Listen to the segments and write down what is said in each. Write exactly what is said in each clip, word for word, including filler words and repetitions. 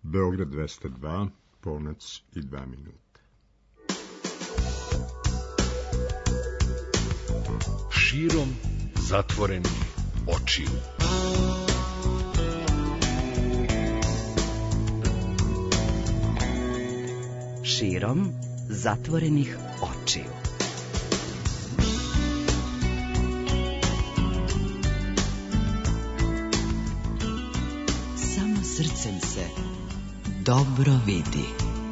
Beograd dvesta dva, ponoć i dva minuta. Širom zatvorenih očiju. Širom zatvorenih očiju. Samo srcem se dobro vidi.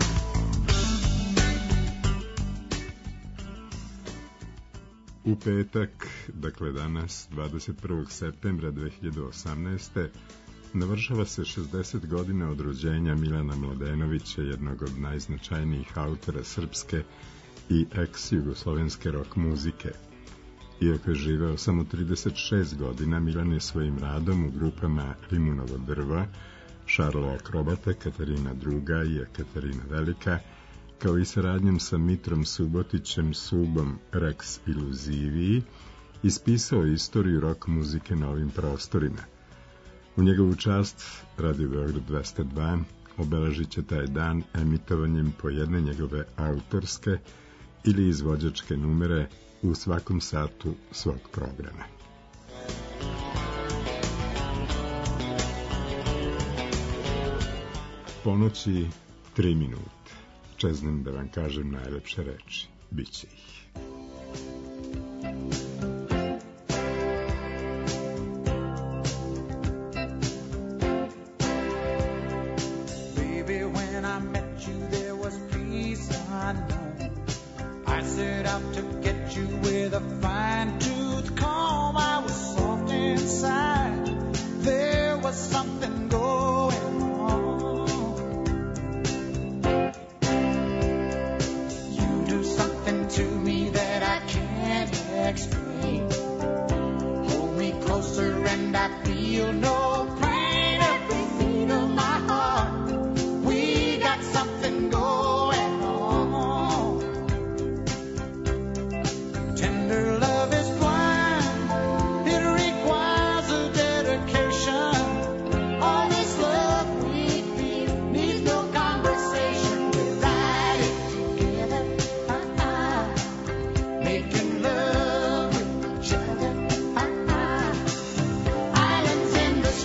U petak, dakle danas, dvadeset prvog septembra dve hiljade osamnaeste. navršava se šezdeset godina od rođenja Milana Mladenovića, jednog od najznačajnijih autora srpske i ex-jugoslovenske rock muzike. Iako je živeo samo trideset šest godina, Milan je svojim radom u grupama Limunovo drva, Šarlo Akrobata, Katarina druga i Katarina Velika, kao i saradnjom sa Mitrom Subotićem, Subom, Rex Iluziviji, ispisao istoriju rock muzike na ovim prostorima. U njegovu čast Radio Beograd dvesta dva obeležit će taj dan emitovanjem po jedne njegove autorske ili izvođačke numere u svakom satu svog programa. Ponoći tri minute. Čeznem da vam kažem najlepše reči. Biće ih. Islands in the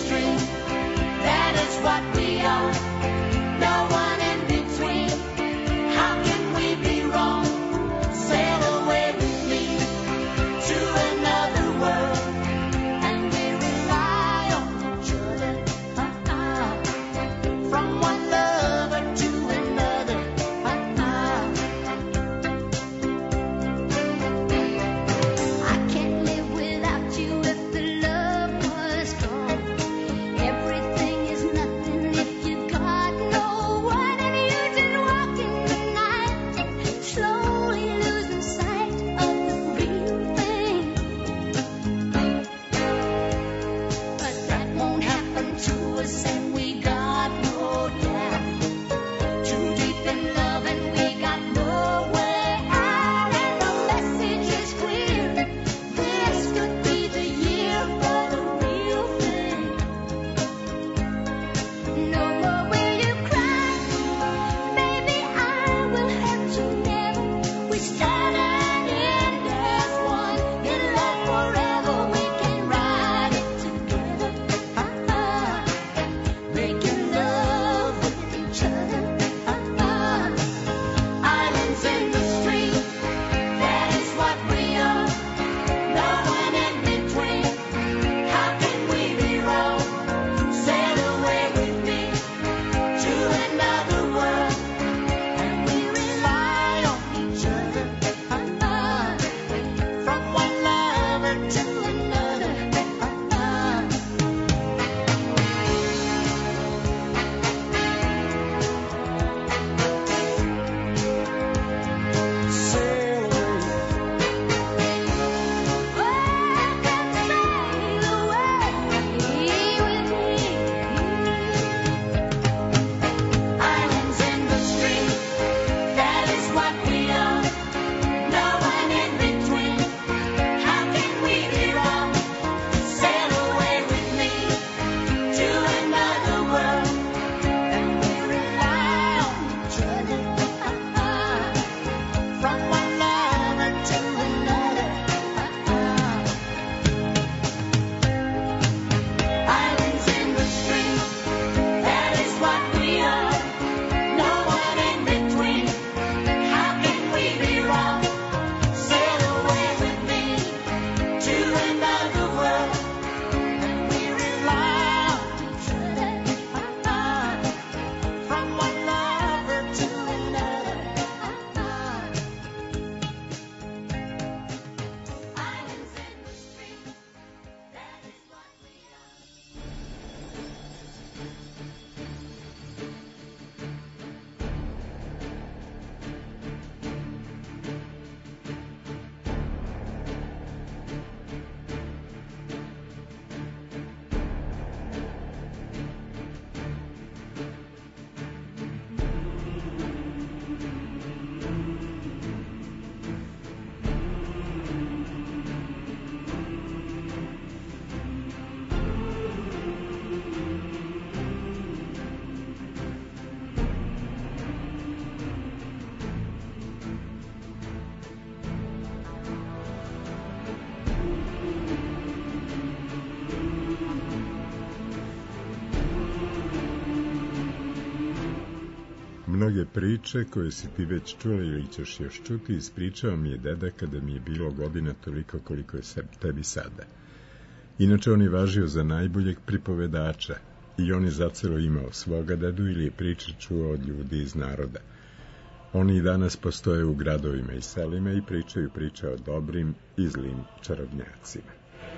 Mnoge priče koje si ti već čula ili ćeš još čuti ispričao mi je deda kada mi je bilo godina toliko koliko je tebi sada. Inače on je važio za najboljeg pripovedača i on je zacelo imao svoga dedu ili je priče čuo od ljudi iz naroda. Oni i danas postoje u gradovima i selima i pričaju priče o dobrim i zlim čarobnjacima.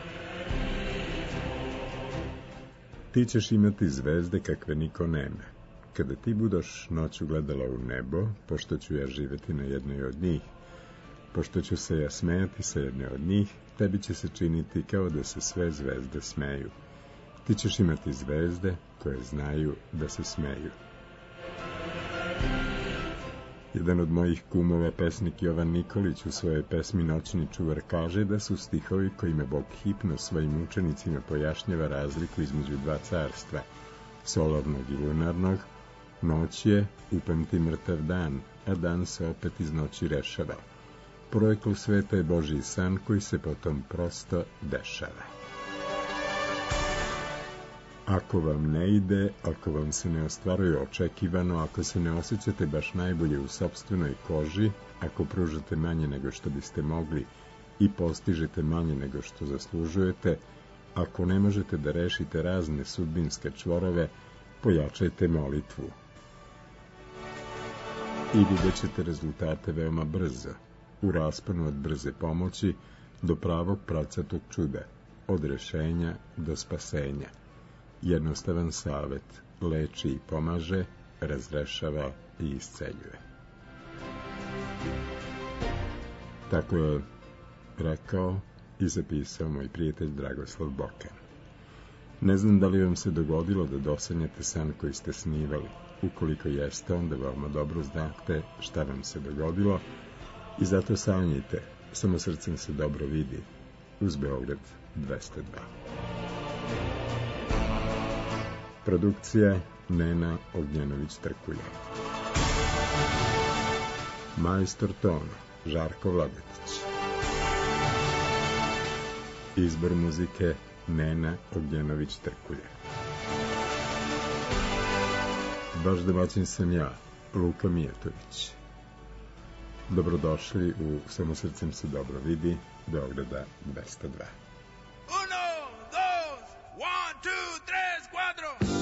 Ti ćeš imati zvezde kakve niko nema. Kada ti budoš noću gledala u nebo, pošto ću ja živeti na jednoj od njih, pošto ću se ja smejati sa jedne od njih, tebi će se činiti kao da se sve zvezde smeju. Ti ćeš imati zvezde koje znaju da se smeju. Jedan od mojih kumova, pesnik Jovan Nikolić, u svojoj pesmi Noćni čuvar kaže da su stihovi kojima Bog Hipno svojim učenicima pojašnjava razliku između dva carstva, solarnog i lunarnog. Noć je, upamti mrtav dan, a dan se opet iz noći rešava. Poreklo sveta je Božji san koji se potom prosto dešava. Ako vam ne ide, ako vam se ne ostvaruje očekivano, ako se ne osjećate baš najbolje u sopstvenoj koži, ako pružate manje nego što biste mogli i postižete manje nego što zaslužujete, ako ne možete da rešite razne sudbinske čvorove, pojačajte molitvu. I vidjet ćete rezultate veoma brzo, u rasponu od brze pomoći do pravog pravcatog čuda, od rešenja do spasenja. Jednostavan savet, leči i pomaže, razrešava i isceljuje. Tako je rekao i zapisao moj prijatelj Dragoslav Bokan. Ne znam da li vam se dogodilo da dosanjate san koji ste snivali. Ukoliko jeste, onda veoma dobro znate šta vam se dogodilo i zato sanjite, samo srcem se dobro vidi. Uz Beograd dvesta dva. Produkcija Nena Ognjenović-Trkulja. Majstor tona Žarko Vladetić. Izbor muzike Nena Ognjenović-Trkulja. Vaš domaćin sam ja, Luka Mijatović. Dobrodošli u Samo srcem se dobro vidi, Beograda dvesta dva. Uno, dos, one, two, tres, cuatro.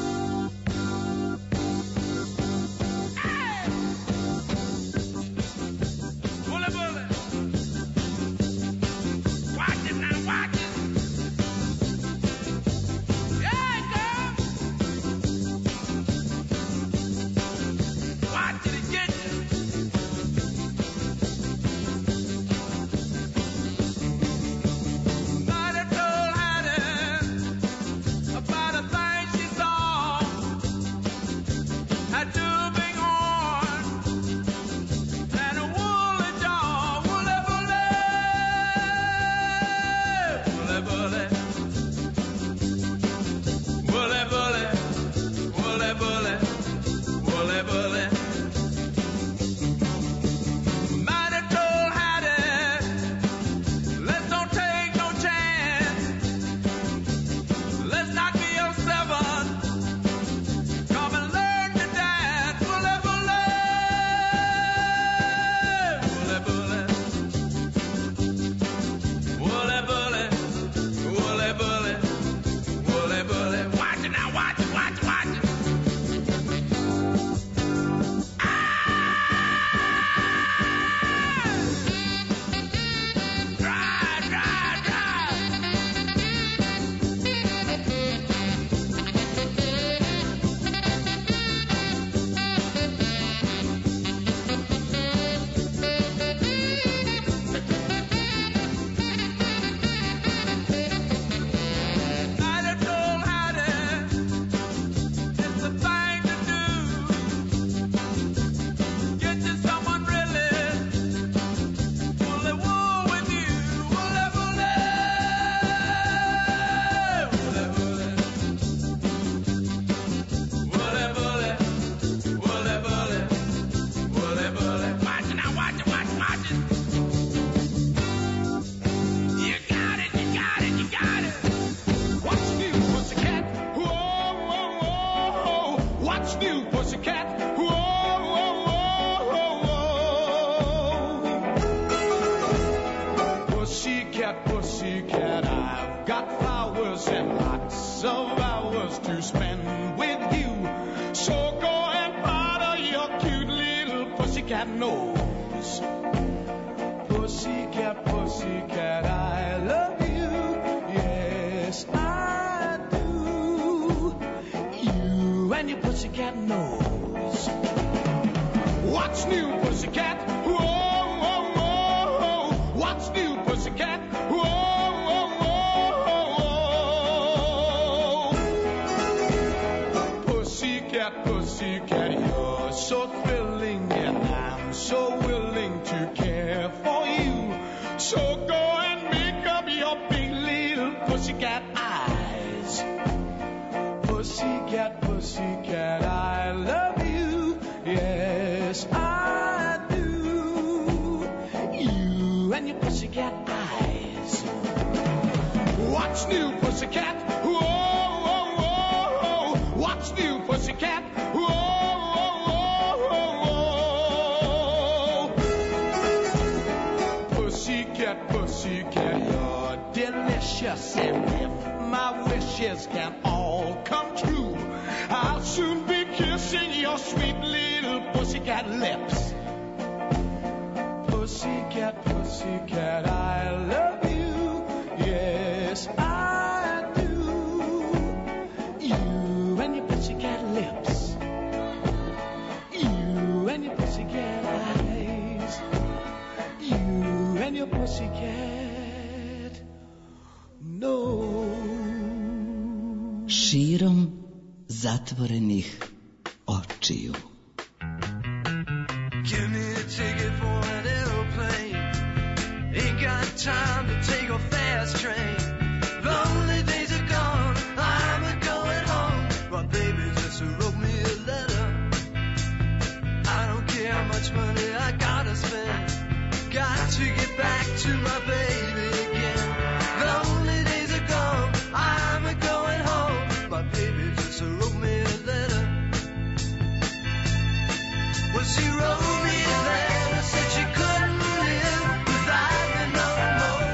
What's new, pussycat? Whoa, whoa. pussycat knows. Pussycat, pussycat, I love you. Yes, I do. You and your pussycat knows. What's new, pussycat? Whoa, whoa, whoa. What's new, pussycat? Whoa, whoa, whoa. Pussycat, pussycat, you're so thrilling, and I'm so willing to care for you. So go and make up your big little pussycat eyes. Pussycat, pussycat, I love you. Yes, I do. You and your pussycat eyes. What's new, pussycat? Whoa, whoa, whoa. What's new, pussycat? Whoa, whoa, whoa, whoa. Pussycat, pussycat, you're delicious. And if my wishes can all come true, I'll soon be kissing your sweet little pussycat lips. Pussycat, pussycat, I love you. Yes, I do. You and your pussycat lips. You and your pussycat eyes. You and your pussycat nose. Širom zatvorenih očiju. Give me a ticket for an airplane. Ain't got time to take a fast train. Lonely days are gone, I'm a going home. But baby just wrote me a letter. I don't care how much money I gotta spend. Got to get back to my baby again. Lonely days are gone, I'm a going home. My baby just wrote me a letter. Well, she wrote me a letter, said she couldn't live without me no more.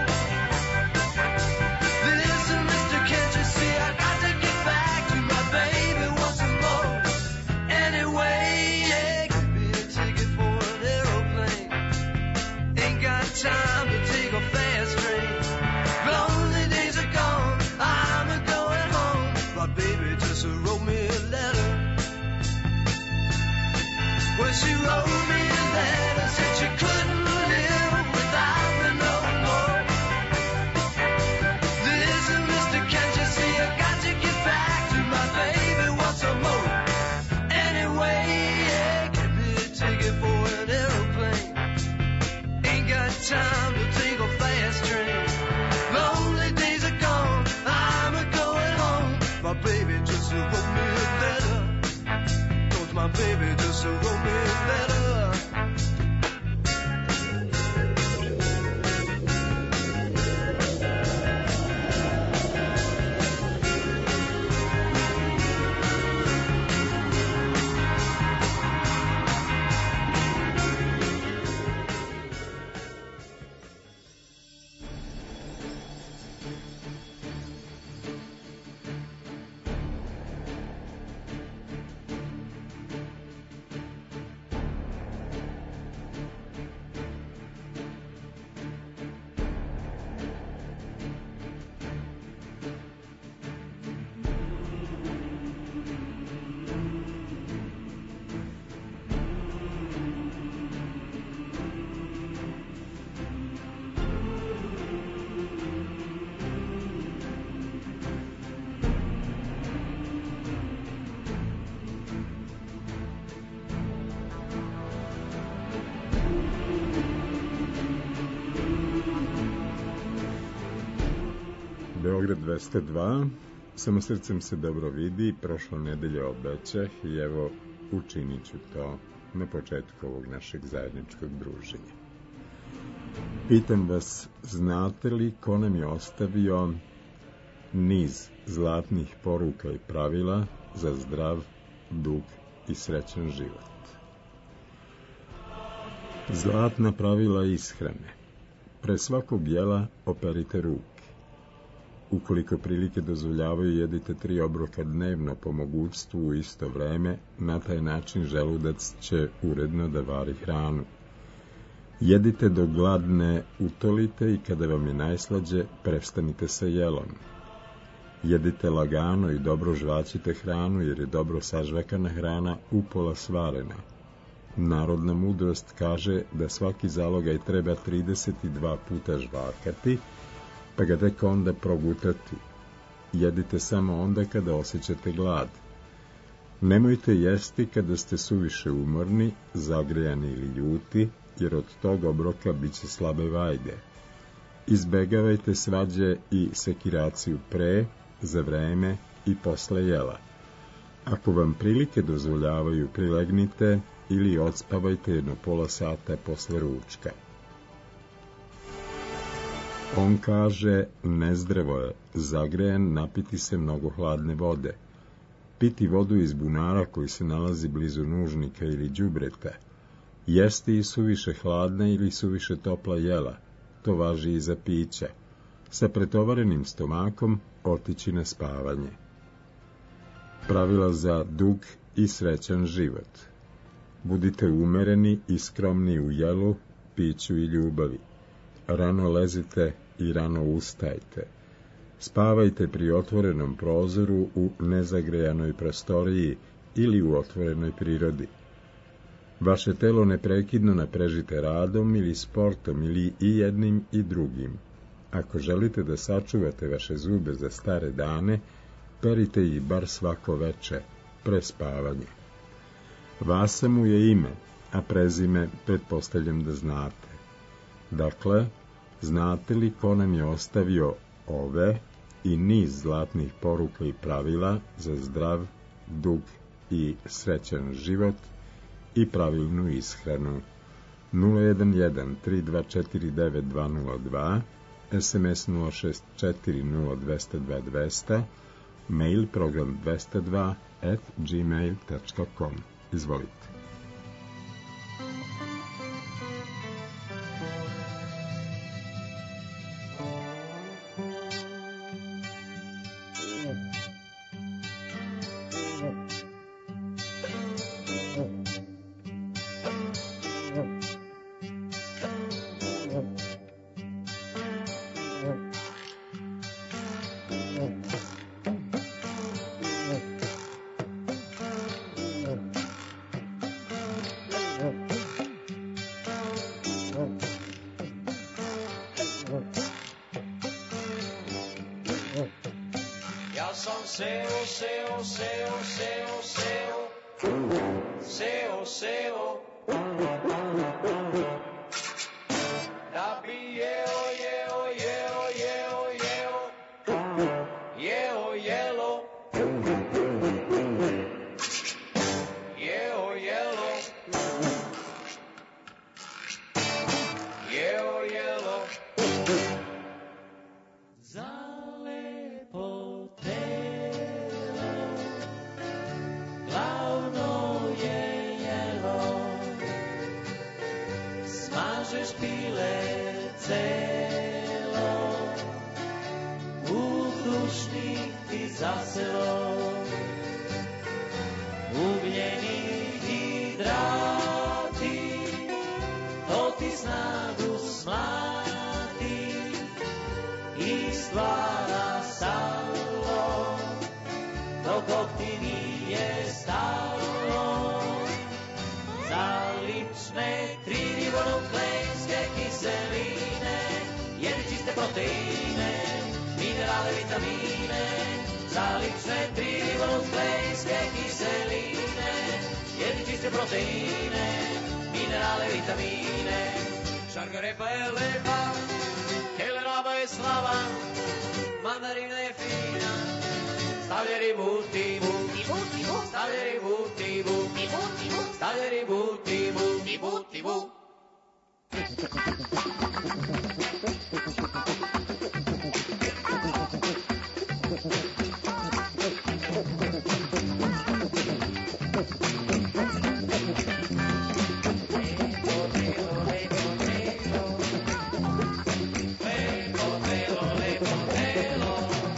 Listen, mister, can't you see I got to get back to my baby once more. Anyway, yeah, give me a ticket for an aeroplane. Ain't got time to take a fast train. Lonely days are gone, I'm a going home. My baby just wrote me a letter. Well, she wrote me a letter, said she couldn't live without me no more. Listen, mister, can't you see I got to get back to my baby once more. Anyway, yeah, give me a ticket for an aeroplane. Ain't got time to take a fast train. Lonely days are gone, I'm a going home. My baby just wrote me a letter. Cause my baby just wrote me a letter. Beograd dvesta dva, samo srcem se dobro vidi, prošlo nedelje obećah i evo učinit ću to na početku ovog našeg zajedničkog druženja. Pitam vas, znate li ko nam je ostavio niz zlatnih poruka i pravila za zdrav, dug i srećan život? Zlatna pravila ishrane. Pre svakog jela operite ruke. Ukoliko prilike dozvoljavaju, jedite tri obroka dnevno po mogućstvu u isto vreme, na taj način želudac će uredno da vari hranu. Jedite dok glad ne utolite i kada vam je najslađe, prestanite sa jelom. Jedite lagano i dobro žvaćite hranu, jer je dobro sažvakana hrana upola svarena. Narodna mudrost kaže da svaki zalogaj treba trideset dva puta žvakati, pa ga tek onda progutati. Jedite samo onda kada osjećate glad. Nemojte jesti kada ste suviše umorni, zagrejani ili ljuti, jer od tog obroka bit će slabe vajde. Izbegavajte svađe i sekiraciju pre, za vreme i posle jela. Ako vam prilike dozvoljavaju, prilegnite ili odspavajte jedno pola sata posle ručka. On kaže, nezdravo je, zagrejan, napiti se mnogo hladne vode. Piti vodu iz bunara koji se nalazi blizu nužnika ili đubreta. Jesti i suviše hladna ili suviše topla jela. To važi i za pića. Sa pretovarenim stomakom otići na spavanje. Pravila za dug i srećan život. Budite umereni i skromni u jelu, piću i ljubavi. Rano lezite i rano ustajte. Spavajte pri otvorenom prozoru u nezagrejanoj prostoriji ili u otvorenoj prirodi. Vaše telo neprekidno naprežite radom ili sportom ili i jednim i drugim. Ako želite da sačuvate vaše zube za stare dane, perite ih bar svako veče, pre spavanja. Vasa mu je ime, a prezime pretpostavljam da znate. Dakle, znate li ko nam je ostavio ove i niz zlatnih poruka i pravila za zdrav, dug i srećan život i pravilnu ishranu? nula jedan jedan tri dva četiri devet dva nula dva, es em es nula šest četiri nula dva nula dva dva nula, mail program dvesta dva at gmail tačka com. Izvolite. Seo, seo, seo, seo, seo, seo, seo, da bi jeo, jeo, jeo, jeo, jeo, jeo, jelo, jeo, jelo, jeo, jelo, za lepo telo, glavno je jelo, smažeš pile celo, u dušnik ti zaselo, ugljeni hidrati, to ti snagu smlati i stvara stalo, dok ti nije stalo. Za lične tri ribonukleinske kiseline, jedi čiste proteine, minerale, vitamine. Za lične tri ribonukleinske kiseline, jedi čiste proteine, minerale, vitamine. Šargarepa je lepa, keleraba je slava, mandarina je fina, stavlja ribu, tibu, tibu, tibu, stavlja ribu, tibu, tibu, tibu, stavlja ribu, tibu, tibu, tibu. Lepo telo, lepo telo,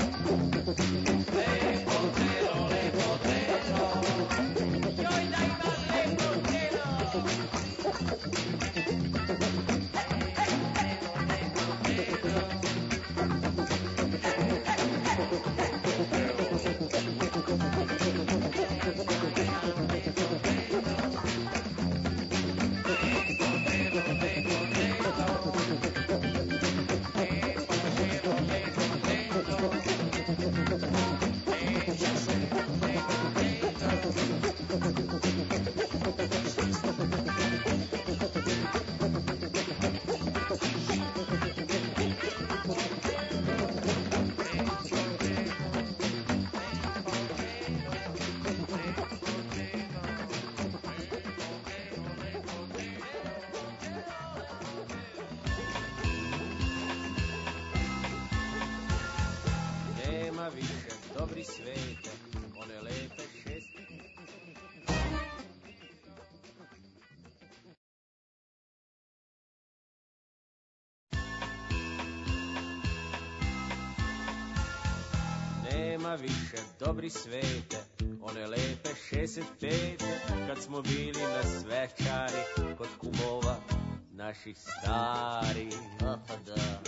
Nema više dobri svete, one lepe šezdeset pete, kad smo bili na svečari kod kumova naših stari. A pa da.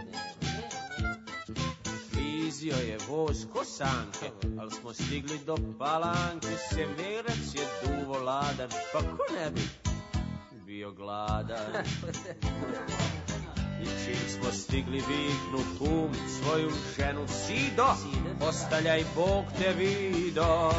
Vizio je voz ko sanke, al smo stigli do Palanke, severac je duvo ladan, pa ko ne bi bio gladan. I čim smo stigli viknu kum svoju ženu Sido, ostaljaj Bog te vido.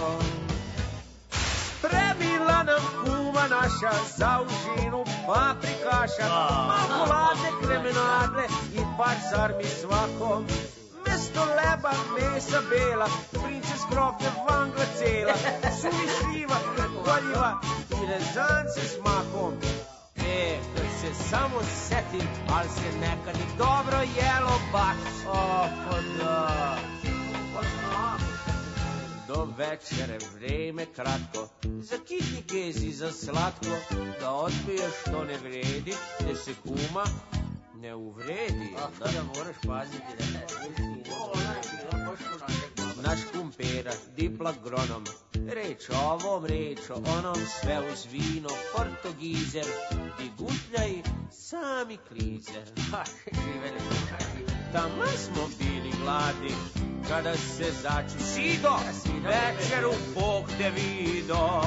Spremila nam kuma naša za užinu paprikaša, makulade, kremenade i par sarmi svakom. Mesto leba, mesa bela, princes krofne vangla cela, suvi šljiva, goljiva i rezance s makom. E, kad se samo setim, ali se nekad i dobro jelo baš. O, pa da. Do večere vreme kratko, za kitni kezi, za slatko, da odbiješ što ne vredi, te se kuma ne uvredi. Da da moraš paziti, da ne. Naš kumpera, dipl agronom, reč o ovom, reč o onom, sve uz vino, portogizer, i gutljaj, sami klizer. Ha, živeli, Tamo smo bili gladni, kada se začu Sido, večeru Bog te vido.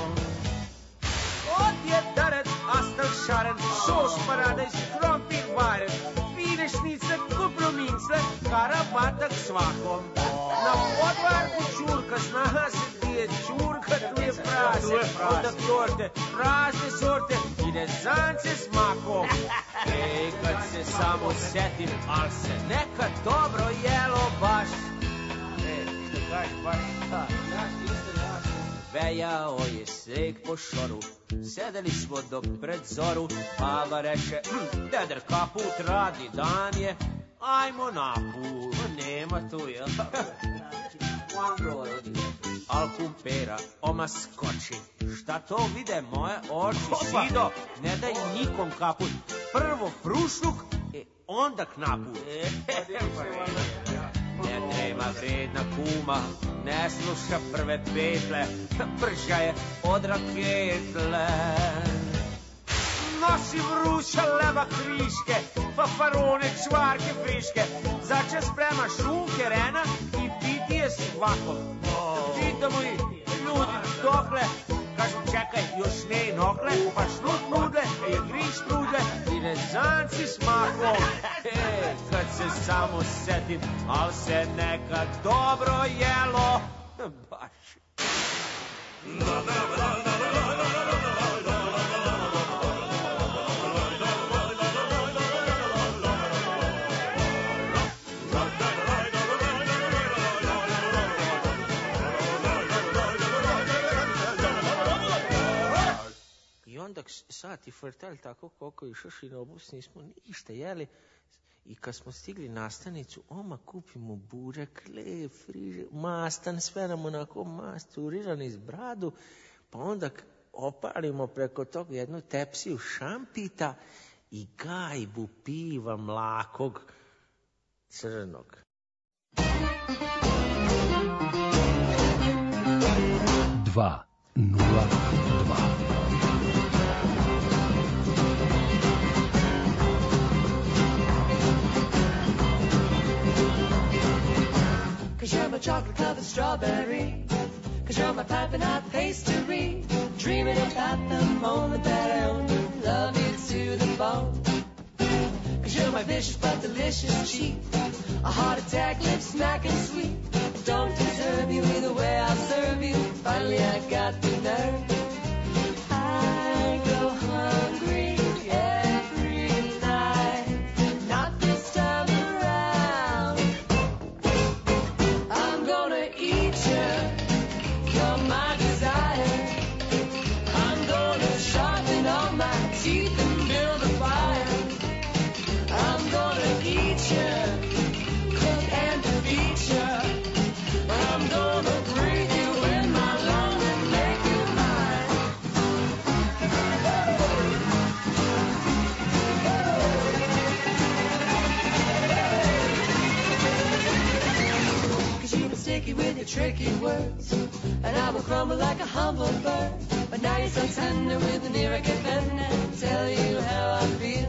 Odjedaret, astal šaren, sos paradajz, krompir varen, vine šnicle, kupromincle, karabatak svakom. Na podvarku čurka, zna se gdje je čurka, tu je prase, onda torte, razne sorte i rezance s makom. Ej, kad se samo setim, al se nekad dobro jelo baš. E, što kaš baš, da, naš isto naš. Vejao je sneg po šoru, sedeli smo do pred zoru, Ava reče, hm, deder kaput, radni dan je, ajmo na put. Nema tu, jel? Al kumpera oma skoči, šta to vide moje oči, Sido, ne daj nikom kaput, prvo frušluk, e onda knaput. Ne trema vredna kuma, ne sluša prve petle, prša je od raketle. Nosi vruća leba kriške, fafarone, čvarke friške, začas sprema šunke rena i piti je svakom. Pitamo ih, ljudi, dokle? Kažu, čekaj, još ne i nokle, pa šnut nudle, i griš nudle, i rezanci s makom. E, kad se samo setim, al se nekad dobro jelo, baš. I onda sati frtalj tako koliko išaš i na obus nismo ništa jeli. I kad smo stigli na stanicu, oma kupimo burek, lep, friže, mastan, sve nam onako masturirani iz bradu, pa onda opalimo preko toga jednu tepsiju šampita i gajbu piva mlakog crnog. Dva, nula, dva. Cause you're my chocolate covered strawberry. Cause you're my piping hot pastry. Dreaming about the moment that I own you. Love you to the bone. Cause you're my vicious but delicious cheat. A heart attack, lips smacking sweet. Don't deserve you either way, I'll serve you. Finally I got the nerve your tricky words, and I will crumble like a humble bird. But now you're so tender with an ear I can bend and tell you how I feel.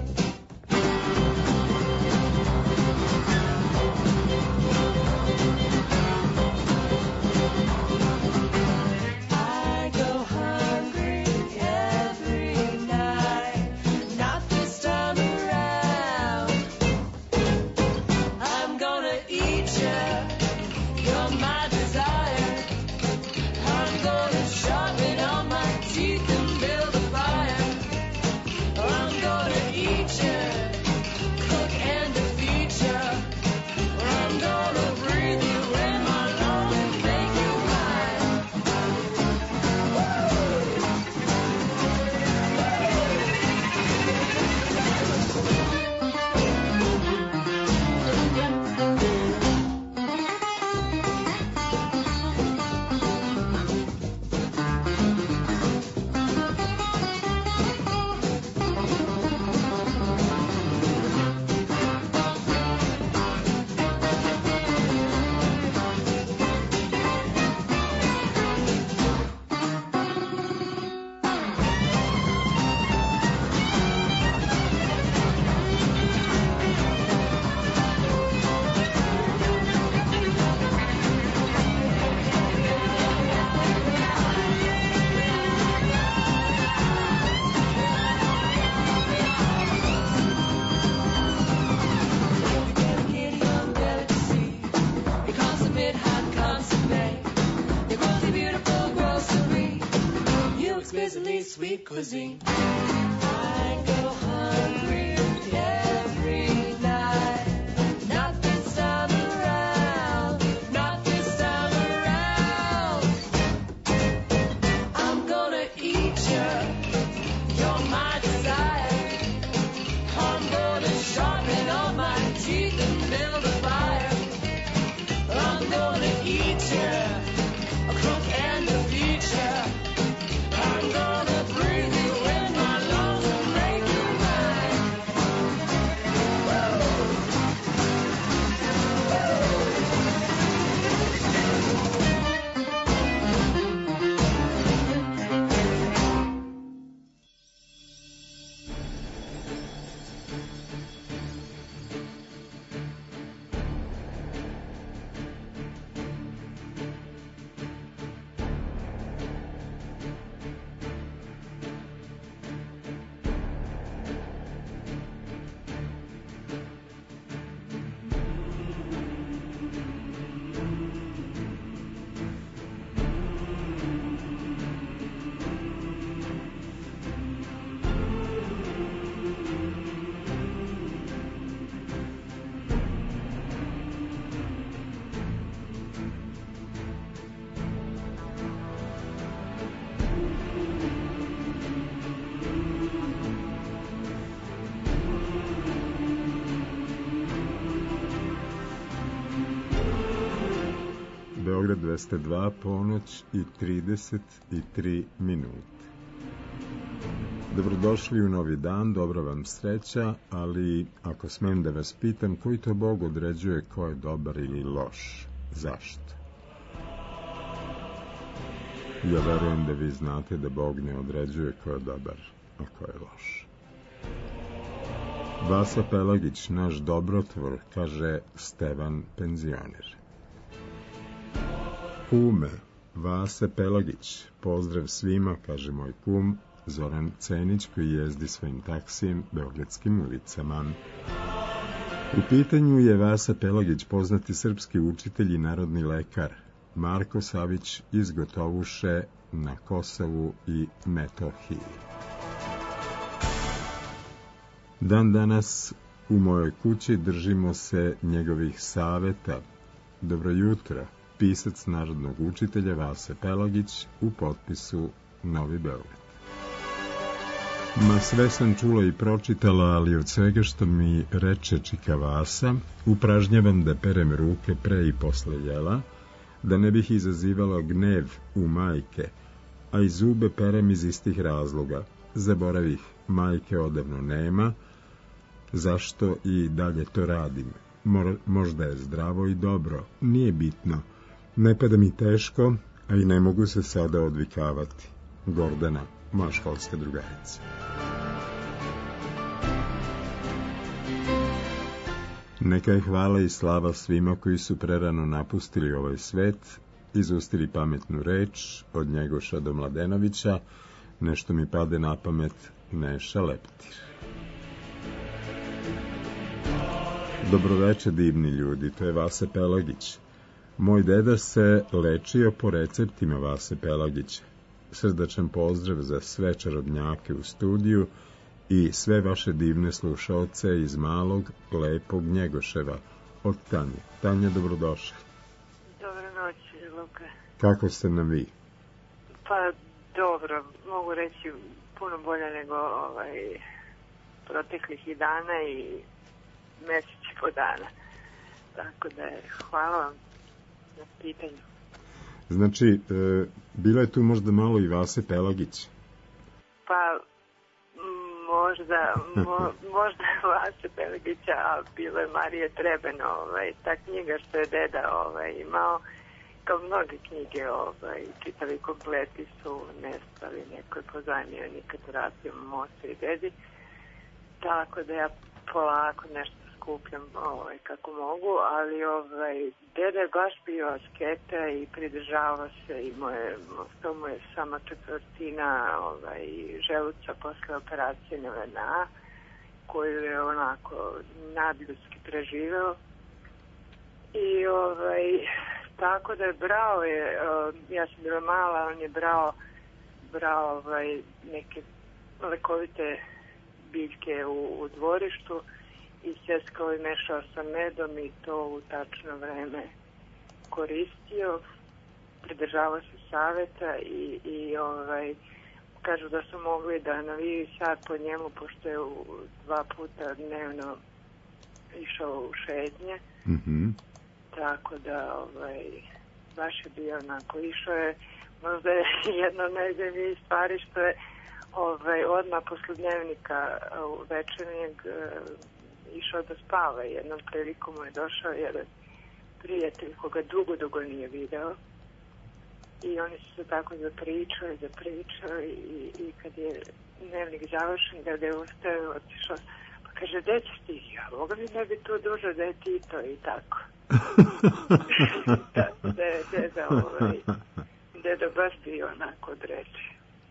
Sweet cuisine. I go hungry every night. Not this time around. Not this time around. I'm gonna eat you. You're my desire. I'm gonna sharpen all my teeth and build a fire. I'm gonna eat you. A crook and a feature. I'm gonna breathe you in my lungs and make you mine. Beograd dvesta dva, ponoć i trideset tri minute. Dobrodošli u novi dan, dobra vam sreća, ali ako smem da vas pitam, koji to Bog određuje ko je dobar ili loš? Zašto? Ja verujem da vi znate da Bog ne određuje ko je dobar, a ko je loš. Vasa Pelagić, naš dobrotvor, kaže Stevan penzioner. Kume, Vasa Pelagić, pozdrav svima, kaže moj kum Zoran Cenić, koji jezdi svojim taksijem beogradskim ulicama. U pitanju je Vasa Pelagić, poznati srpski učitelj i narodni lekar, Marko Savić iz Gotovuše na Kosovu i Metohiji. Dan danas u mojoj kući držimo se njegovih saveta. Dobro jutro, pisac narodnog učitelja Vasa Pelagić u potpisu Novi Beograd. Ma sve sam čula i pročitala, ali od svega što mi reče čika Vasa, upražnjavam da perem ruke pre i posle jela, da ne bih izazivala gnev u majke, a i zube perem iz istih razloga. Zaboravih, majke odavno nema, zašto i dalje to radim? Mor, možda je zdravo i dobro, nije bitno. Ne pada mi teško, a i ne mogu se sada odvikavati. Gordana, moja školska drugarica. Neka je hvala i slava svima koji su prerano napustili ovaj svet, izustili pametnu reč od Njegoša do Mladenovića, nešto mi pade na pamet Neša Leptir. Dobroveče, divni ljudi, to je Vase Pelagić. Moj deda se lečio po receptima Vase Pelagića. Srdačan pozdrav za sve čarobnjake u studiju i sve vaše divne slušaoce iz malog, lepog Njegoševa. Od Tanje. Tanja, dobrodošli. Dobro noć, Luka. Kako ste nam vi? Pa dobro, mogu reći puno bolje nego ovaj, proteklih i dana i mesec i po dana. Tako da je, hvala vam na pitanju. Znači, e, bilo je tu možda malo i Vase Pelagić? Pa, možda, mo, možda Vase Pelagića, a bilo je Marije Treben, ovaj, ta knjiga što je deda ovaj, imao, kao mnoge knjige, ovaj, čitavi kompleti su nestali, neko je pozajmio nikad vratio moću i dedi, tako da ja polako nešto skupljam ovaj, kako mogu, ali ovaj, deda je baš bio asketa i pridržavao se, imao je, to mu je sama četvrtina ovaj, želuca posle operacije na V N A, koju je onako nadljudski preživeo. I ovaj, tako da je brao, je, ja sam bila mala, on je brao, brao ovaj, neke lekovite biljke u, u dvorištu i sjeskao i mešao sa medom i to u tačno vreme koristio, pridržavao se saveta i, i ovaj, kažu da su mogli da naviju sad po njemu, pošto je u, dva puta dnevno išao u šetnje. Mhm. Tako da, ovaj, baš je bio onako, išao je, možda je jedna od najzemljivih stvari što je ovaj, odmah posle dnevnika večernjeg išao da spava. Jednom prilikom mu je došao jedan prijatelj koga dugo, dugo nije video i oni su se tako zapričali, zapričali i, i kad je dnevnik završen, da je ustao, otišao, pa kaže, gde ćeš ti? Ja, moga mi ne bi tu dužo da je Tito i tako. da, da je deda, ovaj, deda baš bio onako od reči.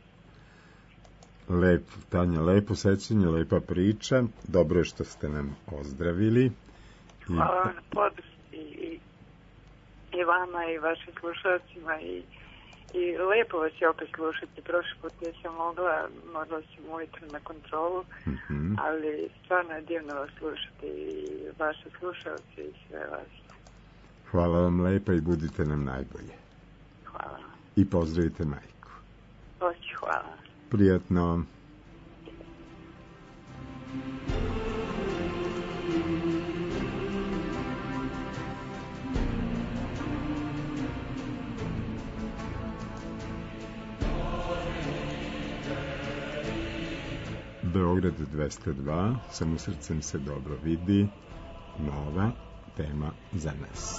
Lep, Tanja, lepo sećanje, lepa priča. Dobro je što ste nam ozdravili. I... Hvala vam na podršci i, i vama i vašim slušalcima i, i lepo vas je opet slušati. Prošli put nisam mogla, morala sam ujutro na kontrolu, mm-hmm. ali stvarno je divno vas slušati i vaše slušalci i sve vas. Hvala vam lepa i budite nam najbolje. Hvala. I pozdravite majku. Hoću, hvala. Prijatno. Beograd dvesta dva, samo srcem se dobro vidi, nova tema za nas.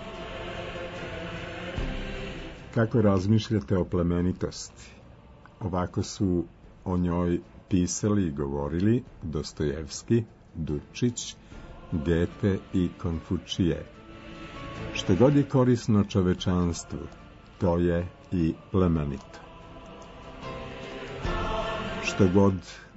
Kako razmišljate o plemenitosti? Ovako su o njoj pisali i govorili Dostojevski, Dučić, Gete i Konfučije. Što god je korisno čovečanstvu, to je i plemenito. Što god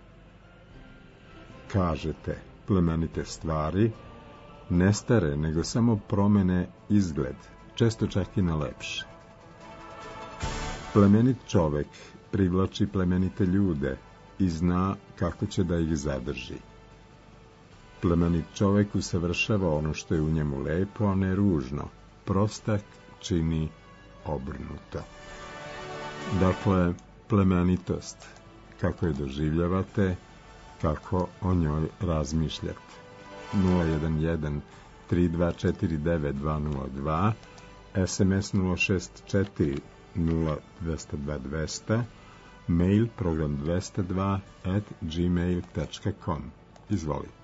kažete plemenite stvari, ne stare, nego samo promene izgled, često čak i na lepše. Plemenit čovek privlači plemenite ljude i zna kako će da ih zadrži. Plemenit čovek usavršava ono što je u njemu lepo, a ne ružno. Prostak čini obrnuto. Dakle, plemenitost, kako je doživljavate, kako o njoj razmišljate. nula jedan jedan tri dva četiri devet dva nula dva, es em es nula šest četiri nula dva nula dva dva nula, mail program dvesta dva at gmail tačka com. Izvolite.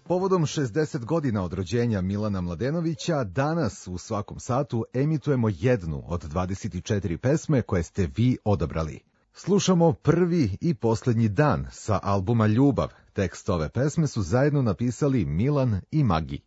Povodom šezdeset godina od rođenja Milana Mladenovića, danas u svakom satu emitujemo jednu od dvadeset četiri pesme koje ste vi odabrali. Slušamo Prvi i poslednji dan sa albuma Ljubav. Tekst ove pesme su zajedno napisali Milan i Magi.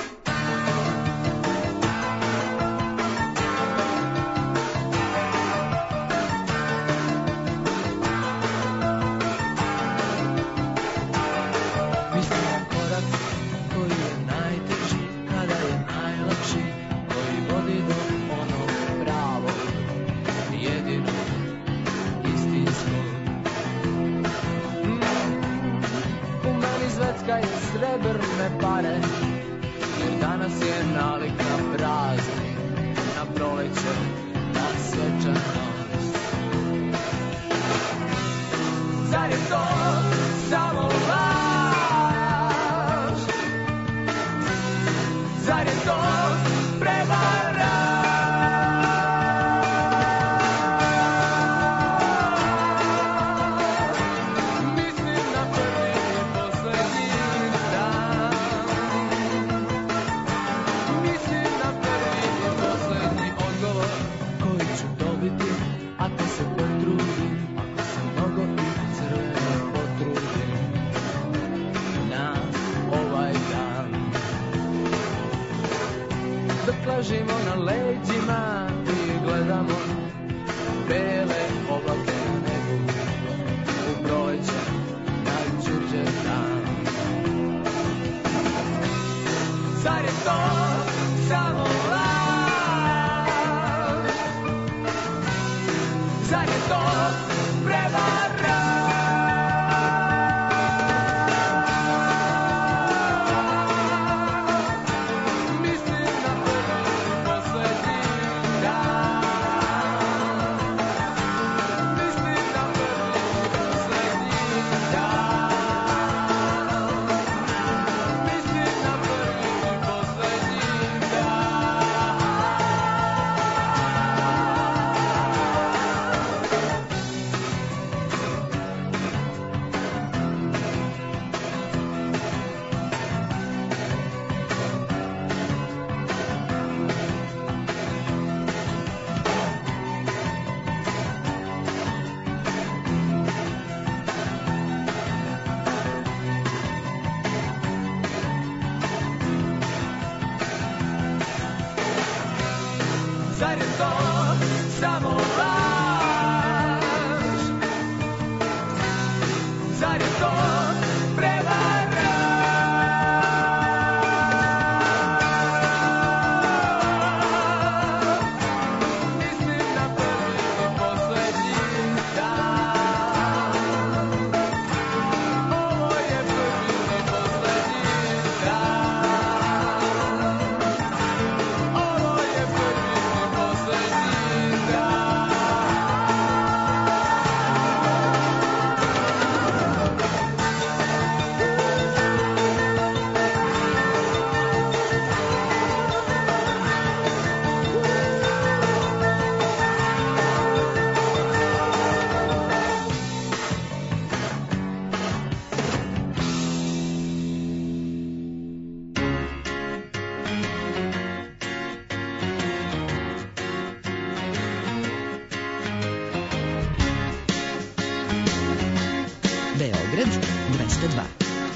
dvesta dva.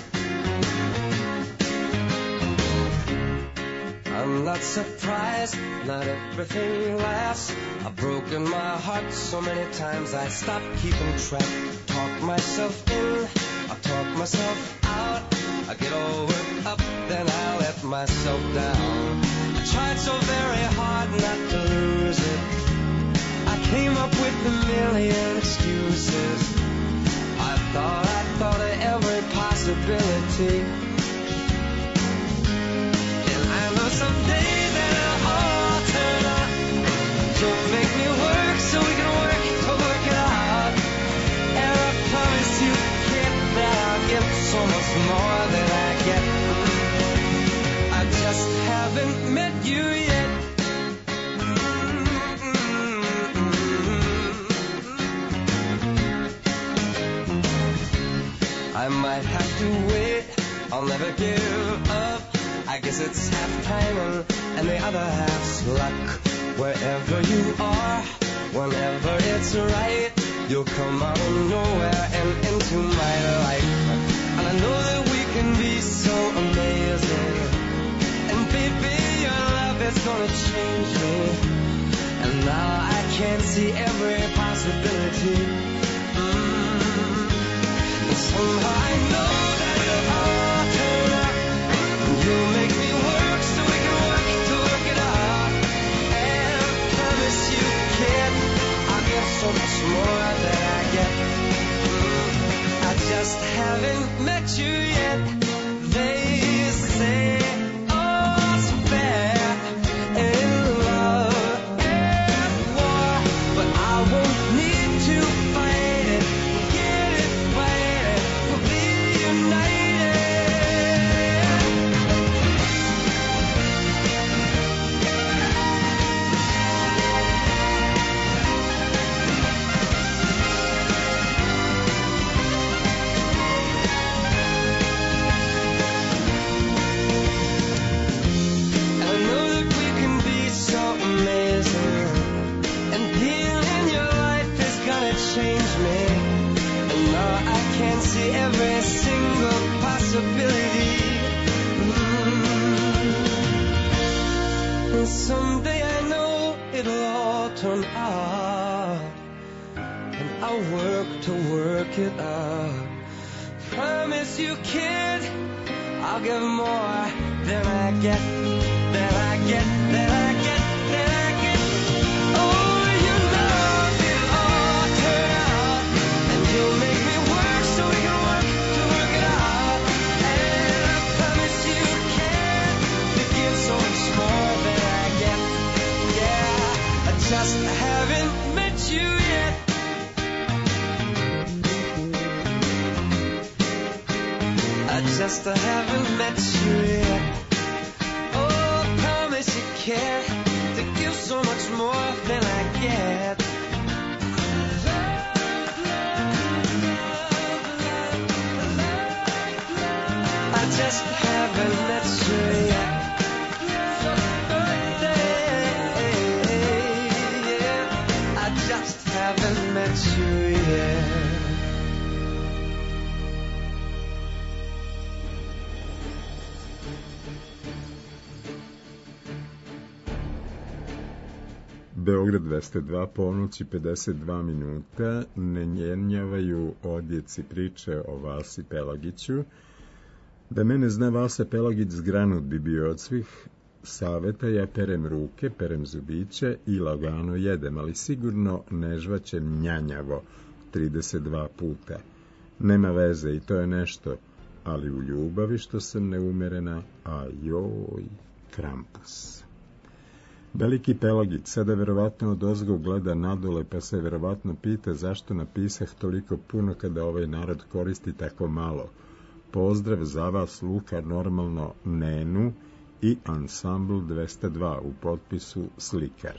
I'm not surprised, not everything lasts. I've broken my heart so many times I stopped keeping track. Talk myself in, I talk myself out. I get all worked up, then I let myself down. I tried so very hard not to lose it. I came up with a million excuses. I thought, I thought of every possibility. And I know someday that it'll all turn out. You'll make me work so we can work to work it out. And I promise you, kid, that I'll give so much more than I get. I just haven't met you yet. I might have to wait I'll never give up. I guess it's half timing and the other half's luck. Wherever you are, whenever it's right, you'll come out of nowhere and into my life. And I know that we can be so amazing. And baby, your love is gonna change me. And now I can see every possibility. Mm. And somehow I know that it'll all turn out. You'll make me work so we can work to work it out. And I promise you, kid, I'll give so much more than I get. Mm. I just haven't met you yet. They say all's fair in love and war, but I won't need to fight it. Get it, fight it, we'll be united. I know that we can be so amazing, and being in your life is gonna change me. And now I can see every single possibility. Mm. And someday I know it'll all turn out, and I'll work to work it out. Promise you, kid, I'll give more than I get, than I get, than I get, than I get. Oh, you know it'll all turn out, and you'll make me work so we can work to work it out. And I promise you, kid, to give so much more than I get. Yeah, I just haven't met you yet. I just haven't met you yet. Oh, promise you care to give so much more than I get. I just haven't met you yet. Yeah, I just haven't met you yet. Beograd dvesta dva, ponoć i pedeset dva minuta, ne njenjavaju odjeci priče o Vasi Pelagiću. Da mene zna Vasa Pelagić, zgranut bi bio od svih saveta, ja perem ruke, perem zubiće i lagano jedem, ali sigurno ne žvaćem njanjavo trideset dva puta. Nema veze i to je nešto, ali u ljubavi što sam neumerena, a joj, Krampus. Veliki Pelagić sada verovatno odozgo gleda nadole, pa se verovatno pita zašto napisah toliko puno kada ovaj narod koristi tako malo. Pozdrav za vas, Luka, normalno, Nenu i Ansambl dvesta dva u potpisu Slikar.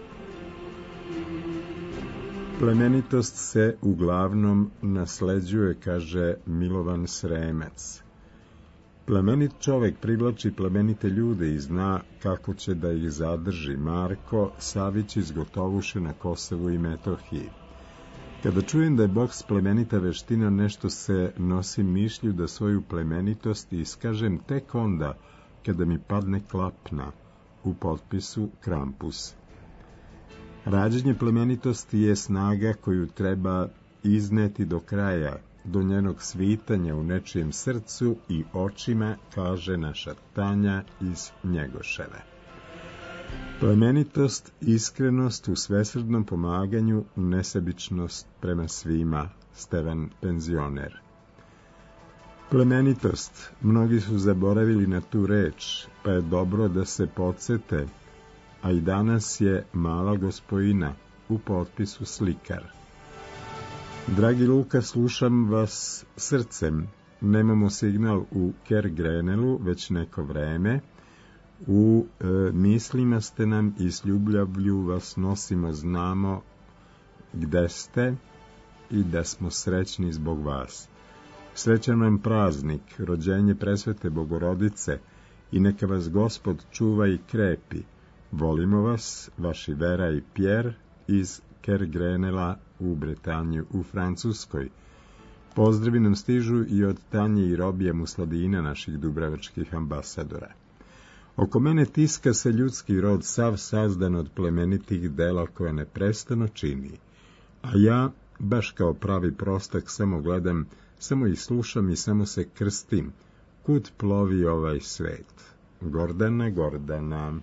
Plemenitost se uglavnom nasleđuje, kaže Milovan Sremac. Plemenit čovek privlači plemenite ljude i zna kako će da ih zadrži. Marko Savić iz Gotovuše na Kosovu i Metohiji. Kada čujem da je boks plemenita veština, nešto se nosi mišlju da svoju plemenitost iskažem tek onda kada mi padne klapna, u potpisu Krampus. Rađenje plemenitosti je snaga koju treba izneti do kraja, do njenog svitanja u nečijem srcu i očima, kaže naša Tanja iz Njegoševe. Plemenitost, iskrenost u svesrdnom pomaganju, nesebičnost prema svima, Stevan penzioner. Plemenitost, mnogi su zaboravili na tu reč, pa je dobro da se podsete, a i danas je mala gospojina, u potpisu Slikar. Dragi Luka, slušam vas srcem. Nemamo signal u Kergrenelu već neko vreme. U e, mislima ste nam i s ljubavlju vas nosimo, znamo gde ste i da smo srećni zbog vas. Srećan vam praznik, rođenje presvete Bogorodice i neka vas Gospod čuva i krepi. Volimo vas, vaši Vera i Pierre iz Kergrenela u Bretanju u Francuskoj. Pozdravi nam stižu i od Tanje i Robija Musladina, naših dubravačkih ambasadora. Oko mene tiska se ljudski rod sav sazdan od plemenitih dela koje neprestano čini. A ja, baš kao pravi prostak, samo gledam, samo ih slušam i samo se krstim. Kud plovi ovaj svet? Gordana, Gordana.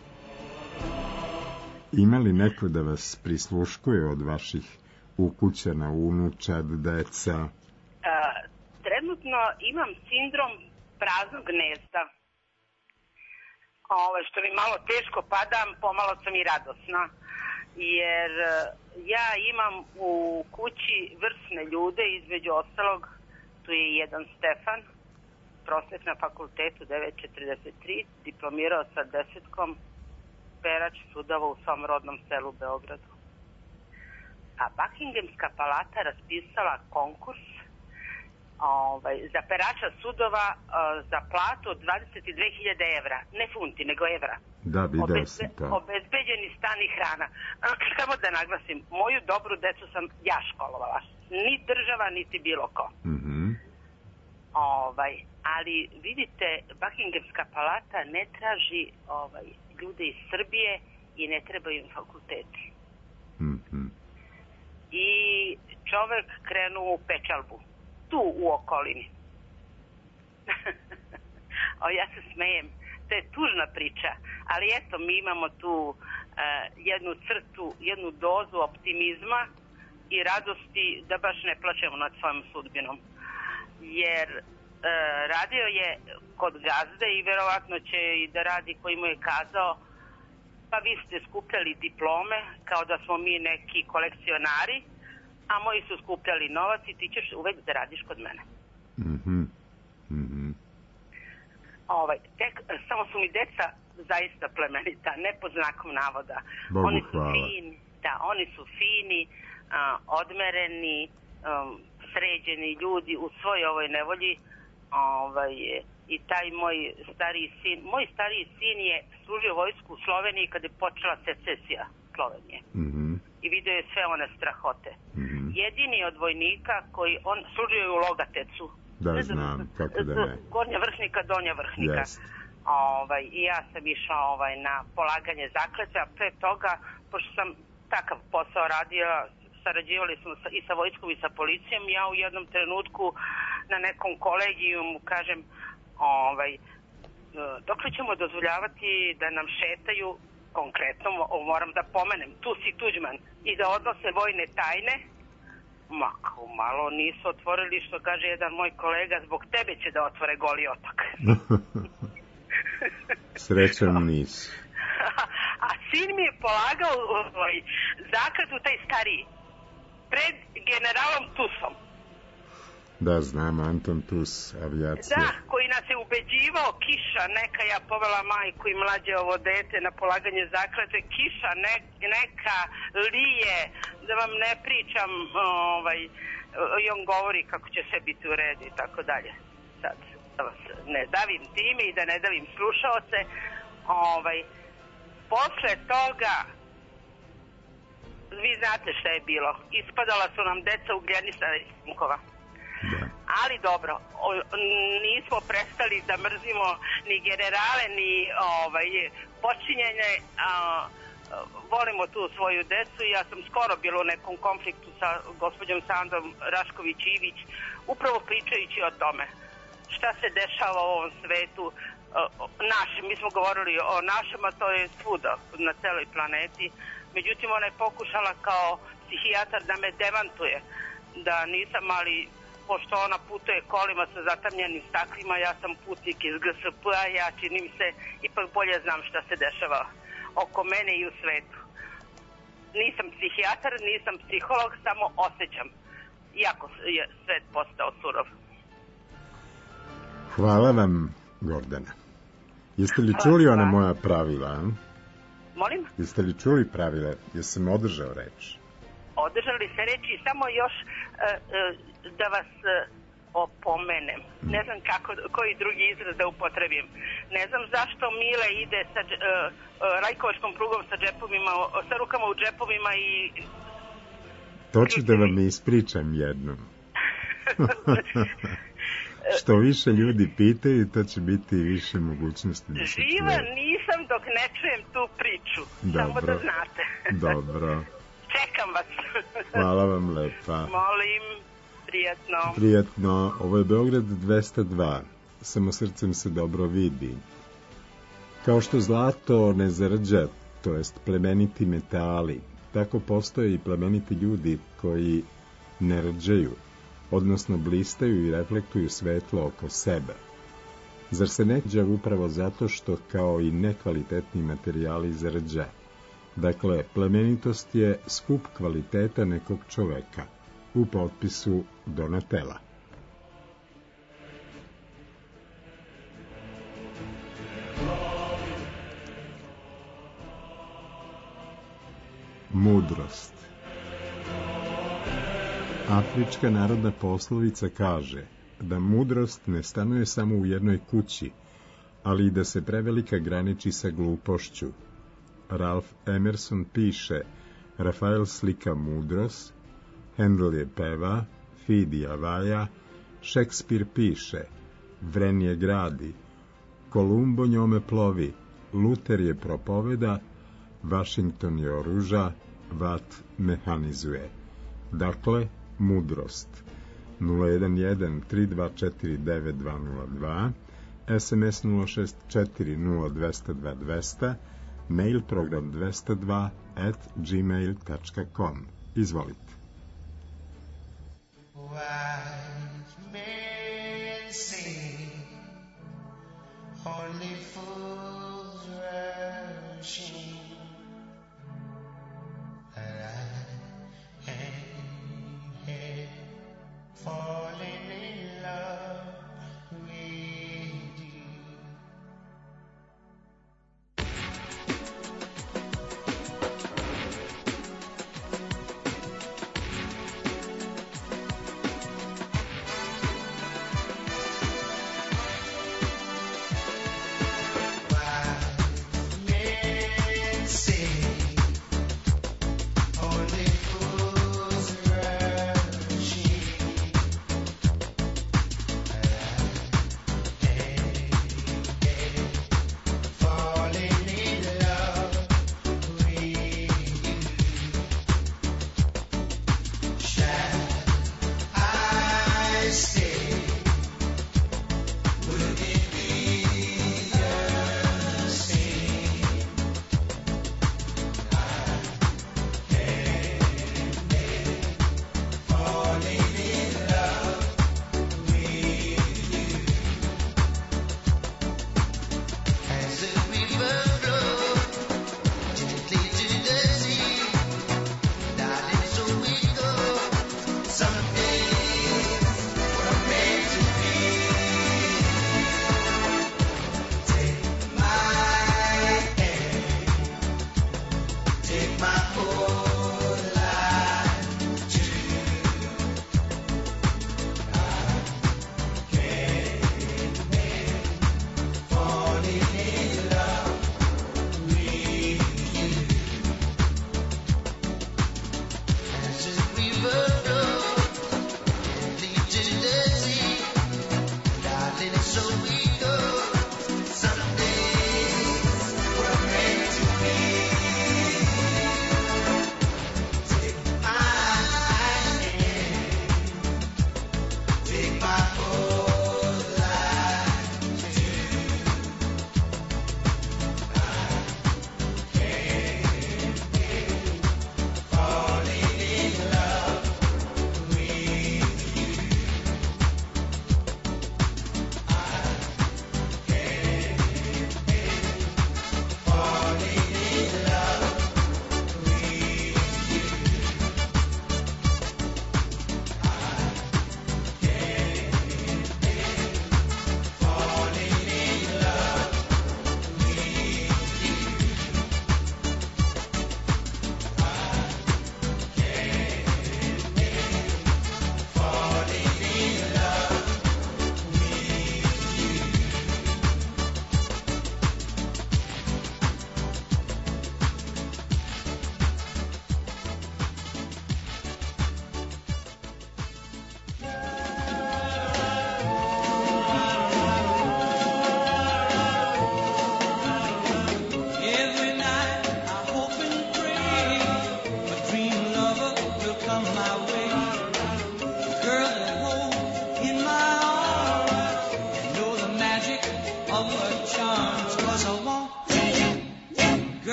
Ima li neko da vas prisluškuje od vaših ukućana, unučad, deca? A, trenutno imam sindrom praznog gnezda. Ovo, što mi malo teško padam, pomalo sam i radosna. Jer ja imam u kući vrsne ljude, između ostalog, tu je jedan Stefan, prosek na fakultetu devet četrdeset tri, diplomirao sa desetkom, perač sudova u svom rodnom selu Beogradu. A Buckinghamska palata raspisala konkurs ovaj, za perača sudova uh, za platu od dvadeset dve hiljade evra. Ne funti, nego evra. Da, video Obezbe, sam to. Obezbeđeni stan i hrana. Samo da naglasim, moju dobru decu sam ja školovala. Ni država, niti bilo ko. Mm-hmm. Ovaj, ali vidite, Buckinghamska palata ne traži ovaj, ljude iz Srbije i ne trebaju im fakulteti. Mm-hmm. I čovek krenu u pečalbu. Tu u okolini. O, ja se smejem. To je tužna priča. Ali eto, mi imamo tu uh, jednu crtu, jednu dozu optimizma i radosti da baš ne plačemo nad svojom sudbinom. Jer uh, radio je kod gazde i verovatno će i da radi koji mu je kazao, pa vi ste skupljali diplome kao da smo mi neki kolekcionari, a moji su skupljali novac i ti ćeš uvek da radiš kod mene. Mhm. Mhm. Ovaj, tek, samo su mi deca zaista plemenita, ne pod znakom navoda. Bogu oni su hvala. fini, da, oni su fini, a, odmereni, um, sređeni ljudi u svoj ovoj nevolji. Ovaj, i taj moj stariji sin, moj stariji sin je služio vojsku u Sloveniji kada je počela secesija Slovenije. Mhm. I vidio je sve one strahote. Mm-hmm. Jedini od vojnika koji, on služio je u Logatecu. Da, znam, kako da ne. Gornja vršnika, donja vršnika. Yes. Ovaj, I ja sam išla ovaj, na polaganje zakletve, a pre toga, pošto sam takav posao radila, sarađivali smo sa, i sa vojskom i sa policijom, ja u jednom trenutku na nekom kolegijumu kažem, ovaj, dokle ćemo dozvoljavati da nam šetaju, konkretno moram da pomenem, tu si Tuđman, i da odnose vojne tajne. Ma, kao malo nisu otvorili, što kaže jedan moj kolega, zbog tebe će da otvore Goli otok. Srećan nisu. A sin mi je polagao ovaj, zakletvu, taj stariji, pred generalom Tusom. Da, znam, Anton Tus, avijacija. Da, koji nas je ubeđivao, kiša neka, ja povela majku i mlađe ovo dete na polaganje zakletve, kiša ne, neka lije, da vam ne pričam, ovaj, i on govori kako će sve biti u redu i tako dalje. Sad, da vas ne davim time i da ne davim slušaoce, ovaj, posle toga, vi znate šta je bilo, ispadala su nam deca Ugljenisana iz Sinkova. Da. Ali dobro, o, nismo prestali da mrzimo ni generale, ni ovaj, počinjenje, a, volimo tu svoju decu i ja sam skoro bila u nekom konfliktu sa gospođom Sandom Rašković-Ivić, upravo pričajući o tome šta se dešava u ovom svetu, našem, mi smo govorili o našem, a to je svuda na celoj planeti, međutim ona je pokušala kao psihijatar da me demantuje, da nisam, ali pošto ona putuje kolima sa zatamljenim staklima, ja sam putnik iz G S P-a, ja čini mi se ipak bolje znam šta se dešava oko mene i u svetu. Nisam psihijatar, nisam psiholog, samo osjećam, iako je svet postao surov. Hvala vam, Gordana. Jeste li čuli ona moja pravila? A? Molim? Jeste li čuli pravila? Jesam održao reč? Održali se reči, samo još uh, uh, da vas uh, opomenem. Ne znam kako, koji drugi izraz da upotrebim. Ne znam zašto Mile ide sa uh, uh, rajkovačkom prugom sa džepovima, sa rukama u džepovima i... To ću da vam ispričam jednom. Što više ljudi pitaju, to će biti više mogućnosti da se čuje. Živa nisam dok ne čujem tu priču. Dobro. Samo da znate. Dobro. Čekam vas. Hvala vam lepa. Molim, prijatno. Prijatno. Ovo je Beograd dvesta dva. Samo srcem se dobro vidi. Kao što zlato ne zrđa, to jest plemeniti metali, tako postoje i plemeniti ljudi koji ne rđaju, odnosno blistaju i reflektuju svetlo oko sebe. Zar se ne rđa upravo zato što kao i nekvalitetni materijali zrđa? Dakle, plemenitost je skup kvaliteta nekog čoveka, u potpisu Donatella. Mudrost. Afrička narodna poslovica kaže da mudrost ne stanuje samo u jednoj kući, ali i da se prevelika graniči sa glupošću. Ralph Emerson piše, Rafael slika mudrost, Handel je peva, Fidi javaja, Šekspir piše, Vrenje gradi, Kolumbo njome plovi, Luter je propoveda, Washington je oruža, Vat mehanizuje. Dakle, mudrost. nula jedan jedan tri dva četiri devet dva nula dva, es em es nula šest četiri nula dva zero dva dva zero, mail program dvesta dva at gmail tačka com. Izvolite. Wise men say only fools rushing, and I am here falling in love with you.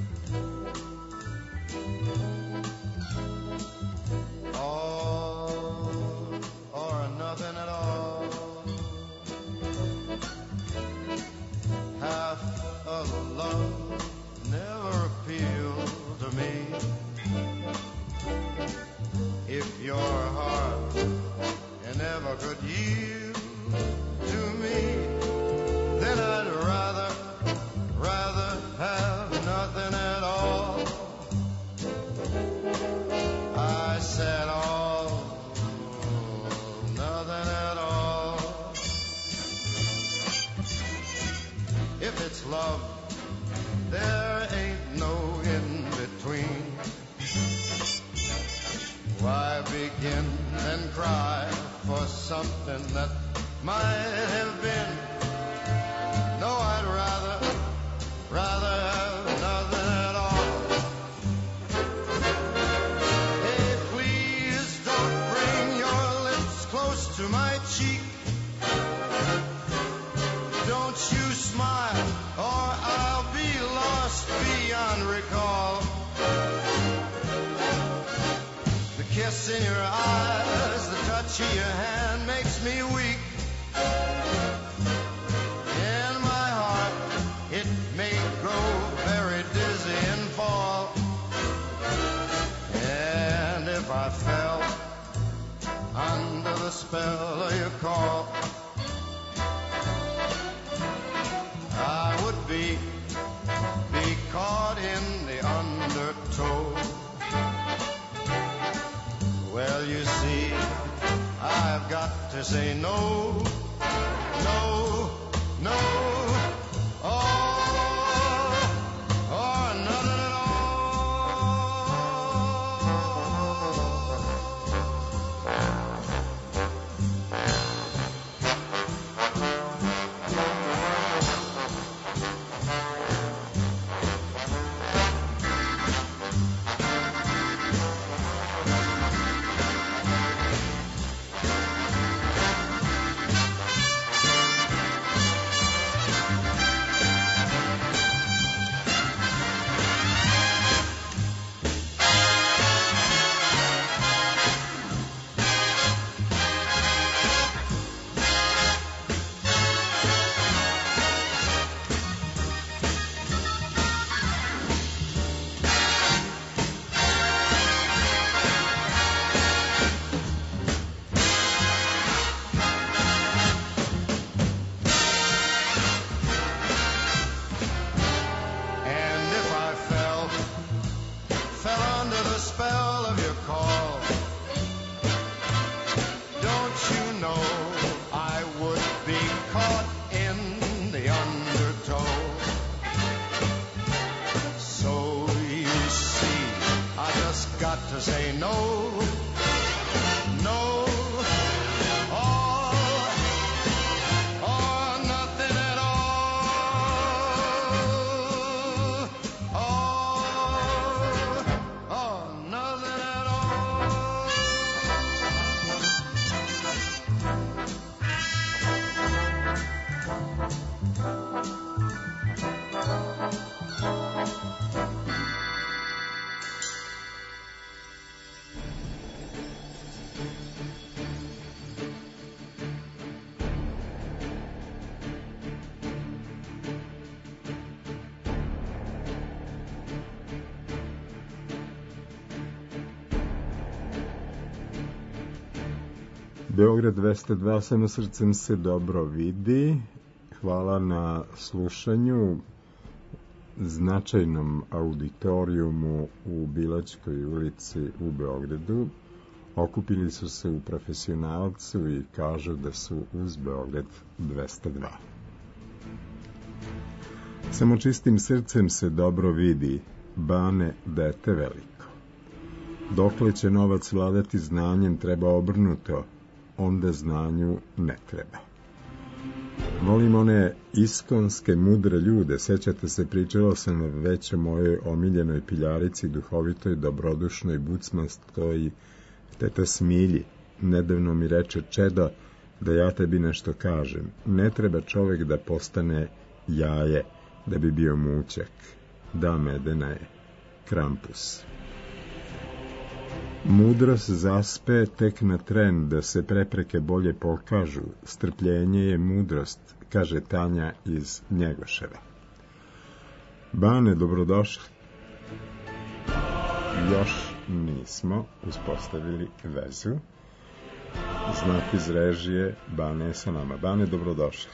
Beograd dvesta dva, samo srcem se dobro vidi. Hvala na slušanju značajnom auditorijumu u Bilačkoj ulici u Beogradu. Okupili su se u Profesionalcu i kažu da su uz Beograd dvesta dva. Samo čistim srcem se dobro vidi, Bane, dete veliko. Dokle će novac vladati znanjem, treba obrnuto, onda znanju ne treba. Volim one iskonske mudre ljude, sećate se, pričalo sam već o mojoj omiljenoj piljarici, duhovitoj, dobrodušnoj, bucmastoj teta Smilji. Nedavno mi reče: Čedo, da ja tebi nešto kažem. Ne treba čovek da postane jaje da bi bio mućak. Da, Medena je. Krampus. Mudrost zaspe tek na tren da se prepreke bolje pokažu. Strpljenje je mudrost, kaže Tanja iz Njegoševa. Bane, dobrodošli. Još nismo uspostavili vezu. Znak iz režije, Bane je sa nama. Bane, dobrodošli.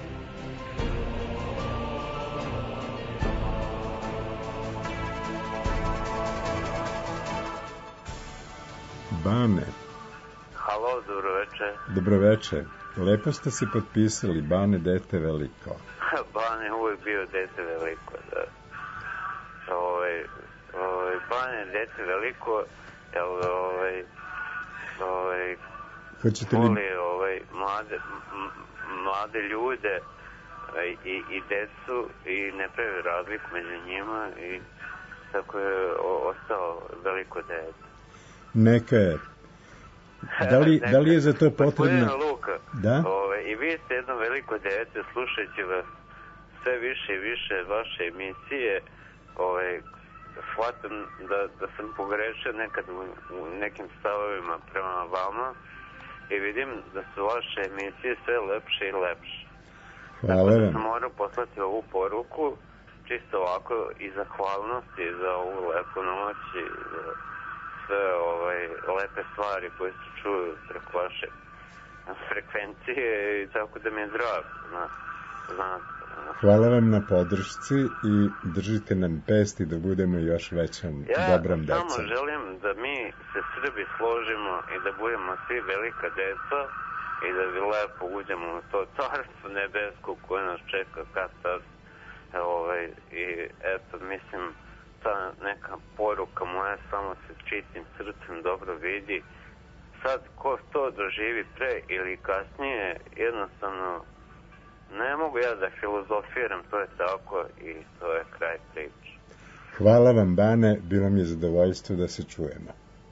Bane. Halo, dobroveče. Dobroveče. Lepo ste se potpisali, Bane, dete veliko. Bane uvijek bio dete veliko, da. Ovaj, ovaj, Bane dete veliko, jel, ovaj, ovaj, Hoćete li... voli, ovaj, mlade, m, mlade ljude i, i decu i ne pravi razliku među njima i tako je o, ostao veliko dete. Neka je. Da li, da li je za to potrebno... Gospodine Luka, da? Ove, i vi ste jedno veliko dete, slušajući vas sve više i više vaše emisije, ove, shvatam da, da sam pogrešio nekad u, u nekim stavovima prema vama i vidim da su vaše emisije sve lepše i lepše. Hvala Tako vam. da sam morao poslati ovu poruku, čisto ovako i zahvalnosti za ovu lepu noć i za sve ovaj, lepe stvari koje se čuju preko vaše frekvencije i tako da mi je drago. Zna, zna, Hvala vam na podršci i držite nam pesti da budemo još većom ja dobrom decom. Ja samo želim da mi se Srbi složimo i da budemo svi velika deca i da bi lepo uđemo u to carstvo nebesko koje nas čeka kad tad. Ovaj, I eto, mislim, ta neka poruka moja samo se čitim srcem dobro vidi. Sad, ko to doživi pre ili kasnije, jednostavno ne mogu ja da filozofiram, to je tako i to je kraj priče. Hvala vam, Bane, bilo mi je zadovoljstvo da se čujemo.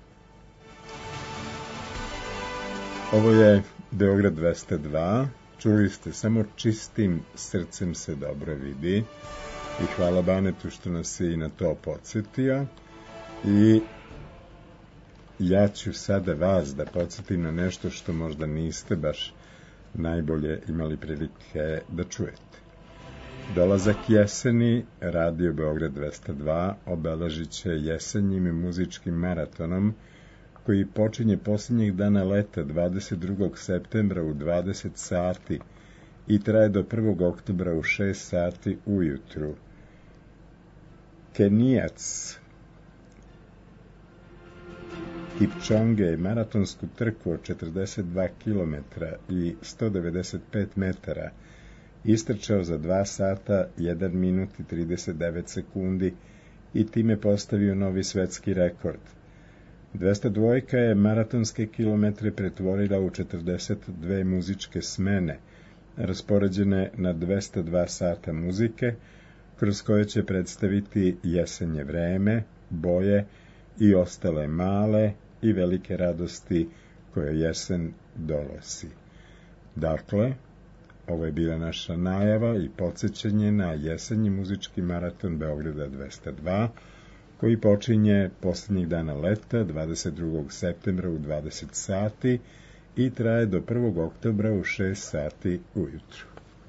Ovo je Beograd dvesta dva, čuli ste, samo čistim srcem se dobro vidi. I hvala Banetu što nas je i na to podsjetio. I ja ću sada vas da podsjetim na nešto što možda niste baš najbolje imali prilike da čujete. Dolazak jeseni, Radio Beograd dvesta dva obeležit će jesenjim muzičkim maratonom koji počinje posljednjih dana leta dvadeset drugog septembra u dvadeset sati i traje do prvog oktobra u šest sati ujutru. Kenijac Kipčonge je maratonsku trku od četrdeset dva kilometra i sto devedeset pet metara istrčao za dva sata, jedan minut i trideset devet sekundi i time postavio novi svetski rekord. dvesta dva je maratonske kilometre pretvorila u četrdeset dve muzičke smene, raspoređene na dvesta dva sata muzike, kroz koje će predstaviti jesenje vreme, boje i ostale male i velike radosti koje jesen donosi. Dakle, ovo je bila naša najava i podsjećanje na jesenji muzički maraton Beograda dvesta dva, koji počinje posljednjih dana leta, dvadeset drugog septembra u dvadeset sati i traje do prvog oktobra u šest sati ujutru.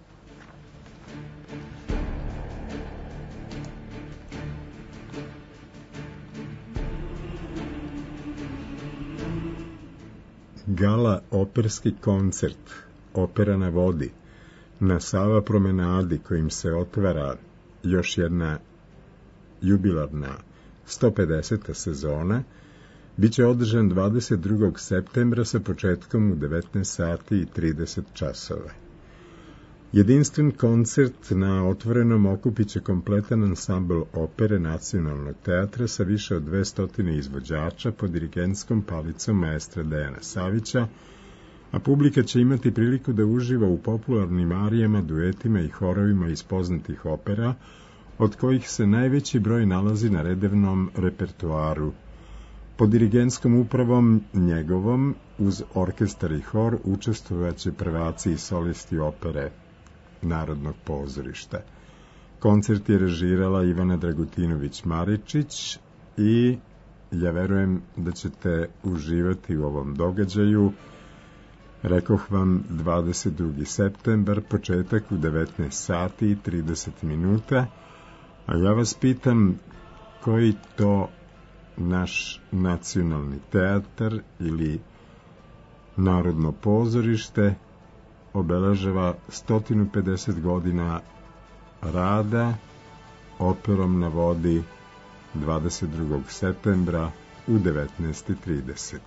Gala operski koncert, Opera na vodi, na Sava promenadi kojim se otvara još jedna jubilarna sto pedeseta sezona, bit će održan dvadeset drugog septembra sa početkom u devetnaest sati i trideset časova. Jedinstven koncert na otvorenom okupit će kompletan ansambl opere Nacionalnog teatra sa više od dvesta izvođača pod dirigentskom palicom maestra Dejana Savića, a publika će imati priliku da uživa u popularnim arijama, duetima i horovima iz poznatih opera, od kojih se najveći broj nalazi na redovnom repertoaru. Pod dirigentskom upravom njegovom, uz orkestar i hor, učestvovaće prvaci i solisti opere Narodnog pozorišta. Koncert je režirala Ivana Dragutinović-Maričić i ja verujem da ćete uživati u ovom događaju. Rekoh vam dvadeset drugi septembar, početak u devetnaest sati i trideset minuta, a ja vas pitam koji to naš nacionalni teatar ili Narodno pozorište obeležava sto pedeset godina rada operom na vodi dvadeset drugog septembra u devetnaest trideset.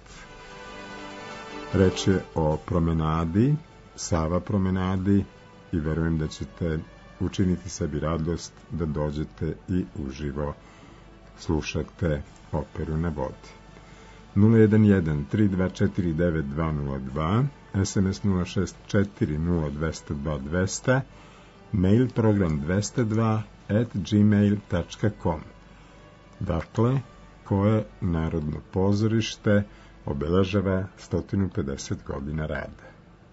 Reč je o promenadi, Sava promenadi, i verujem da ćete učiniti sebi radost da dođete i uživo slušate operu na vodi. nula jedan jedan tri dva četiri devet dva nula dva, es em es nula šest četiri nula dva nula dva dva nula nula, mail program dvesta dva at gmail tačka com. Dakle, koje Narodno pozorište obeležava sto pedeset godina rada.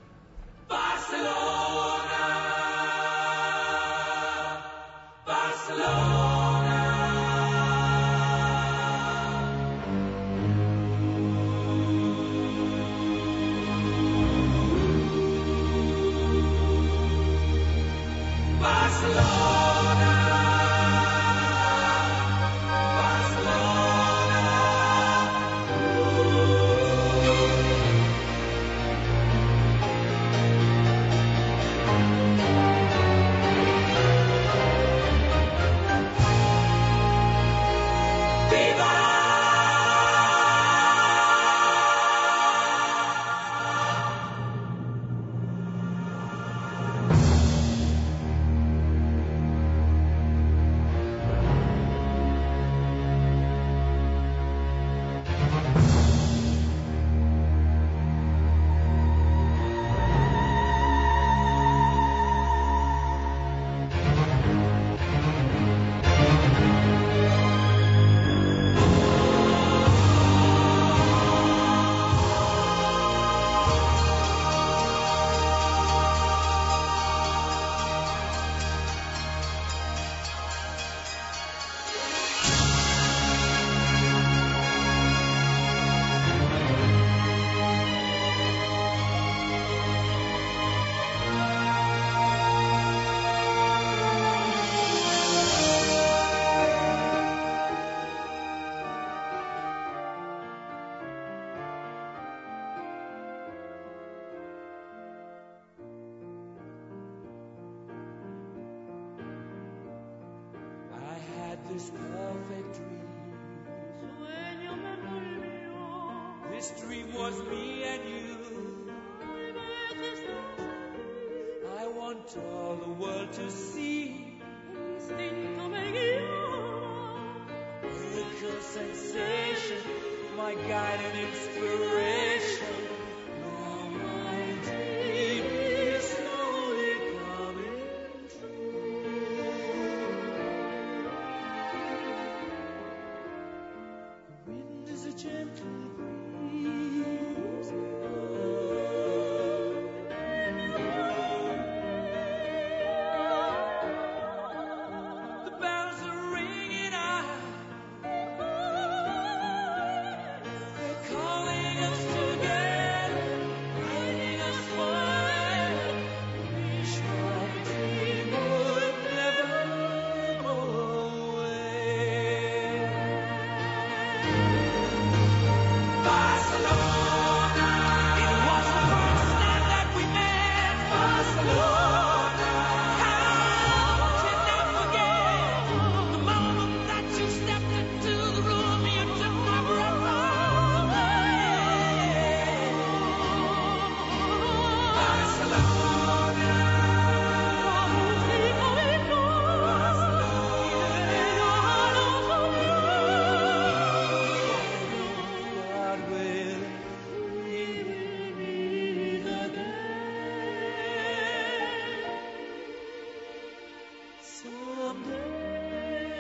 Barcelona, Barcelona. This perfect dream. This dream was me and you. I want all the world to see. Miracle sensation, my guide and inspiration. Now my dream is slowly coming true. The wind is a gentle breeze. The bells are ringing out. They're calling us together, guiding us forever. Wish my dream would never go away. Barcelona, it was the first night that we met. Barcelona, how can I forget the moment that you stepped into the room? You took my breath away. Barcelona, God will meet again someday.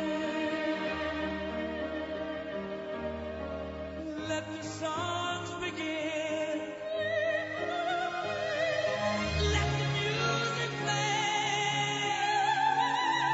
Let the songs begin. Let the music play.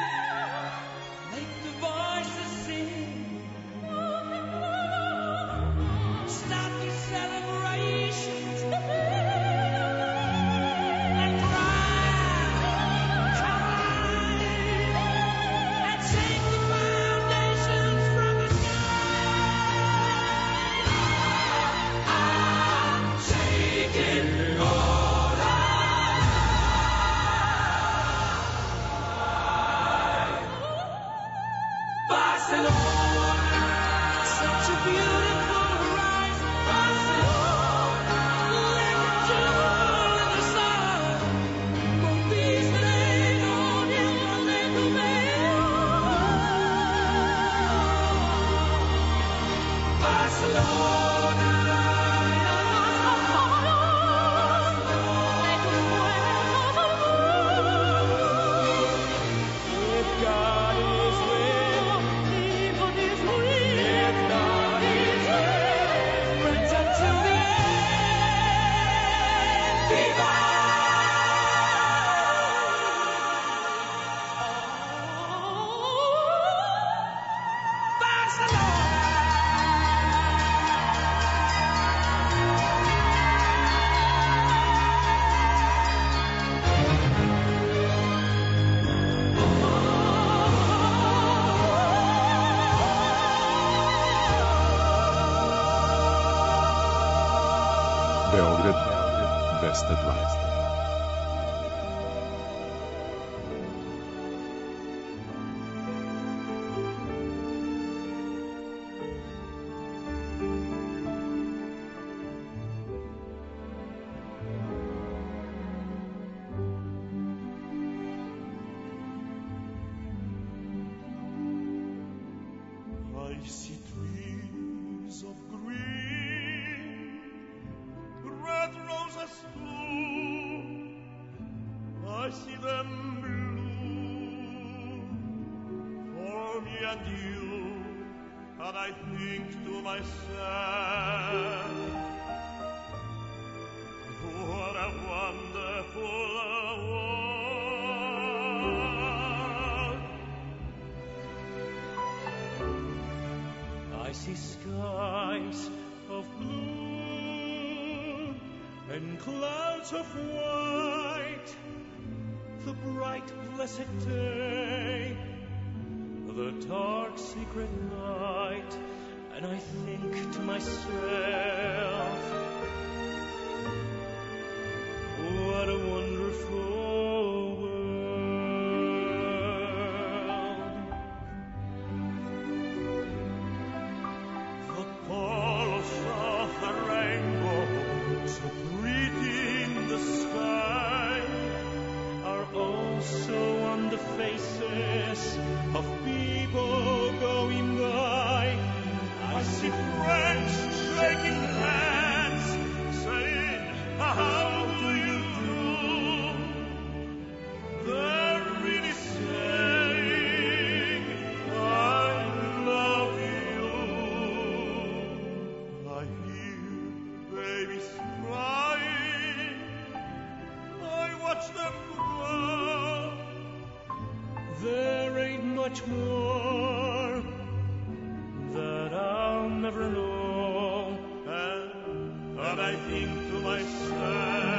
Beograd dvesta dva. I see trees of green, red roses too. I see them blue for me and you, and I think to myself, what a wonderful world. I see skies of blue and clouds of white, the bright blessed day, the dark secret night, and I think to myself, what a wonderful world. The colors of the rainbow, so pretty in the sky, are also on the faces of people going by. I see friends shaking hands, saying, how do you do? They're really saying, I love you. I hear babies crying, I watch them grow. There ain't much more that I'll never know, and, and I think to myself,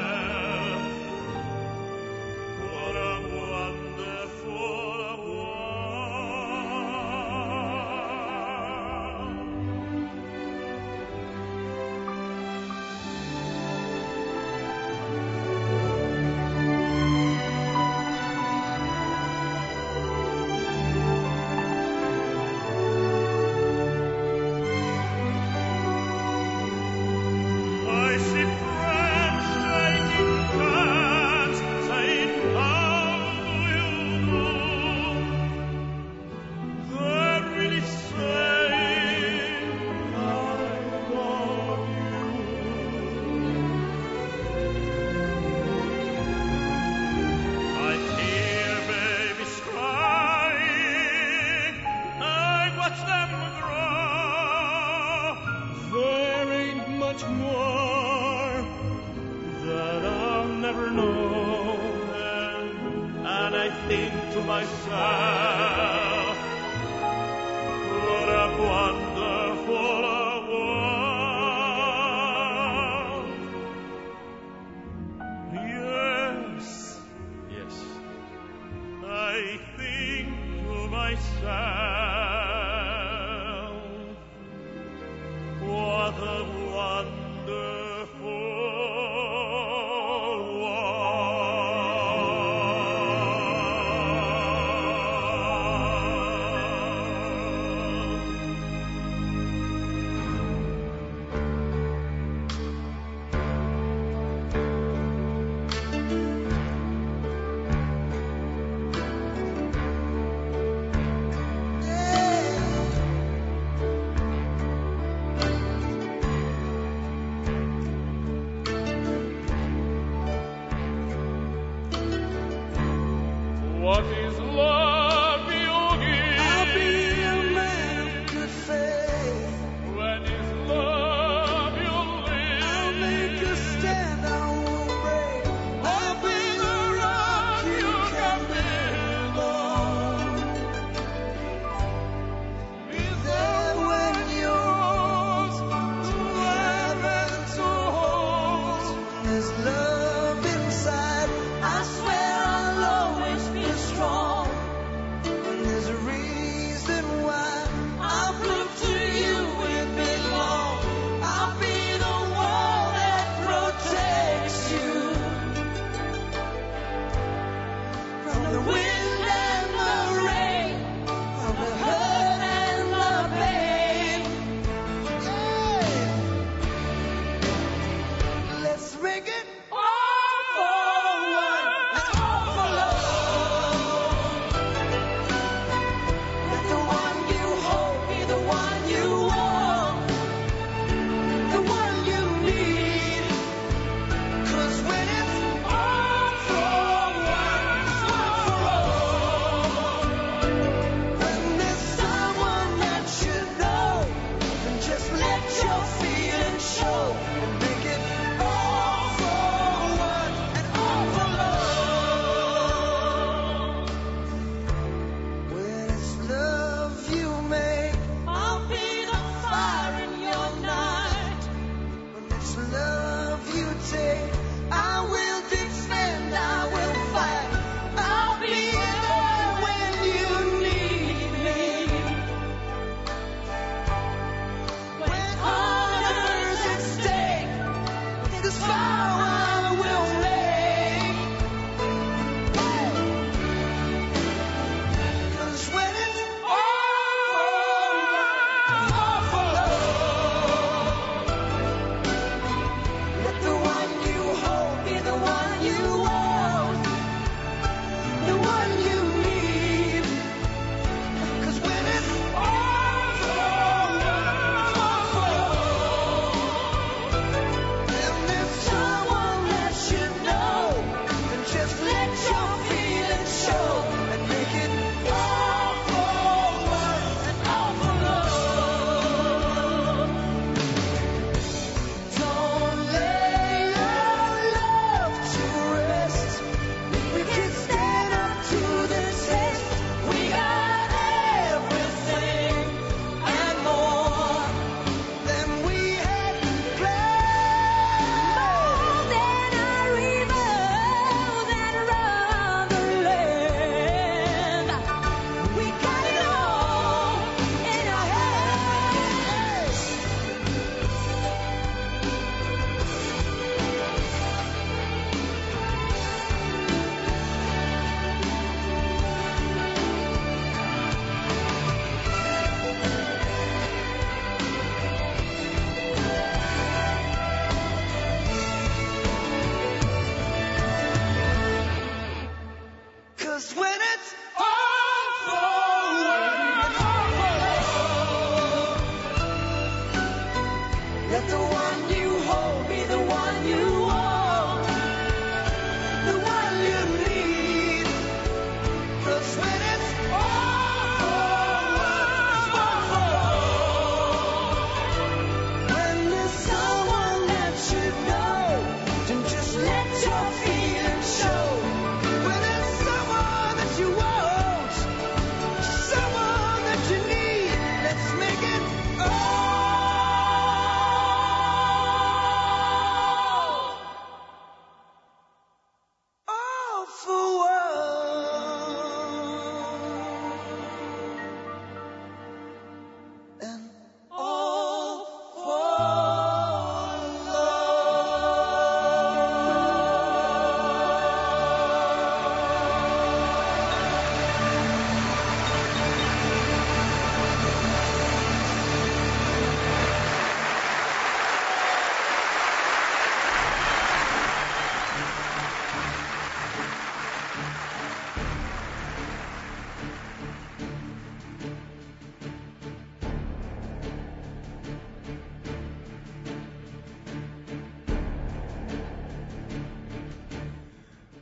what a wonderful world. I see friends shaking hands, saying, how do you do? They're really saying, I love you. I hear babies crying, I watch them grow. There ain't much more that I'll never know, and, and I think to myself, what a wonderful world. Yes, yes, I think to myself, what a wonderful world.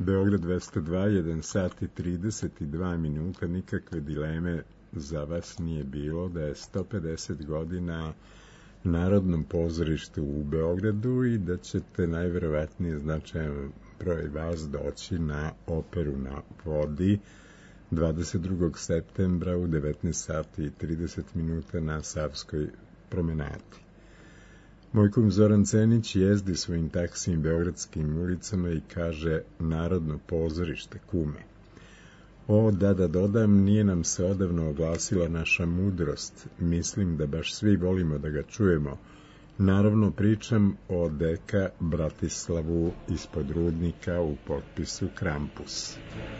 Beograd dvesta dva, jedan sat i trideset dva minuta, nikakve dileme za vas nije bilo da je sto pedeset godina Narodnom pozorištu u Beogradu i da ćete najverovatnije značajan broj vas doći na Operu na vodi dvadeset drugog septembra u devetnaest sati i trideset minuta na Savskoj promenadi. Moj kum Zoran Cenić jezdi svojim taksijem beogradskim ulicama i kaže Narodno pozorište, kume. O, da da dodam, nije nam se odavno oglasila naša mudrost. Mislim da baš svi volimo da ga čujemo. Naravno pričam o deka Bratislavu ispod Rudnika u potpisu Krampus.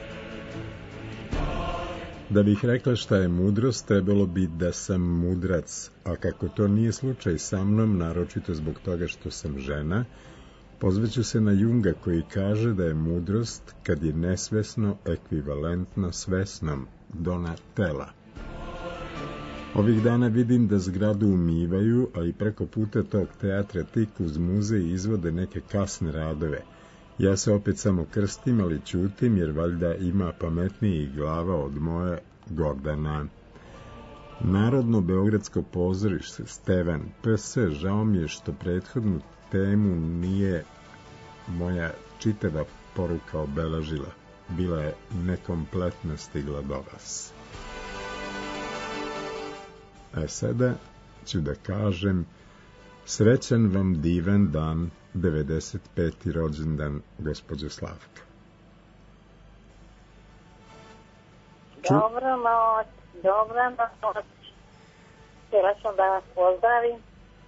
Da bih rekla šta je mudrost, trebalo bi da sam mudrac, a kako to nije slučaj sa mnom, naročito zbog toga što sam žena, pozvaću se na Junga koji kaže da je mudrost kad je nesvesno ekvivalentno svesnom, Donatella. Ovih dana vidim da zgradu umivaju, a i preko puta tog teatra tik uz muzej izvode neke kasne radove. Ja se opet samo krstim, ali ćutim, jer valjda ima pametnijih glava od moje Gordana. Narodno beogradsko pozorište, Stevan, P S, žao mi je što prethodnu temu nije moja čitava poruka obeležila. Bila je nekompletno stigla do vas. A sada ću da kažem srećan vam divan dan, devedeset peti rođendan gospođe Slavka. Ču... Dobro noć, dobra noć. Htjela sam da vas pozdravim.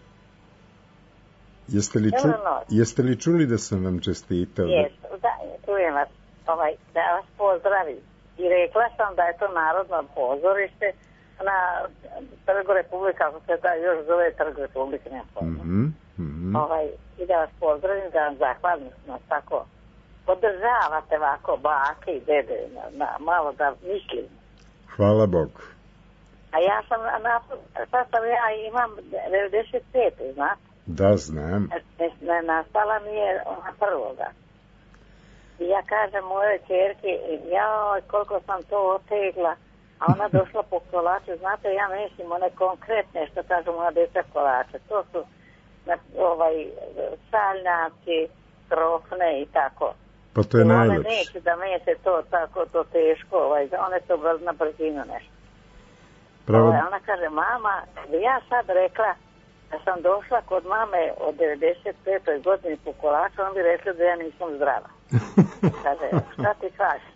Jeste li, ču... Jeste li čuli da sam vam čestitao? Jeste, da, čujem vas, ovaj, da vas pozdravim. I rekla sam da je to Narodno pozorište na Trgu Republike, kako se da još zove Trg Republike, ne pojma. Mm-hmm, mm-hmm. Ovaj, i da vas pozdravim, da vam zahvalim nas tako podržavate ovako bake i dede, na, na, malo da mislim. Hvala Bogu. A ja sam, na, sad sam ja imam devedeset pet, znate? Da, znam. Ne, nastala mi je ona prvoga. I ja kažem moje čerke, joj, koliko sam to otegla, a ona došla po kolače, znate, ja mislim one konkretne, što kažu moja djeca kolače, to su ovaj, saljnaci, krofne i tako. Pa to je I najlepše. One neće da mese to tako, to teško, ovaj, one to na brzinu nešto. Pravo... Ovaj, ona kaže, mama, bi ja sad rekla da sam došla kod mame od devedeset petoj godini po kolaču, on bi rekla da ja nisam zdrava. Kaže, šta ti kažeš?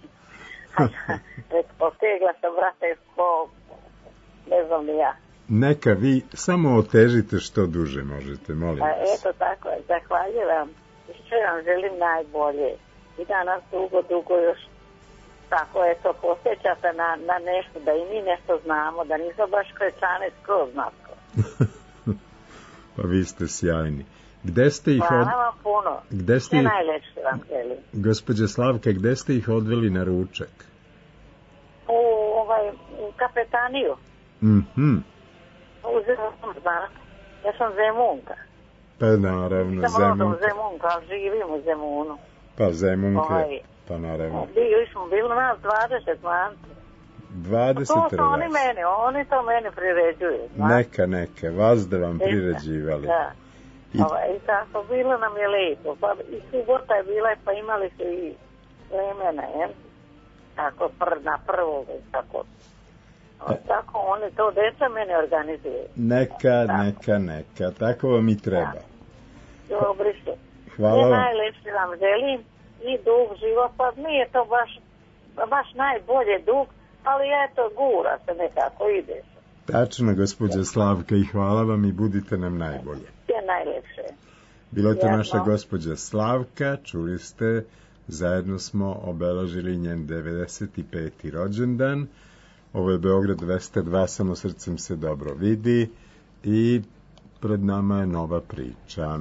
Otegla sam, brate, ko, ne znam ni ja. Neka vi samo otežite što duže možete, molim vas. Eto tako, zahvaljujem. I što vam želim najbolje. I da nas dugo, dugo još tako, eto, posjećate na, na nešto, da i mi nešto znamo, da nismo baš krečane skroz nasko. Pa vi ste sjajni. Gde ste ih od... Hvala vam puno. Gde ste ih... ih... najlepše vam želim. Gospođa Slavka, gde ste ih odveli na ručak? U, ovaj, u kapetaniju. Mhm. U Zemun, znate. Ja sam Zemunka. Pa naravno, sam Zemunka. Sam Zemunka, ali živim u Zemunu. Pa Zemunka, ovaj, pa naravno. Bili smo, bilo nas dvadeset manti. dvadeset To su oni meni, oni to meni priređuju. Znate? Neka, neka, vas da vam priređivali. Da. I... Ovaj, I tako, bilo nam je lepo. Pa i subota je bila, pa imali su i vremena, jel? Tako, pr, na prvog, tako. O, tako, oni to deca mene organizuju. Neka, tako. neka, neka. Tako vam i treba. Dobri su. Hvala vam. Najlepše vam želim i dug život, pa nije to baš, baš najbolje dug, ali eto, gura se nekako, ide se. Tačno, gospođa Slavka, i hvala vam i budite nam najbolje. Je najlepše. Bila je to Jedno. naša gospođa Slavka, čuli ste, zajedno smo obeležili njen devedeset peti rođendan. Ovo je Beograd dvesta dva, samo srcem se dobro vidi i pred nama je nova priča.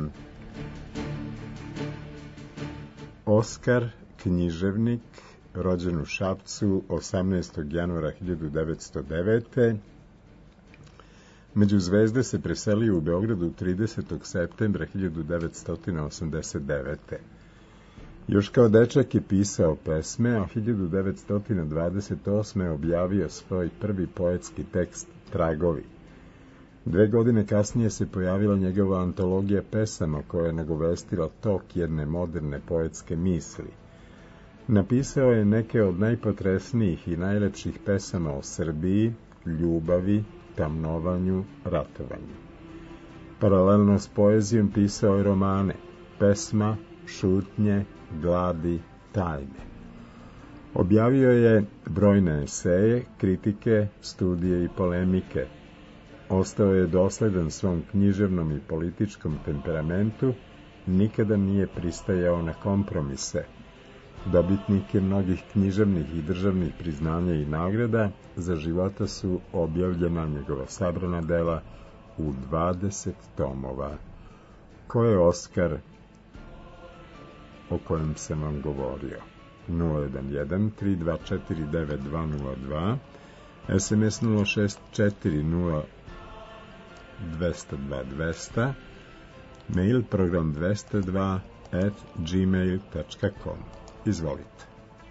Oskar, književnik, rođen u Šapcu osamnaestog januara hiljadu devetsto devete. Među zvezde se preselio u Beogradu tridesetog septembra hiljadu devetsto osamdeset devete. Još kao dečak je pisao pesme, a hiljadu devetsto dvadeset osme objavio svoj prvi poetski tekst Tragovi. Dve godine kasnije se pojavila njegova antologija pesama koja je nagovestila tok jedne moderne poetske misli. Napisao je neke od najpotresnijih i najlepših pesama o Srbiji, ljubavi, tamnovanju, ratovanju. Paralelno s poezijom pisao je romane, pesma, šutnje, gladi, tajne. Objavio je brojne eseje, kritike, studije i polemike. Ostao je dosledan svom književnom i političkom temperamentu, nikada nije pristajao na kompromise. Dobitnik je mnogih književnih i državnih priznanja i nagrada, za života su objavljena njegova sabrana dela u dvadeset tomova. Ko je Oskar o kojem sam vam govorio? nula jedan jedan tri dva četiri devet dva nula dva, es em es nula šest četiri nula dva nula dva dva nula nula, mail program dvesta dva at gmail tačka com. Izvolite.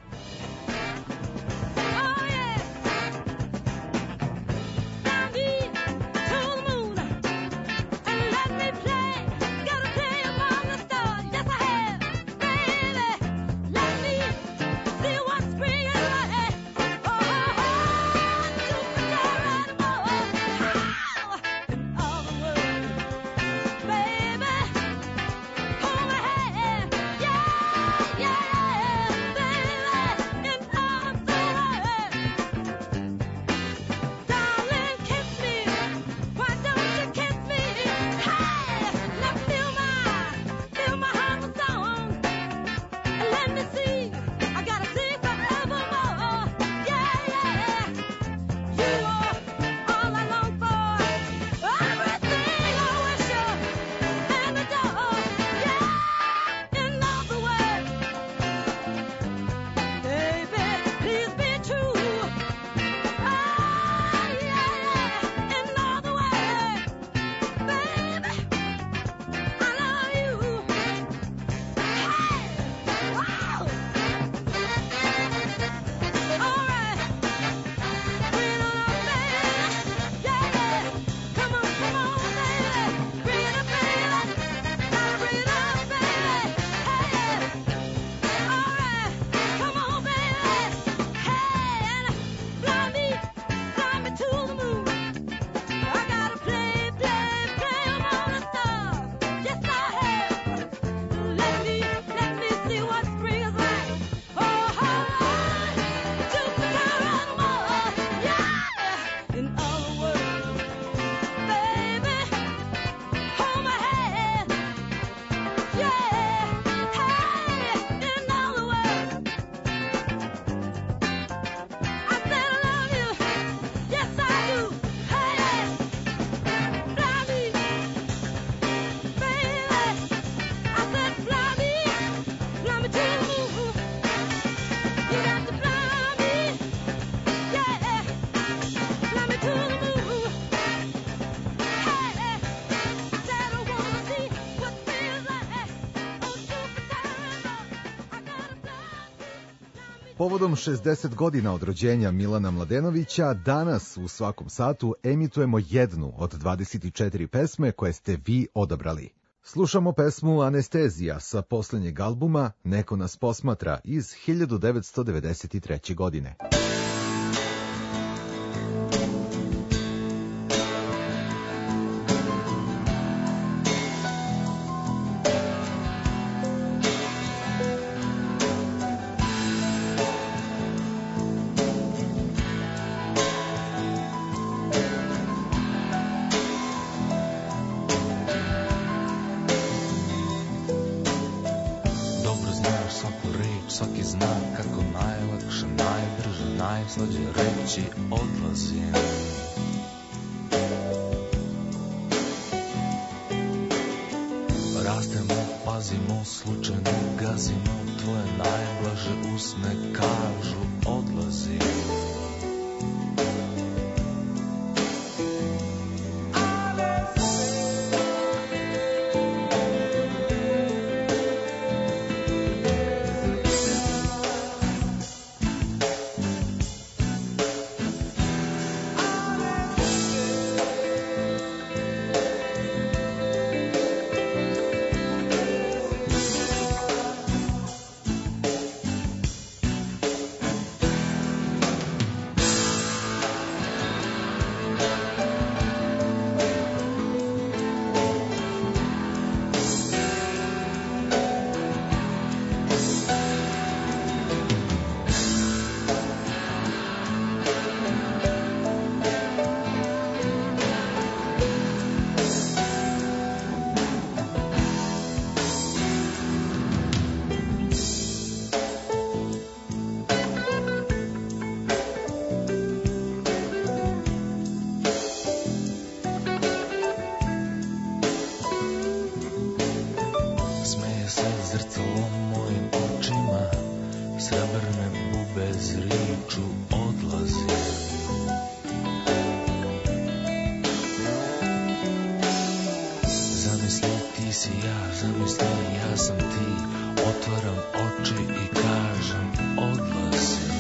Povodom šezdeset godina od rođenja Milana Mladenovića, danas u svakom satu emitujemo jednu od dvadeset četiri pesme koje ste vi odabrali. Slušamo pesmu Anestezija sa poslednjeg albuma Neko nas posmatra iz hiljadu devetsto devedeset treće. godine. ti si ja, zamisli, ja sam ti, otvaram oči i kažem, odlazi.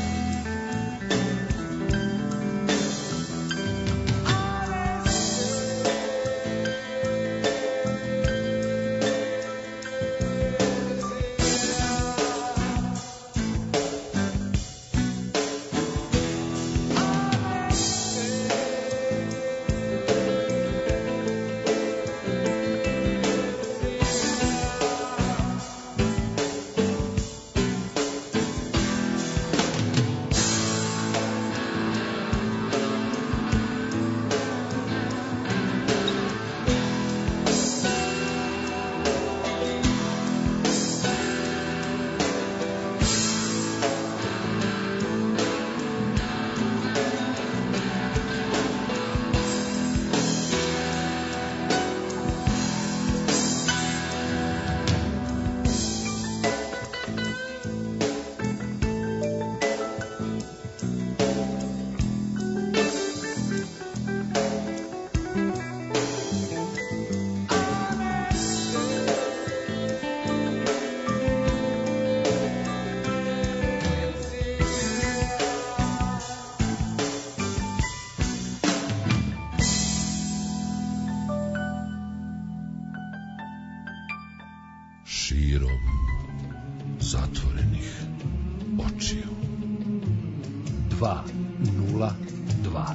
Širom zatvorenih očiju. Dva nula dva.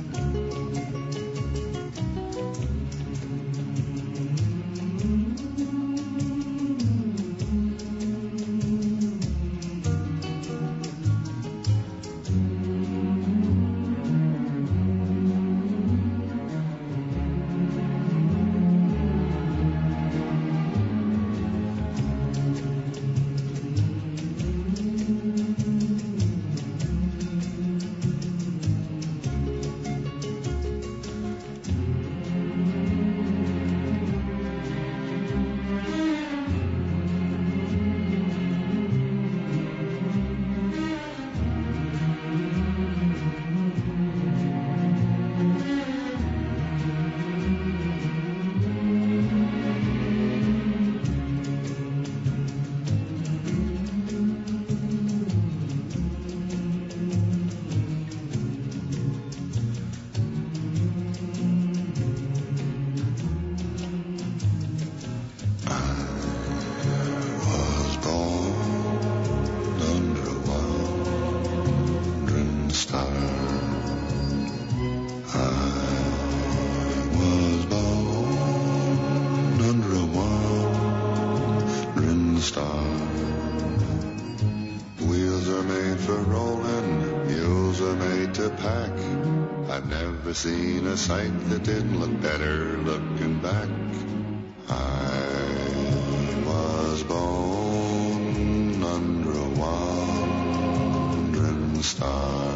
Seen a sight that didn't look better looking back. I was born under a wandering star.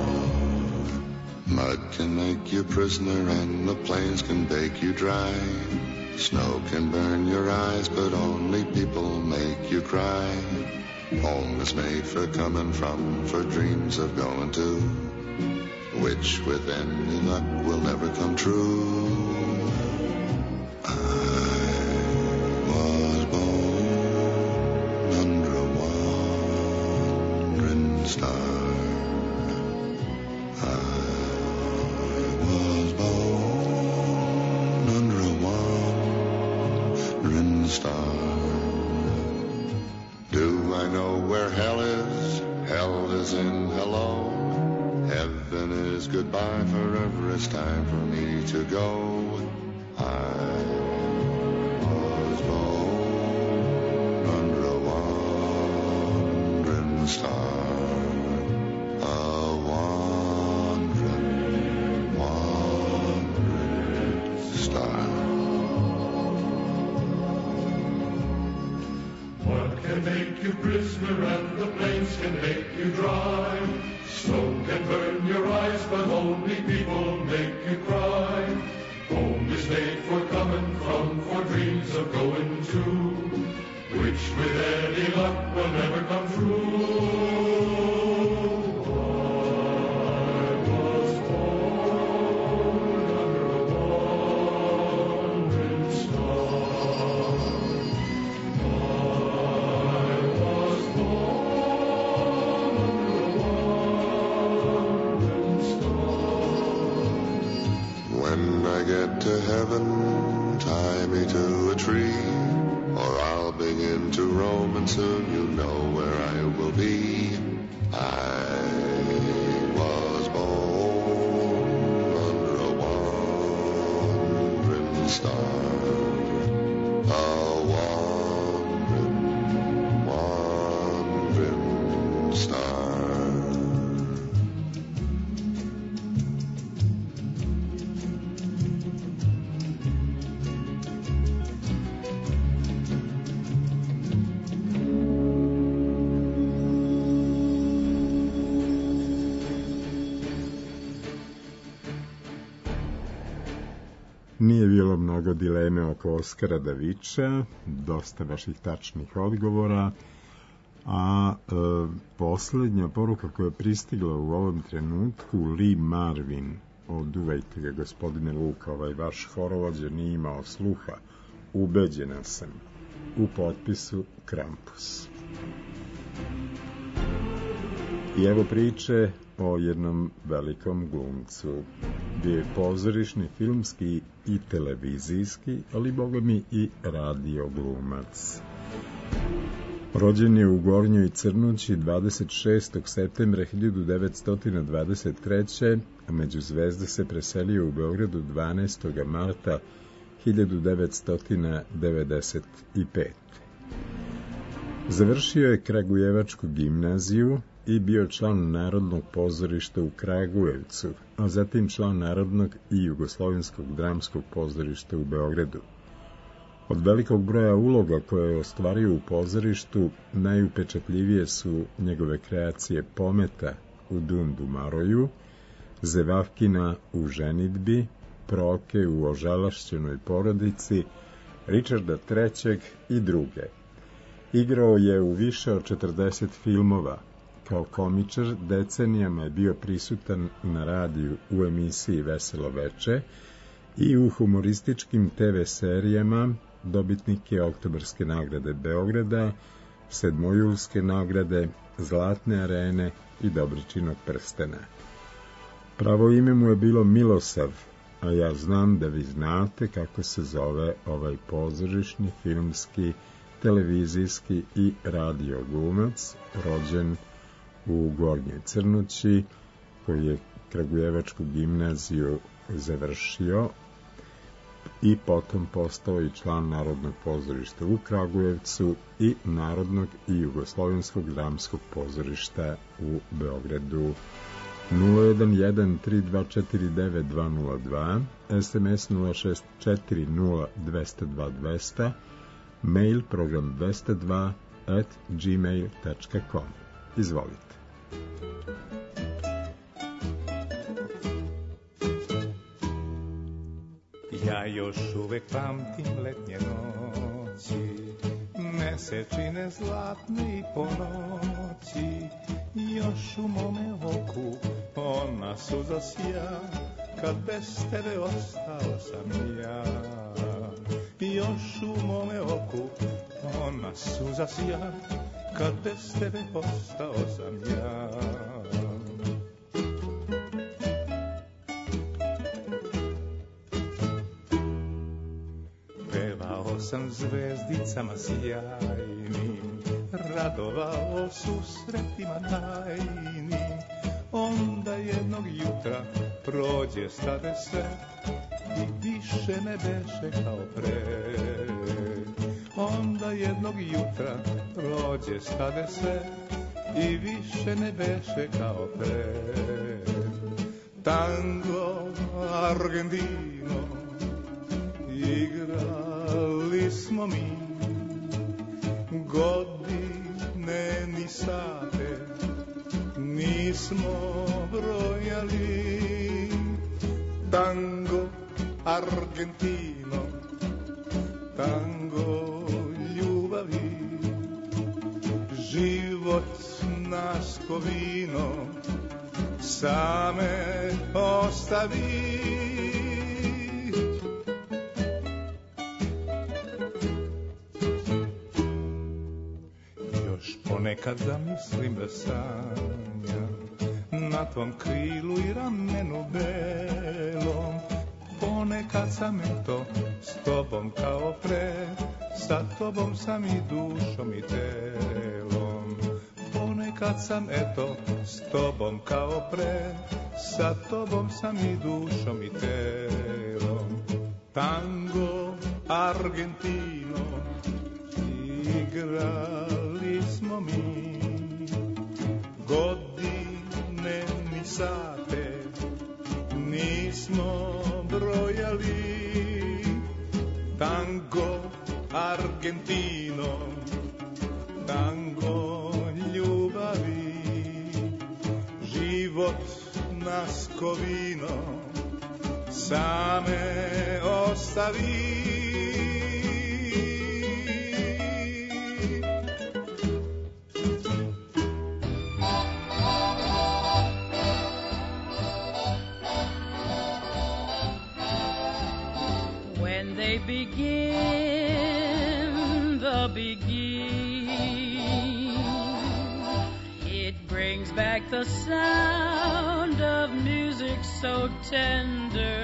Mud can make you prisoner and the plains can bake you dry. Snow can burn your eyes but only people make you cry. Home is made for coming from, for dreams of going to, which with any luck will never come true. I was born under a wandering star. I was born under a wandering star. Do I know where hell is? Hell is in hello. Heaven is goodbye, forever it's time for me to go. I was born under a wandering star, a wandering, wandering star. What can make you prisoner and the plains can make you dry? Snow can burn your eyes, but only people make you cry. Home is made for coming from, for dreams of going to, which with any luck will never come true. I was born under a wandering star. heaven, tie me to a tree, or I'll begin to roam, and soon you know where I will be. I was born under a wandering star, a wandering, wandering star. Nije bilo mnogo dileme oko Oskara Davića, dosta vaših tačnih odgovora, a e, poslednja poruka koja je pristigla u ovom trenutku, Lee Marvin, oduvejte ga gospodine Luka, ovaj vaš horovođa nije imao sluha, ubeđena sam, u potpisu Krampus. I evo priče o jednom velikom glumcu. Bio je pozorišni, filmski i televizijski, ali boga mi i radio glumac. Rođen je u Gornjoj Crnući dvadeset šestog septembra hiljadu devetsto dvadeset treće a među zvezde se preselio u Beogradu dvanaestog marta hiljadu devetsto devedeset pete. Završio je Kragujevačku gimnaziju i bio član Narodnog pozorišta u Kragujevcu, a zatim član Narodnog i Jugoslovenskog dramskog pozorišta u Beogradu. Od velikog broja uloga koje je ostvario u pozorištu, najupečatljivije su njegove kreacije Pometa u Dundu Maroju, Zevavkina u Ženidbi, Proke u Ožalašćenoj porodici, Richarda trećeg i druge. Igrao je u više od četrdeset filmova. Kao komičar decenijama je bio prisutan na radiju u emisiji Veselo veče i u humorističkim te ve serijama, dobitnik je Oktobarske nagrade Beograda, Sedmojulske nagrade, Zlatne arene i Dobričinog prstena. Pravo ime mu je bilo Milosav, a ja znam da vi znate kako se zove ovaj pozorišni, filmski, televizijski i radio glumac, rođen u Gornjoj Crnući, koji je Kragujevačku gimnaziju završio i potom postao i član Narodnog pozorišta u Kragujevcu i Narodnog i Jugoslovenskog dramskog pozorišta u Beogradu. nula jedan jedan tri dva četiri devet dva nula dva, es em es nula šest četiri nula dva nula dva dva nula nula, mail program dvesta dva at gmail tačka com. Izvolite. Ja još uvek pamtim letnje noći, mesečine zlatne i po noći, još u mome oku ona suza sja, kad bez tebe ostao sam ja. Još u mome oku ona suza sja, kad bez tebe ostao sam ja. Pevao sam zvezdicama sjajnim, radovao susretima tajnim. Onda jednog jutra prođe stade sve i više ne beše kao pre. Onda jednog jutra prođe stade sve i više ne beše kao pre. Tango Argentino igrali smo mi, godine ni sate nismo brojali. Tango Argentino, tango ljubavi, život naš ko vino, same ostavi. Još ponekad zamislim da sanjam na tvom krilu i ramenu belom, ponekad sam eto s tobom kao pre, sa tobom sam i dušom i telom. Ponekad sam eto s tobom kao pre, sa tobom sam i dušom i telom. Tango, Argentino, igrali smo mi, godine ni sate nismo brojali. Tango, Argentino, tango ljubavi, život nas ko vino same ostavi. When they begin the beginning, it brings back the sound of music so tender.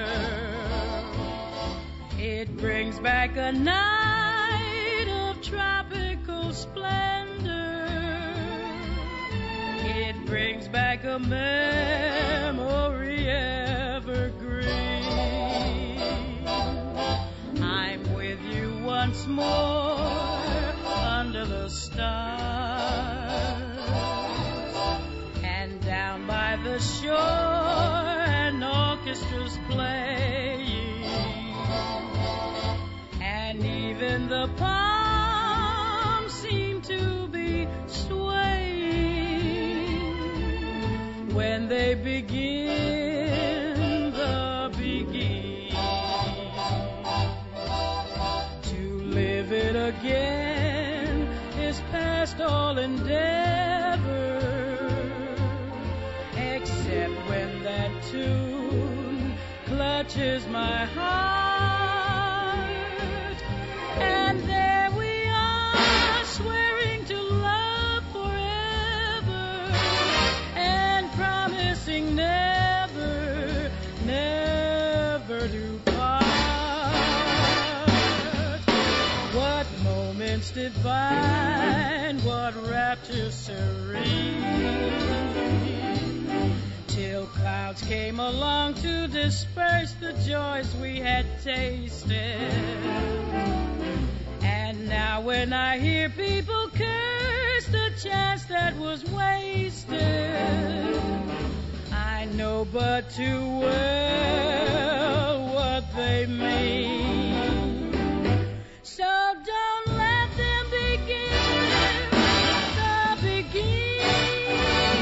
It brings back a night of tropical splendor. It brings back a memory evergreen. I'm with you once more under the stars, and down by the shore an orchestra's playing, and even the palms seem to be swaying when they begin the beginning. To live it again is past all endeavor, except when that tune clutches my heart, and there we are swearing to love forever and promising never, never to part. What moments divine, what rapture serene, till clouds came along to disperse the joys we had tasted. And now when I hear people curse the chance that was wasted, I know but too well what they mean. So don't let them begin the beginning.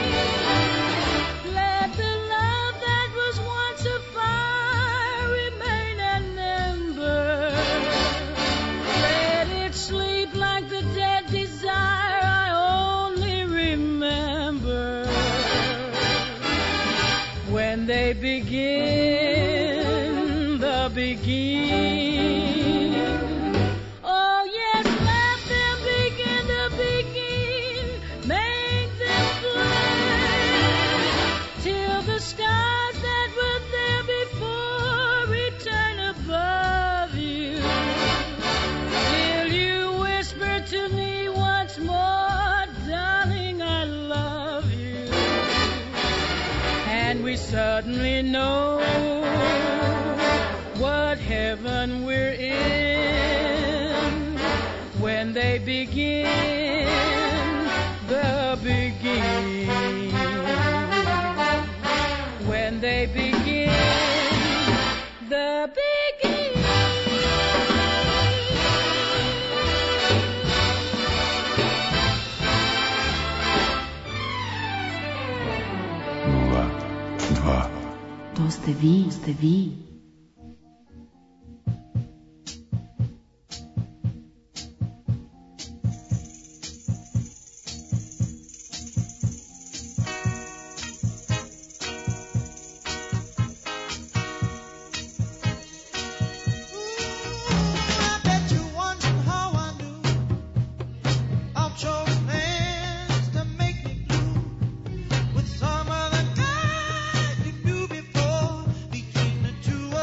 Let the love that was once a fire remain an ember. Let it sleep like the dead desire I only remember. When they begin the beginning, oh yes, let them begin to begin. Make them flash till the stars that were there before return above you. Till you whisper to me once more, darling, I love you. And we suddenly know what heaven we're in when they begin the beginning. When they begin the beginning. Nula, dva. To ste vi, ste vi. Some of the guys you knew before became the two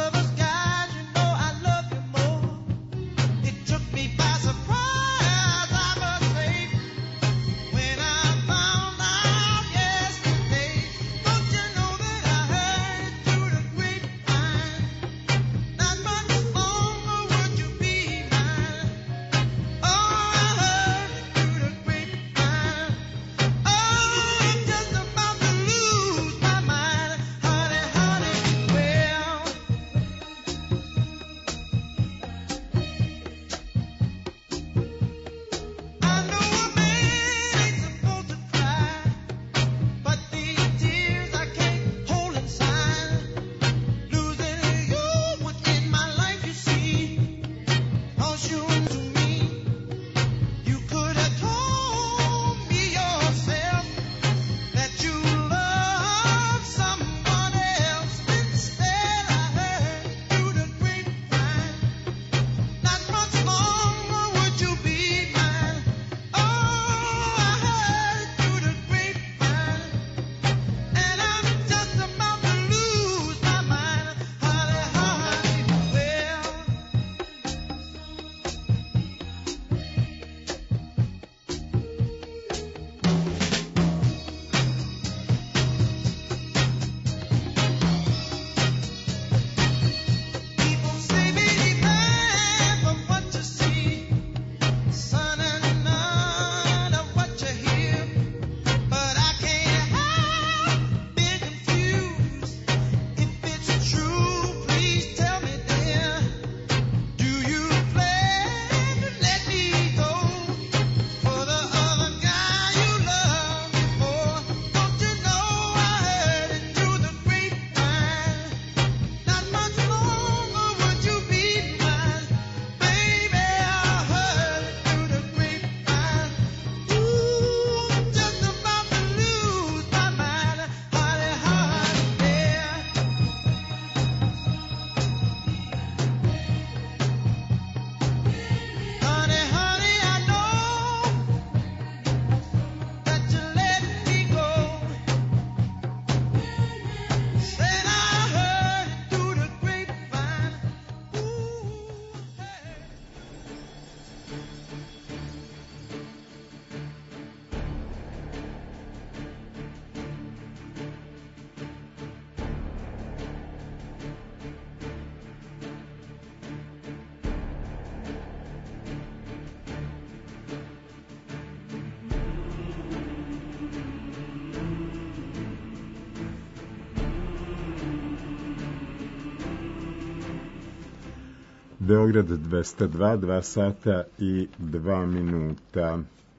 Beograd dvesta dva, dva sata i dva minuta.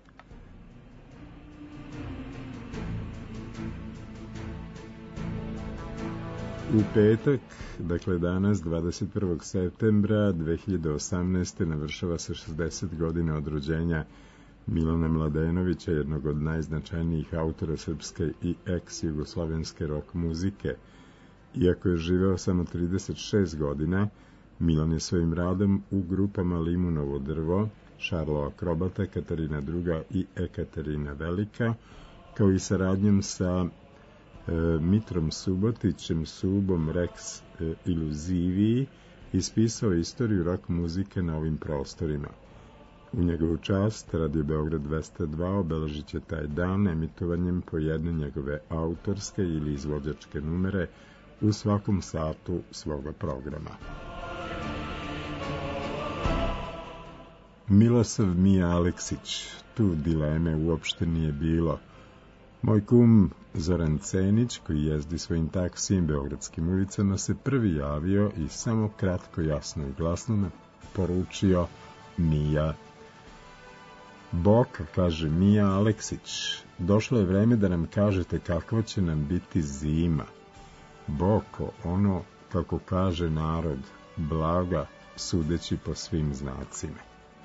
U petak, dakle danas, dvadeset prvog septembra dve hiljade osamnaeste. navršava se šezdeset godina od rođenja Milana Mladenovića, jednog od najznačajnijih autora srpske i ex-jugoslovenske rock muzike. Iako je živeo samo trideset šest godina, Milan je svojim radom u grupama Limunovo drvo, Šarlo Akrobata, Katarina druga i Ekaterina Velika, kao i saradnjom sa e, Mitrom Subotićem, Subom, Rex e, Iluziviji, ispisao istoriju rock muzike na ovim prostorima. U njegovu čast Radio Beograd dvesta dva obeležit će taj dan emitovanjem po jedne njegove autorske ili izvođačke numere u svakom satu svoga programa. Milosav Mija Aleksić, tu dileme uopšte nije bilo. Moj kum Zoran Cenić, koji jezdi svojim taksijem beogradskim ulicama, se prvi javio i samo kratko, jasno i glasno me poručio: Mija. Boka, kaže Mija Aleksić, došlo je vreme da nam kažete kakva će nam biti zima. Boko, ono, kako kaže narod, blaga, sudeći po svim znacima.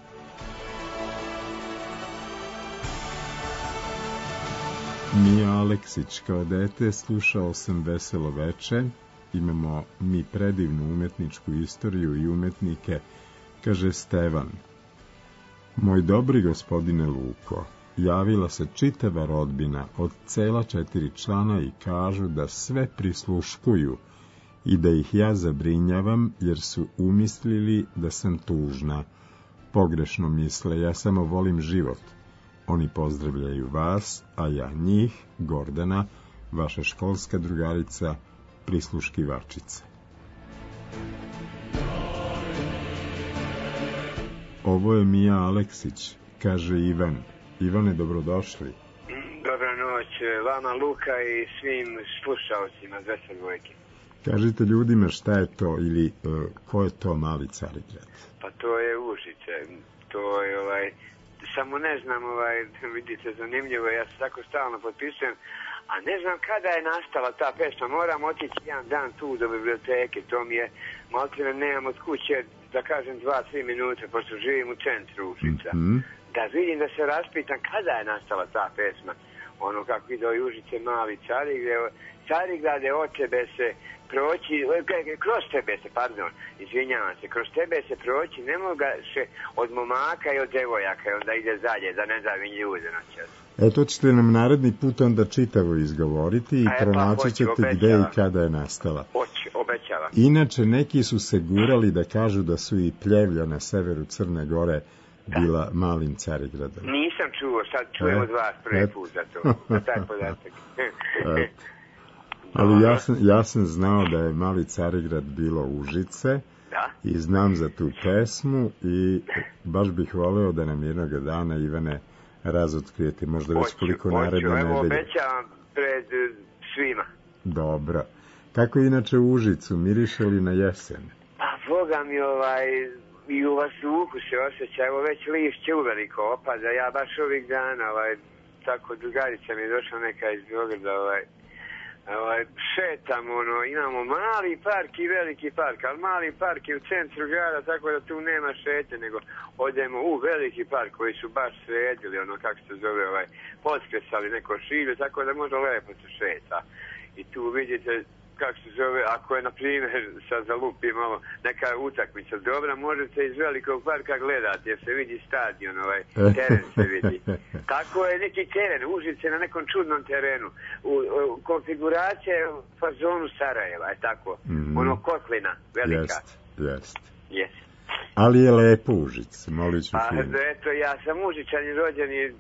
Mija Aleksić, kao dete slušao sam Veselo veče, imamo mi predivnu umetničku istoriju i umetnike, kaže Stevan. Moj dobri gospodine Luko, javila se čitava rodbina od cela četiri člana i kažu da sve prisluškuju i da ih ja zabrinjavam jer su umislili da sam tužna. Pogrešno misle, ja samo volim život. Oni pozdravljaju vas, a ja njih, Gordana, vaša školska drugarica, prisluškivačica. Ovo je Mija Aleksić, kaže Ivan. Ivane, dobrodošli. Dobra noć vama, Luka, i svim slušalcima Zvesta dvojke. Kažite ljudima šta je to ili uh, ko je to Mali Carigrad? Pa to je Užice. To je ovaj... Samo ne znam, ovaj, vidite, zanimljivo, ja se tako stalno potpisujem, a ne znam kada je nastala ta pesma. Moram otići jedan dan tu do biblioteke, to mi je, maltene nemam od kuće, da kažem, dva, tri minute, pošto živim u centru Užica. Mm-hmm. Da vidim, da se raspitam kada je nastala ta pesma. Ono kako ide o Užice, Mali Carigrad, Carigrade, od tebe se proći, kroz tebe se, pardon, izvinjavam se, kroz tebe se proći ne moga se od momaka i od devojaka i onda ide dalje, da ne zavim ljude na čas. E, to ćete nam naredni put onda čitavo izgovoriti i e, pronaći pa, ćete obećava. Gde i kada je nastala. Hoće, obećavam. Inače, neki su se gurali da kažu da su i Pljevlja na severu Crne Gore bila da. Malim Carigradom. Nisam čuo, sad čujem e, od vas prvi et. put za to, za taj podatak. Et. Ali ja sam, ja sam znao da je Mali Carigrad bilo Užice, da? I znam za tu pesmu i baš bih voleo da nam jednog dana, Ivane, razotkrijete, možda već koliko naredne nedelje. Evo, obećavam pred svima. Dobro. Kako inače u Užicu, miriše li na jesen? Pa, Boga mi, ovaj, i u vazduhu se osjeća, evo već lišće uveliko opada, ja baš ovih dana, ovaj, tako drugarica mi je došla neka iz Beograda, ovaj, Ovaj, šetam, ono, imamo mali park i veliki park, ali mali park je u centru grada, tako da tu nema šete, nego odemo u veliki park koji su baš sredili, ono, kako se zove, ovaj, poskresali neko šilju, tako da možda lepo se šeta. I tu vidite, kako se zove, ako je, na primjer, sad zalupim malo, neka utakmica dobra, možete iz velikog parka gledati, jer se vidi stadion, ovaj, teren se vidi. Tako je neki teren, Užice na nekom čudnom terenu. U, u konfiguracija je u fazonu Sarajeva, je tako? Mm-hmm. Ono, kotlina, velika. Jest, jest. Jest. Ali je lepo Užice, molit ću pa, film. Eto, ja sam Užičan i rođen i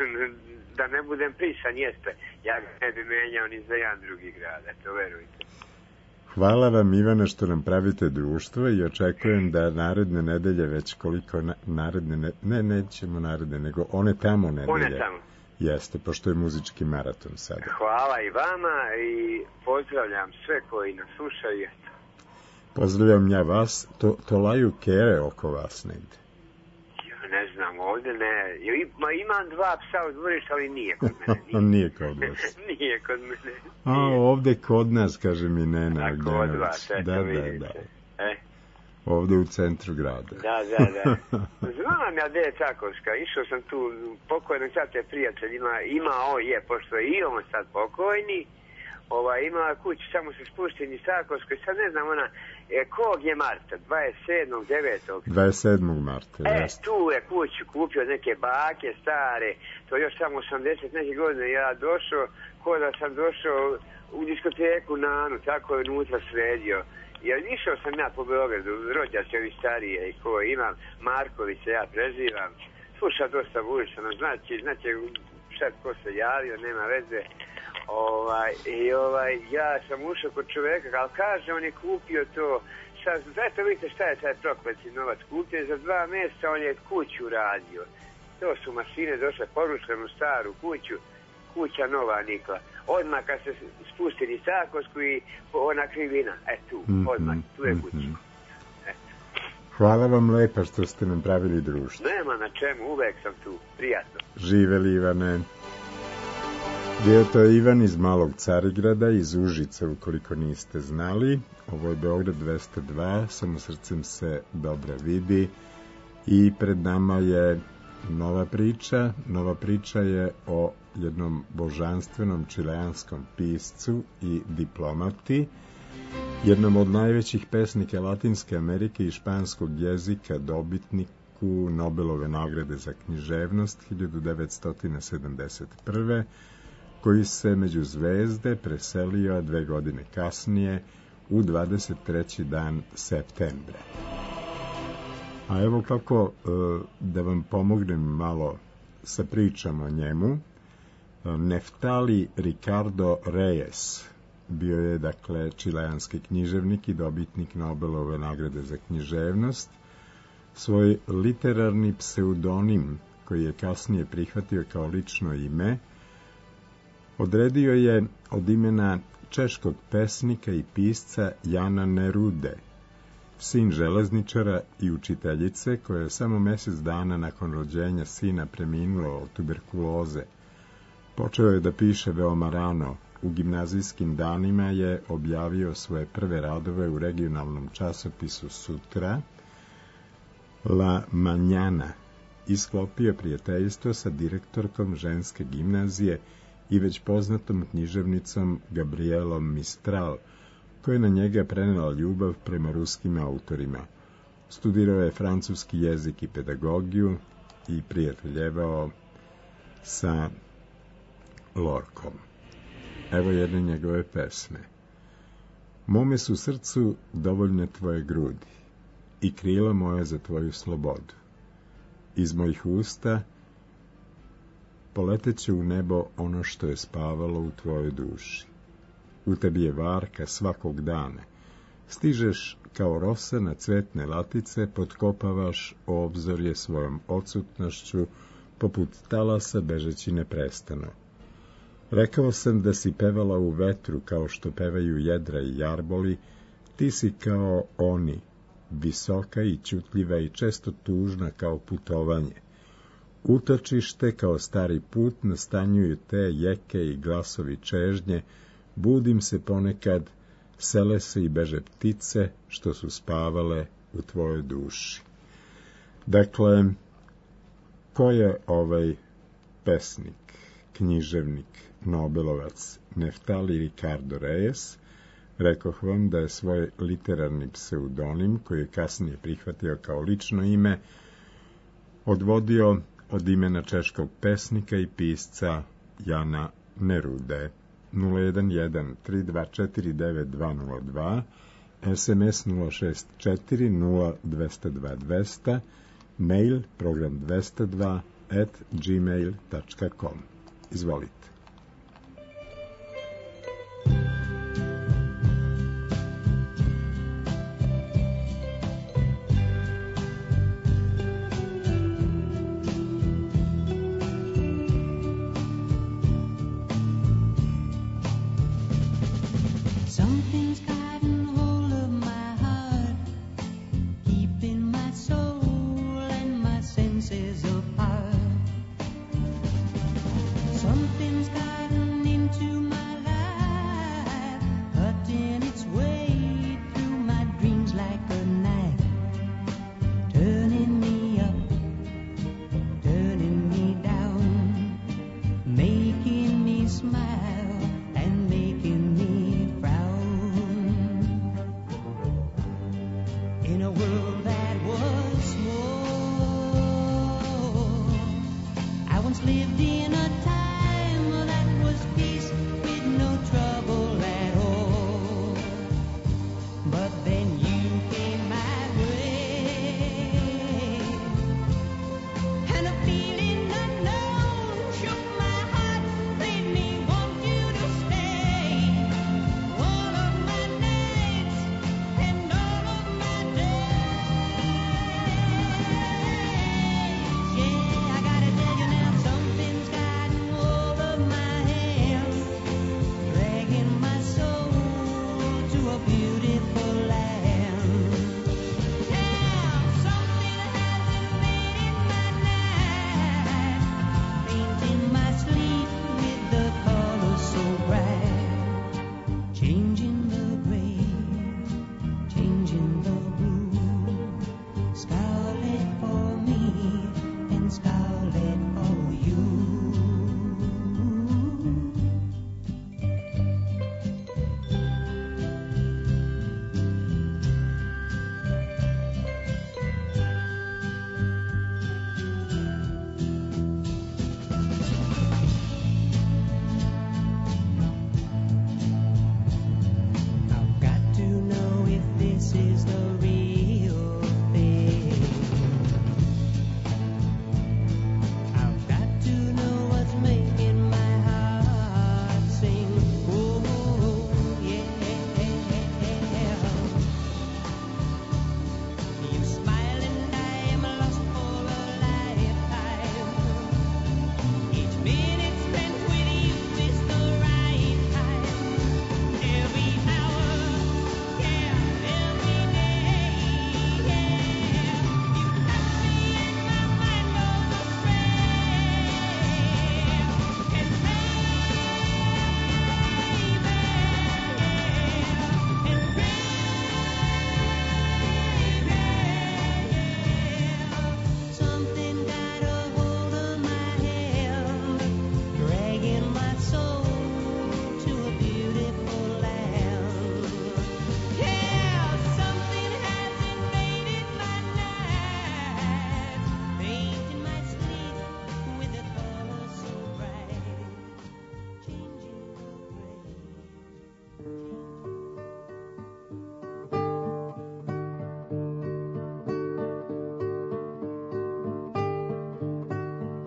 da ne budem pisan, jeste. Ja ga ne bi menjao ni za jedan drugi grad, eto, verujte. Hvala vam, Ivana, što nam pravite društvo i očekujem da naredne nedelje, već koliko na, naredne, ne, ne, nećemo naredne, nego one tamo nedelje. One tamo. Jeste, pošto je muzički maraton sada. Hvala i vama i pozdravljam sve koji nas slušaju. Pozdravljam ja vas, to, to laju kere oko vas negde. Ja ne znam, ovdje ne. Ja, ma imam dva psa u dvorištu, ali nije kod mene. Nije, nije kod vas. Nije kod mene. A, ovdje kod nas, kaže mi Nena Agdenović. Kod vas, eto da, vidite. Da, da. E? Ovdje u centru grada. Da, da, da. Znam ja gdje je Čakovska. Išao sam tu, pokojnog sad je prijatelj, ima, ima on je, pošto je i on sad pokojni, ova, ima kuću, samo se spušti ni Čakovskoj, sad ne znam ona, e, kog je Marta, dvadeset sedmog devetog dvadeset sedmog marta, E, jest. tu je kuću kupio neke bake stare, to još samo osamdeset neke godine, ja došao, ko da sam došao u diskoteku Nanu, tako je unutra sredio. Ja išao sam ja po Beogradu, rođaci ovi starije i ko imam, Markovića ja prezivam, sluša dosta bušano, znači, znači šta ko se javio, nema veze. Ovaj, i ovaj, ja sam ušao kod čoveka, ali kaže, on je kupio to, sad, zašto vidite šta je taj prokleti novac kupio, za dva mjeseca on je kuću radio. To su mašine došle, porušenu staru kuću, kuća nova nikla. Odmah kad se spusti ni Čakovsku i ona krivina, e tu, odmah, tu je kuća. Hvala vam lepa što ste nam pravili društvo. Nema na čemu, uvek sam tu, prijatno. Živeli Ivane. Bio to je Ivan iz Malog Carigrada, iz Užica, ukoliko niste znali. Ovo je Beograd dvesta dva, samo srcem se dobro vidi. I pred nama je nova priča. Nova priča je o jednom božanstvenom čileanskom piscu i diplomati, jednom od najvećih pesnika Latinske Amerike i španskog jezika, dobitniku Nobelove nagrade za književnost hiljadu devetsto sedamdeset prve koji se među zvezde preselio dve godine kasnije u dvadeset treći dan septembra. A evo kako da vam pomognem malo sa pričama o njemu. Neftali Ricardo Reyes bio je, dakle, čileanski književnik i dobitnik Nobelove nagrade za književnost. Svoj literarni pseudonim, koji je kasnije prihvatio kao lično ime, odredio je od imena češkog pesnika i pisca Jana Nerude, sin železničara i učiteljice, koja je samo mjesec dana nakon rođenja sina preminula od tuberkuloze. Počeo je da piše veoma rano. U gimnazijskim danima je objavio svoje prve radove u regionalnom časopisu Sutra, La Mañana, i sklopio prijateljstvo sa direktorkom ženske gimnazije i već poznatom književnicom Gabrielom Mistral, koja je na njega prenela ljubav prema ruskim autorima. Studirao je francuski jezik i pedagogiju i prijateljevao sa Lorkom. Evo jedne njegove pesme. Mome su srcu dovoljne tvoje grudi i krila moje za tvoju slobodu. Iz mojih usta poleteće u nebo ono što je spavalo u tvojoj duši. U tebi je varka svakog dana. Stižeš kao rosa na cvetne latice, potkopavaš obzorje svojom odsutnošću, poput talasa bežeći neprestano. Rekao sam da si pevala u vetru kao što pevaju jedra i jarboli, ti si kao oni, visoka i ćutljiva i često tužna kao putovanje. Utočište kao stari put nastanjuju te jeke i glasovi čežnje, budim se ponekad, sele se i beže ptice što su spavale u tvojoj duši. Dakle, ko je ovaj pesnik, književnik, Nobelovac Neftali Ricardo Reyes? Rekoh vam da je svoj literarni pseudonim, koji je kasnije prihvatio kao lično ime, odvodio od imena češkog pesnika i pisca Jana Nerude. nula jedan jedan tri dva četiri devet dva nula dva, es em es nula šest četiri nula dva nula dva dva nula nula, mail program dvesta dva at gmail tačka com. Izvolite. Something's gotten hold of my heart.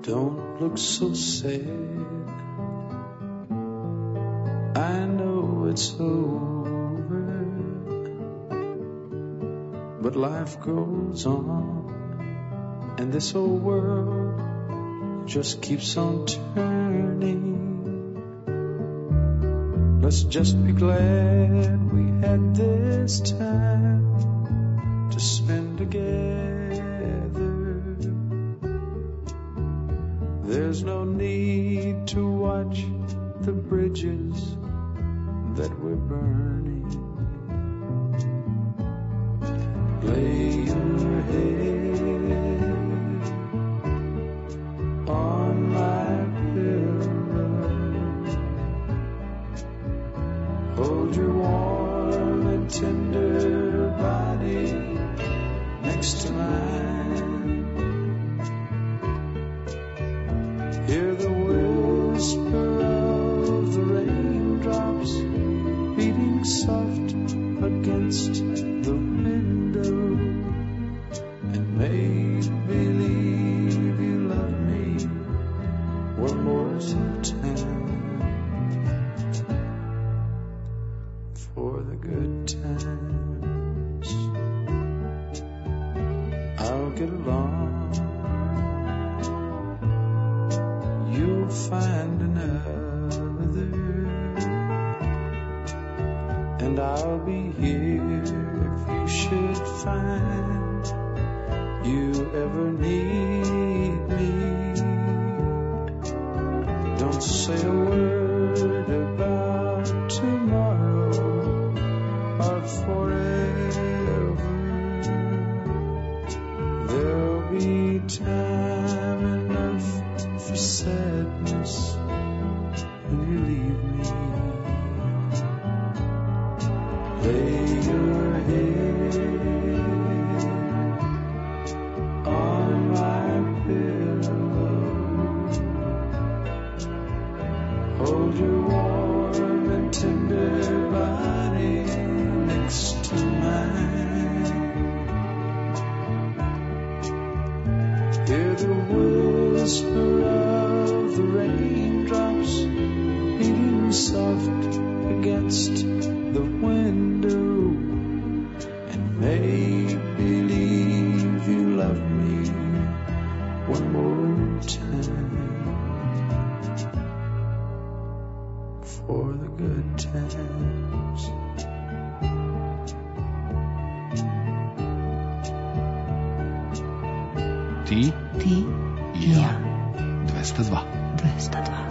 Don't look so sad. I know it's over, but life goes on, and this old world just keeps on turning. Let's just be glad we had this time to spend together. There's no need to watch the bridges that we're burning. Lay your head on my pillow. Hold your warm and tender body next to mine. Hear the whisper of the raindrops beating soft against the window, and make believe you love me one more time for the good times. I'll get along, you'll find another, and I'll be here if you should find you ever need me. Don't say a word about tomorrow or forever. There'll be time enough for sadness when you leave me. Lay your head on my pillow. Hold your warm and tender body next to mine. Hear the whisper of the raindrops beating soft against the window, and make believe you love me one more time for the good times. Ti, Ti i ja. dvesta dva. dvesta dva.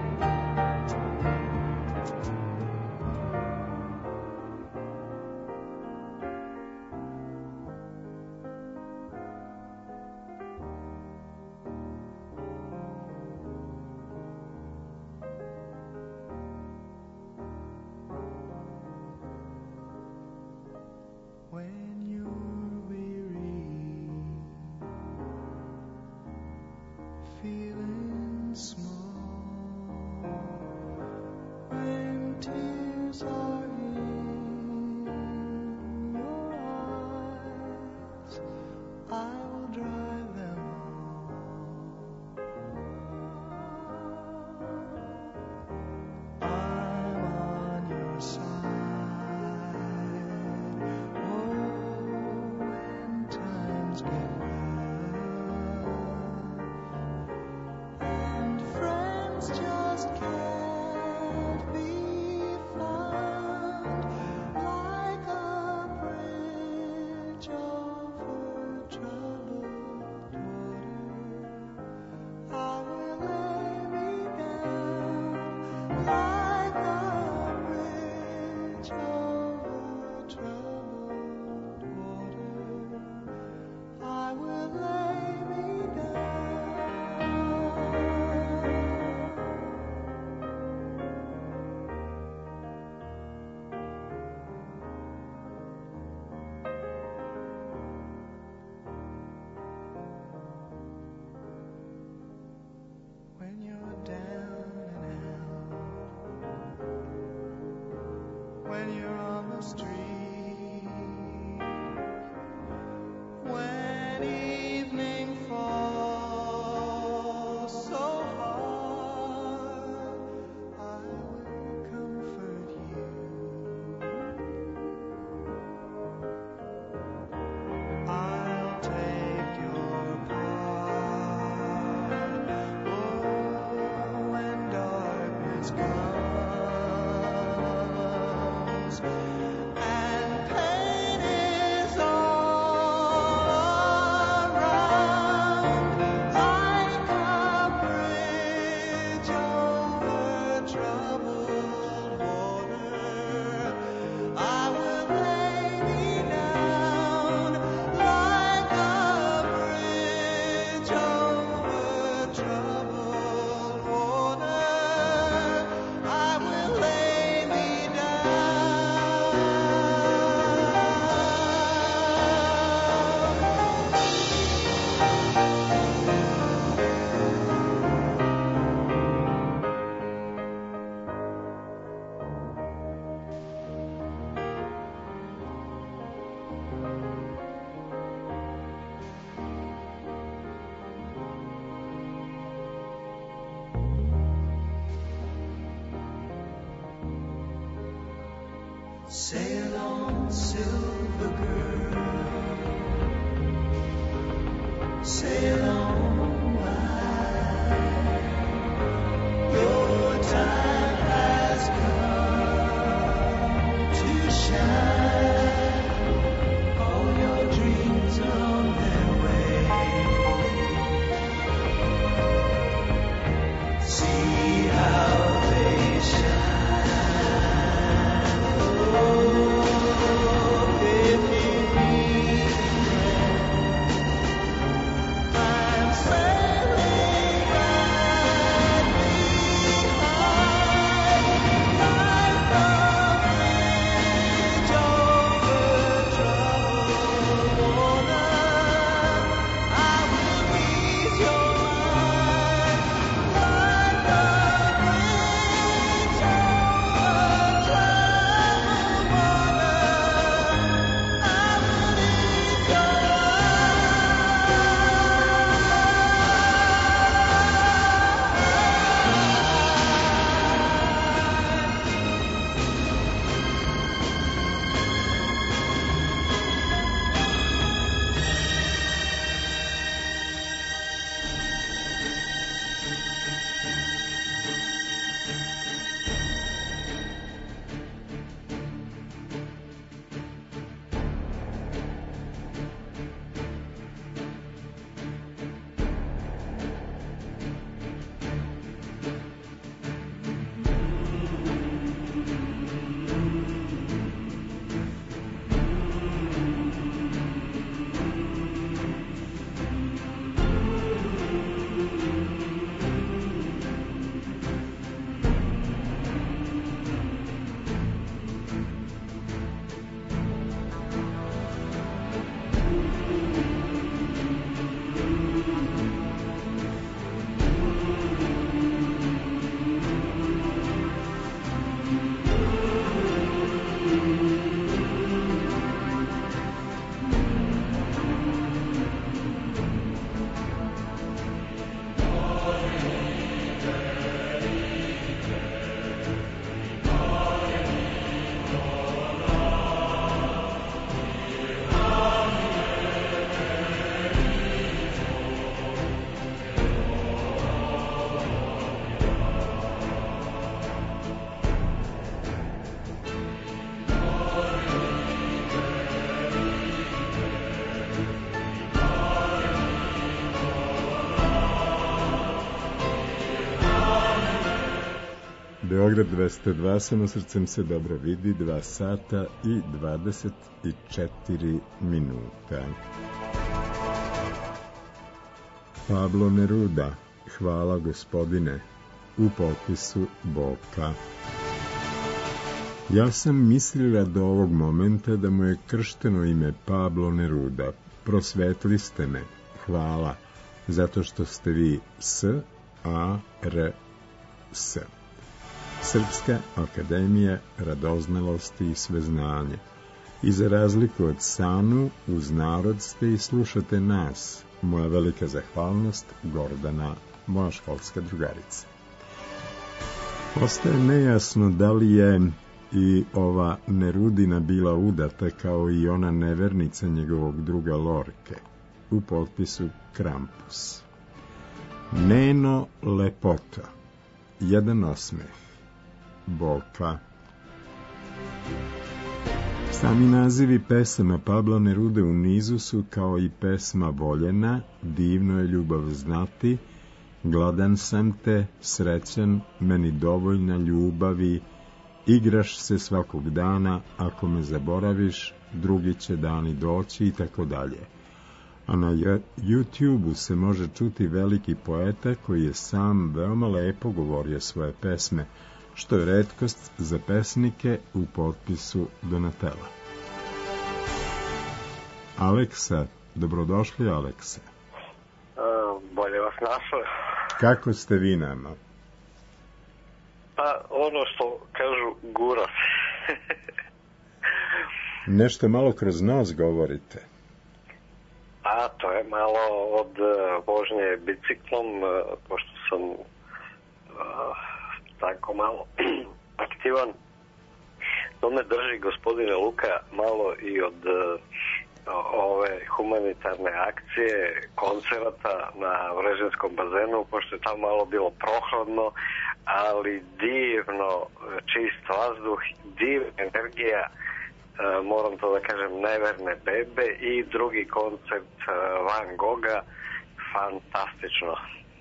When you're weary, feeling small, when tears are in your eyes, I'll dry them all. I'm on your side. Oh, when times get rough and comes, and pain is all around, like a bridge over troubled water. I will lay me down like a bridge over troubled water. I will lay me sail on, silver girl, sail on by. Your time has come to shine. All your dreams on their way. See how they shine. Beograd dvesta dva, samo srcem se dobro vidi, dva sata i dvadeset četiri minuta. Pablo Neruda, hvala gospodine, u potpisu Boka. Ja sam mislila do ovog momenta da mu je kršteno ime Pablo Neruda. Prosvetli ste me, hvala, zato što ste vi S A R S. Srpska akademija radoznalosti i sveznanja. I za razliku od Sanu, uz narod ste i slušate nas. Moja velika zahvalnost, Gordana, moja školska drugarica. Ostaje nejasno da li je i ova Nerudina bila udata kao i ona nevernica njegovog druga Lorke, u potpisu Krampus. Neno lepota, jedan osmeh, Boka. Sami nazivi pesama Pabla Nerude u nizu su kao i pesma Voljena, Divno je ljubav znati, Gladan sam te, Srećan, Meni dovoljna ljubavi, Igraš se svakog dana, Ako me zaboraviš, Drugi će dani doći i tako dalje. A na YouTubeu se može čuti veliki poeta koji je sam veoma lepo govorio svoje pesme, što je retkost za pesnike u potpisu Donatella. Aleksa, dobrodošli Aleksa. Uh, bolje vas našao. Kako ste vi nama? Pa ono što kažu, gura se. Nešto malo kroz nos govorite. A to je malo od uh, vožnje biciklom, uh, pošto sam uh, tako malo aktivan. To me drži, gospodine Luka, malo i od uh, ove humanitarne akcije, koncerata na Vreženskom bazenu, pošto je tamo malo bilo prohladno, ali divno, čist vazduh, divna energija, uh, moram to da kažem, Neverne bebe i drugi koncert uh, Van Gogha, fantastično.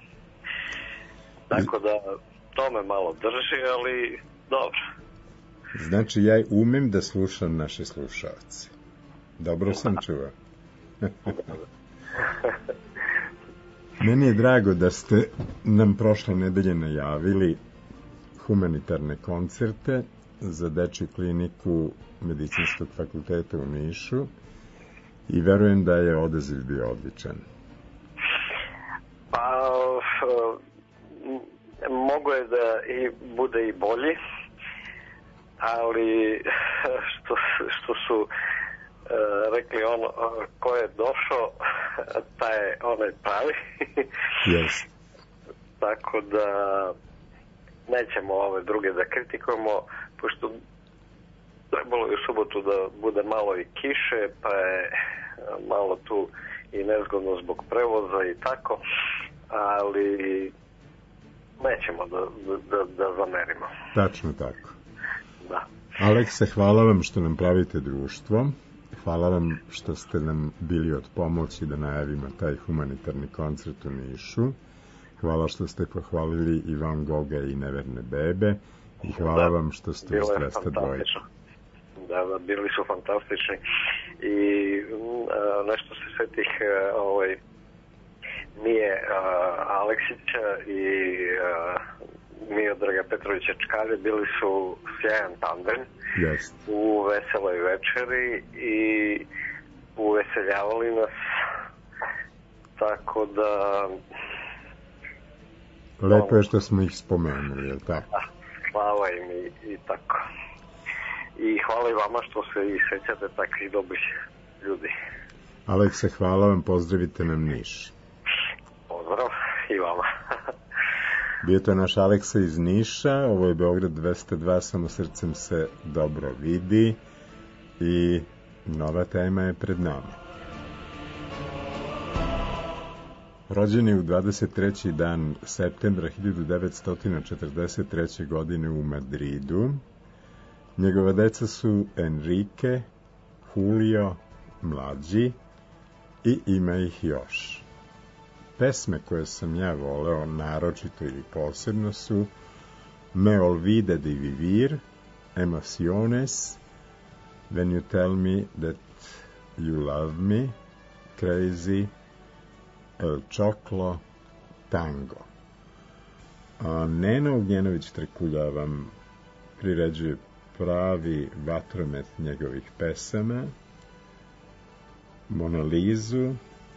Tako da to me malo drži, ali dobro. Znači ja umem da slušam naše slušalce. Dobro sam čuo. Meni je drago da ste nam prošle nedelje najavili humanitarne koncerte za dečju kliniku Medicinskog fakulteta u Nišu i verujem da je odaziv bio odličan. Pa mogo je da i bude i bolji, ali što, što su Uh, rekli ono, uh, ko je došao, taj je onaj pravi. Yes. Tako da nećemo ove druge da kritikujemo, pošto trebalo je u subotu da bude malo i kiše, pa je malo tu i nezgodno zbog prevoza i tako, ali nećemo da, da, da zamerimo. Tačno tako. Da. Alekse, hvala vam što nam pravite društvo. Hvala vam što ste nam bili od pomoći da najavimo taj humanitarni koncert u Nišu. Hvala što ste pohvalili i Van Gogha i Neverne bebe. I hvala da, vam što ste uz dvesta dvojica. Da, da, bili su fantastični. I a, nešto se setih a, ovaj, Mije a, Aleksića i a, Miodraga Petrovića Čkalje, bili su sjajan tandem. Yes. U veseloj večeri i uveseljavali nas, tako da lepo je što smo ih spomenuli, je li tako? Hvala im i, i tako. I hvala i vama što se i sećate takvih dobrih ljudi. Alekse, hvala vam, pozdravite nam Niš. Pozdrav i vama. Bio to naš Aleksa iz Niša, ovo je Beograd dvesta dva, samo srcem se dobro vidi i nova tema je pred nama. Rođen je u dvadeset treći dan septembra hiljadu devetsto četrdeset treće. godine u Madridu. Njegova deca su Enrique, Julio, mlađi i ima ih još. Pesme koje sam ja voleo naročito ili posebno su Me olvide di vivir, Emociones, When you tell me that you love me, Crazy, El Choclo, Tango. A Nena Ugnjenović-Trekulja vam priređuje pravi vatromet njegovih pesama, Monalizu,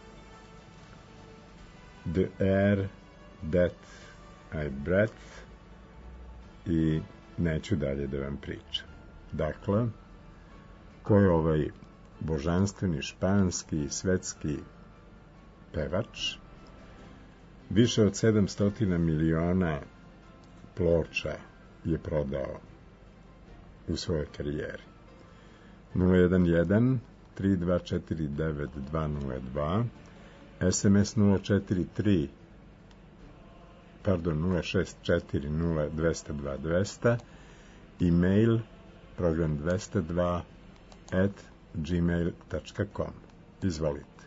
The Air That I Breathe i neću dalje da vam pričam. Dakle, ko je ovaj božanstveni španski i svetski pevač? Više od sedamsto miliona ploča je prodao u svojoj karijeri. nula jedan jedan tri dva četiri devet dva nula dva, es em es nula četiri tri pardon nula šest četiri nula dva nula dva dva e-mail program dvesta dva at gmail dot com. Izvolite.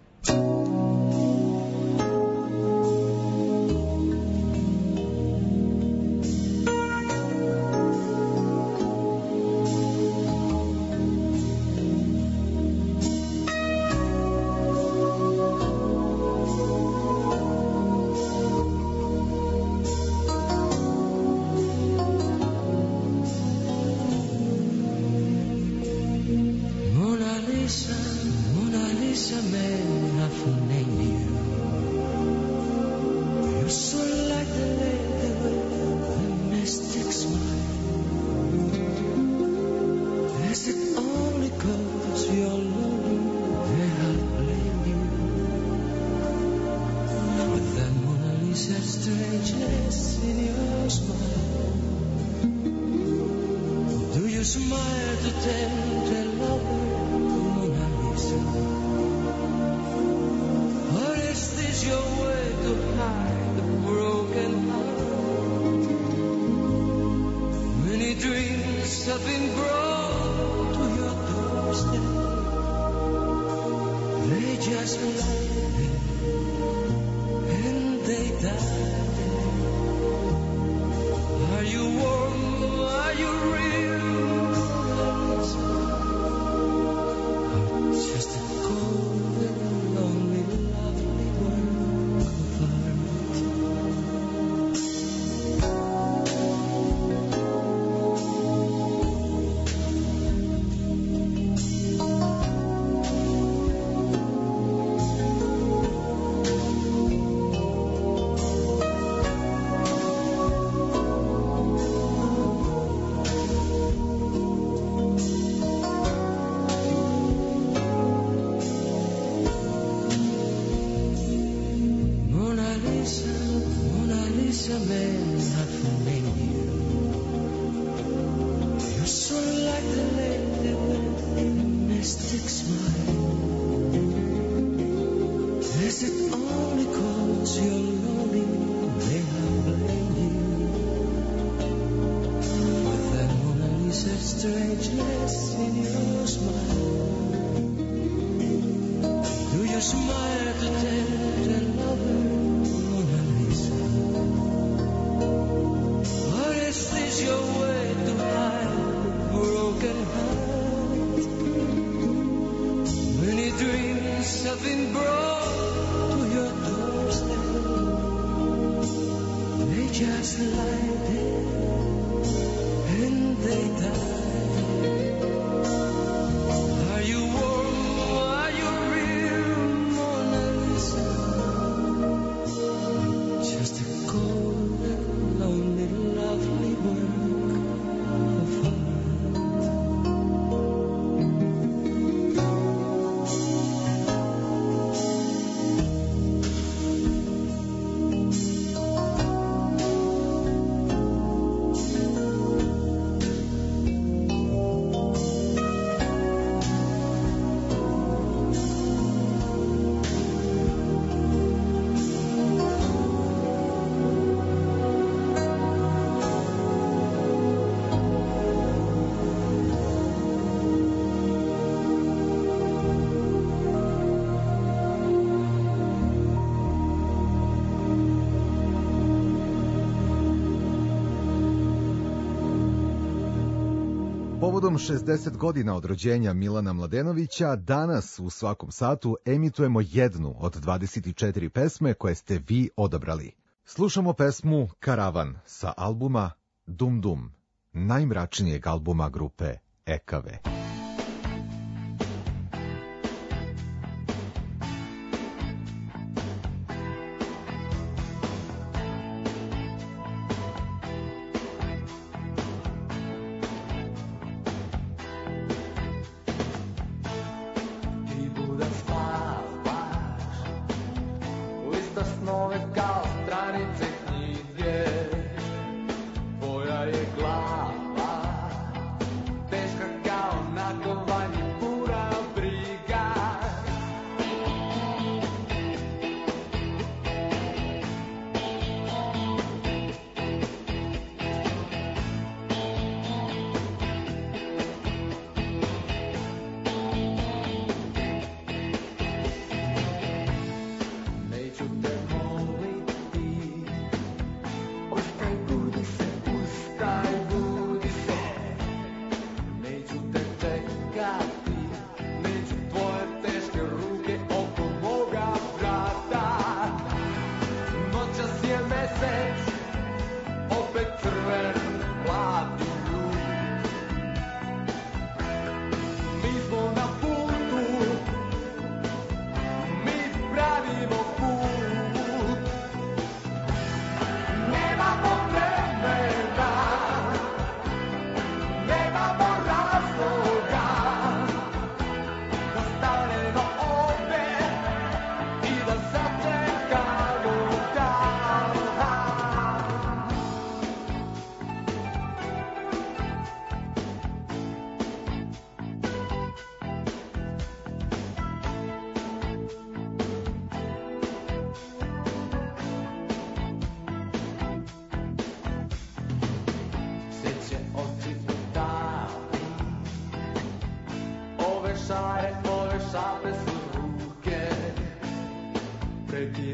Povodom šezdeset godina od rođenja Milana Mladenovića, danas u svakom satu emitujemo jednu od dvadeset četiri pesme koje ste vi odabrali. Slušamo pesmu Karavan sa albuma Dum Dum, najmračnijeg albuma grupe Ekave.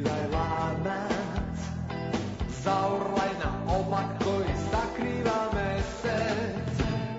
Skidaj lanac, zaorlaj na oblak koji sakriva mesec.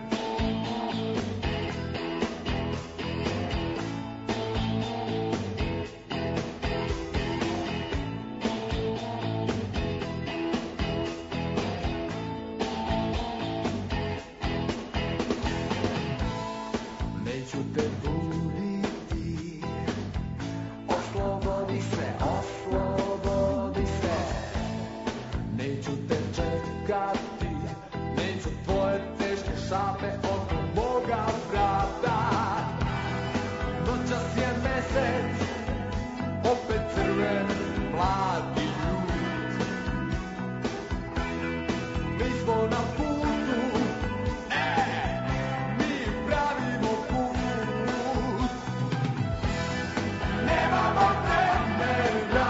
Neću te buditi, oslobodi se, oslobodi se. Neću te čekati, neću tvoje teške šape oko moga vrata. Noćas je mesec, opet crven, mladi ljud. Mi smo na putu, e, mi pravimo put. Nemamo vremena,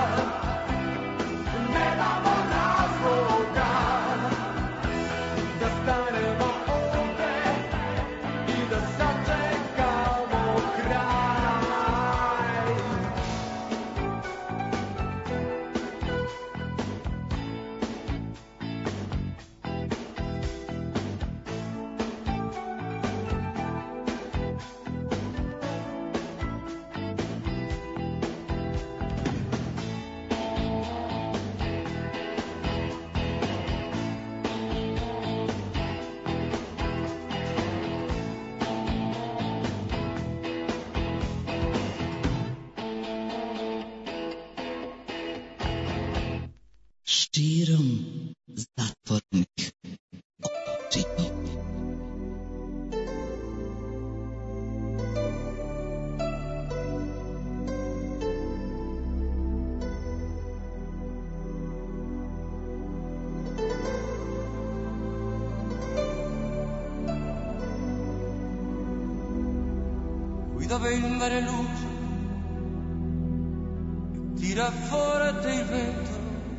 nemamo razloga da stanemo ovde i da sačekamo kraj. Širom zatvornih oči. Qui dove il mare luce tira forte il vento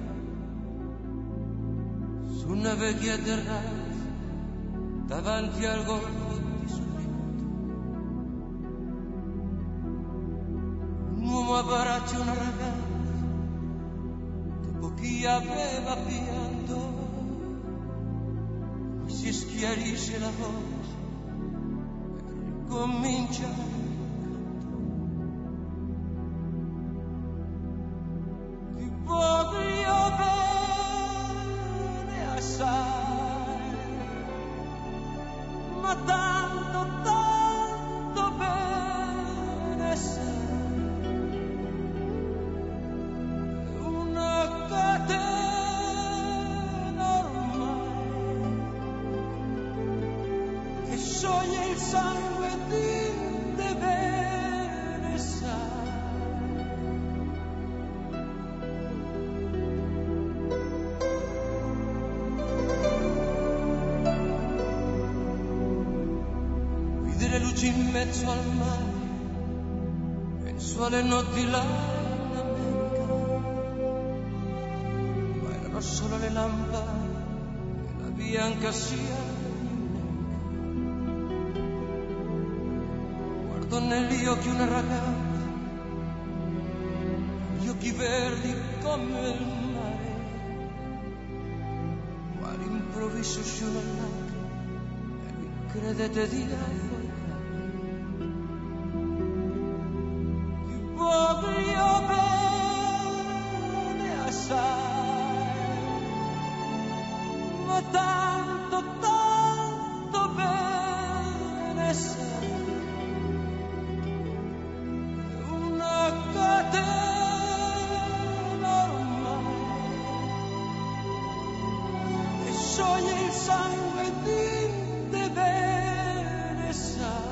su una vecchia terrazza davanti al golfo di Sorrento. Un uomo abbraccia una ragazza dopo chi aveva pianto, poi si schiarisce la voce e ricomincia il canto. Ti voglio bene assai, ma tanto, tanto bene sai, una catena ormai che scioglie il sangue di te bene sai. Le luci in mezzo al mare e il sole notti là in America, ma erano solo le lampade e la bianca sia guardo negli occhi una ragazza, gli occhi verdi come il mare, ma all'improvviso uscì una lacrima e lui credete di affogare. Voglio bene assai, ma tanto, tanto bene sai, una catena ormai che scioglie il sangue di te bene sai.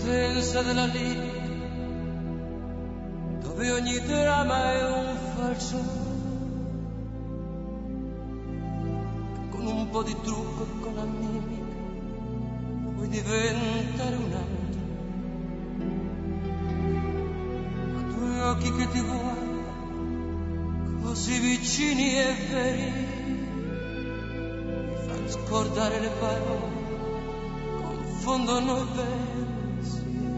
difesa della Libia, dove ogni dramma è un falso, con un po' di trucco e con la mimica puoi diventare un altro. Ma due occhi che ti guardano così vicini e veri mi fanno scordare le parole, confondono i pensieri.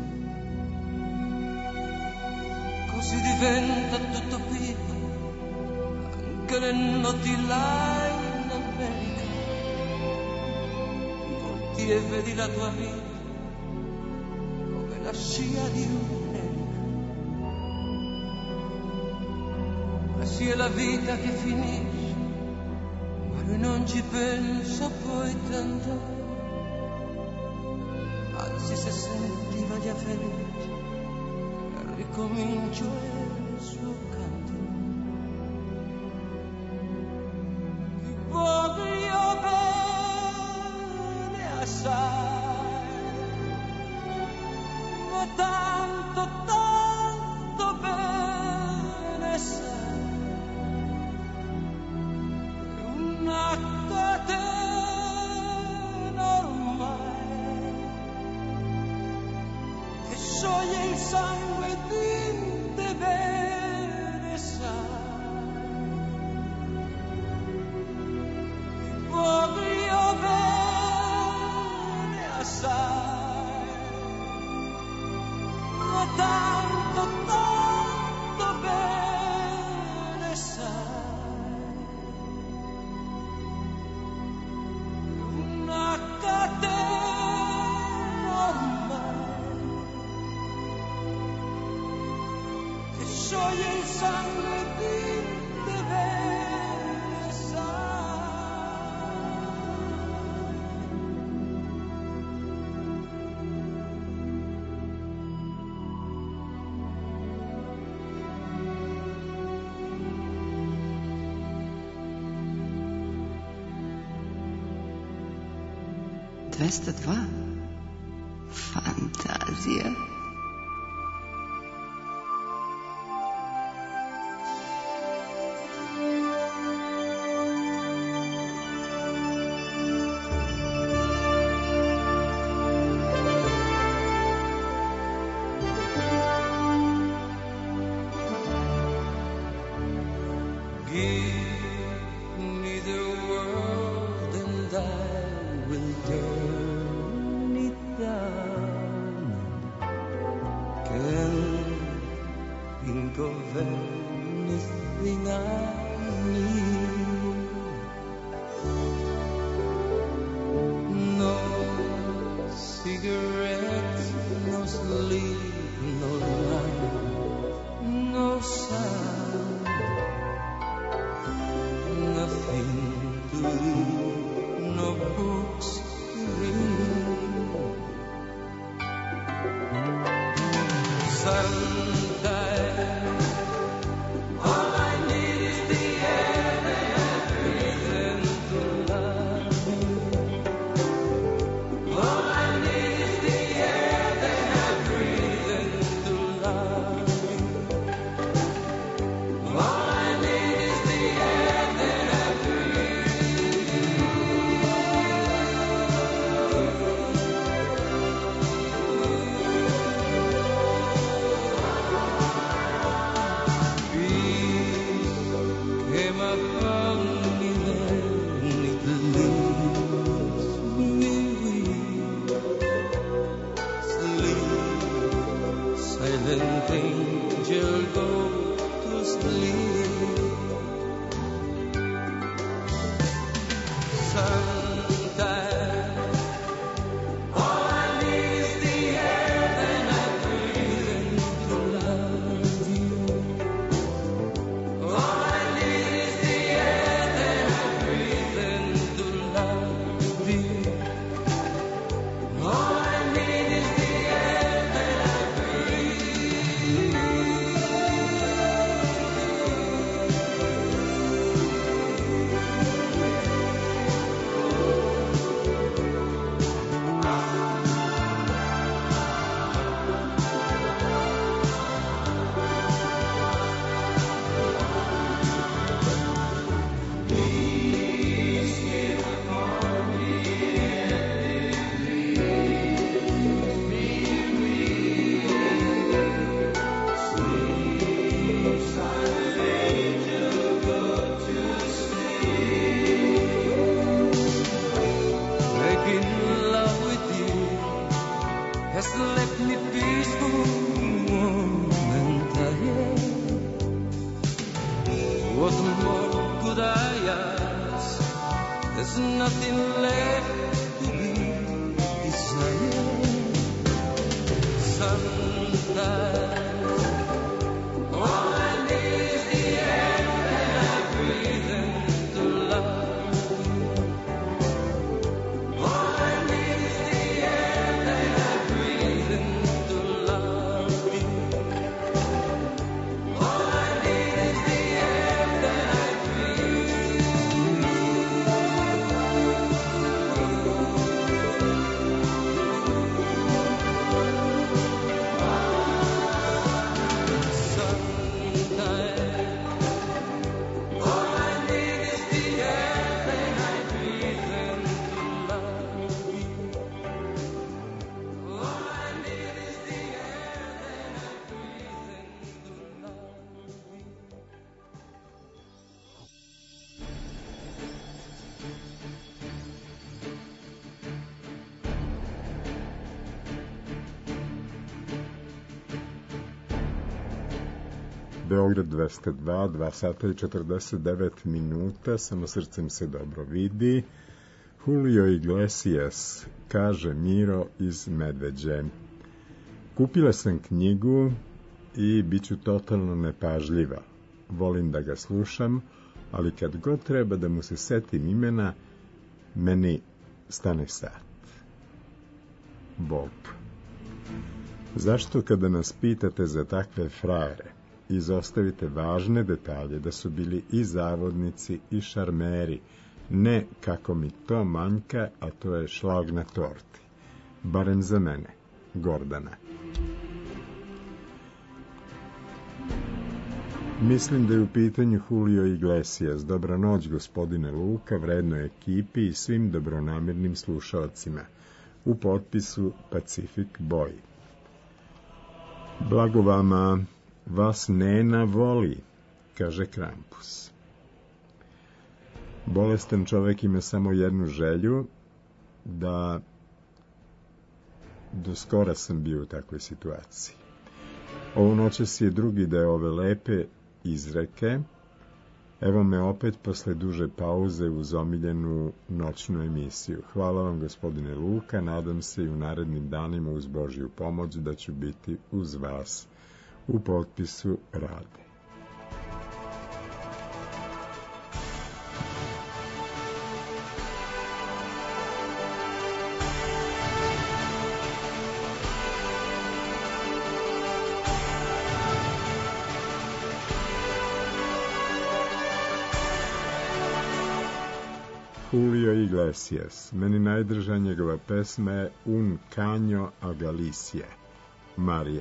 Così diventa tutto piccolo, anche le notti là in America. Volti e vedi la tua vita come la scia di un'elica. Ma sì, è la vita che finisce, ma lui non ci pensa poi tanto. Anzi, se sentiva già felice, ricomincio il suo canto. Ti voglio bene assai, ma tanto, tanto bene sai, è una catena ormai che scioglie il sangue di te bene sai. Ti voglio bene assai, ma tanto, tanto bene sai, una catena ormai che scioglie il sangue di te bene sai. двеста два. Фантазия. Give me the world and I will turn it down. Can't think of anything I need. No cigarettes, no sleep, no light, no sound. Nothing to read, no books to read. Sometimes all I need is the air that I breathe and to love you. All I need is the air that I breathe and to love you. All I need is the air that I breathe. has left me peaceful moment ahead. What more could I ask? There's nothing left to be desired. Sometimes all I need is the air that I breathe into love. All I need is the air that I breathe into love. All I need is the air that I Beograd dvesta dva, dva sata i četrdeset devet minuta, samo srcem se dobro vidi. Julio Iglesias, kaže Miro iz Medveđe. Kupila sam knjigu i bit ću totalno nepažljiva. Volim da ga slušam, ali kad god treba da mu se setim imena, meni stane sat. Bob. Zašto kada nas pitate za takve frajere, izostavite važne detalje da su bili i zavodnici i šarmeri, ne kako mi to manjka, a to je šlag na torti. Barem za mene, Gordana. Mislim da je u pitanju Julio Iglesias. Dobra noć, gospodine Luka, vrednoj ekipi i svim dobronamirnim slušalcima. U potpisu Pacific Boy. Blago vama, vas Nena voli, kaže Krampus. Bolestan čovek ima samo jednu želju, da do skora sam bio u takvoj situaciji. Ovo noćas je drugi deo ove lepe izreke. Evo me opet posle duže pauze uz omiljenu noćnu emisiju. Hvala vam, gospodine Luka, nadam se i u narednim danima uz Božju pomoć da ću biti uz vas. U potpisu Rade. Julio Iglesias. Meni najdrža njegova pesma je Un Caño a Galicia. Marija.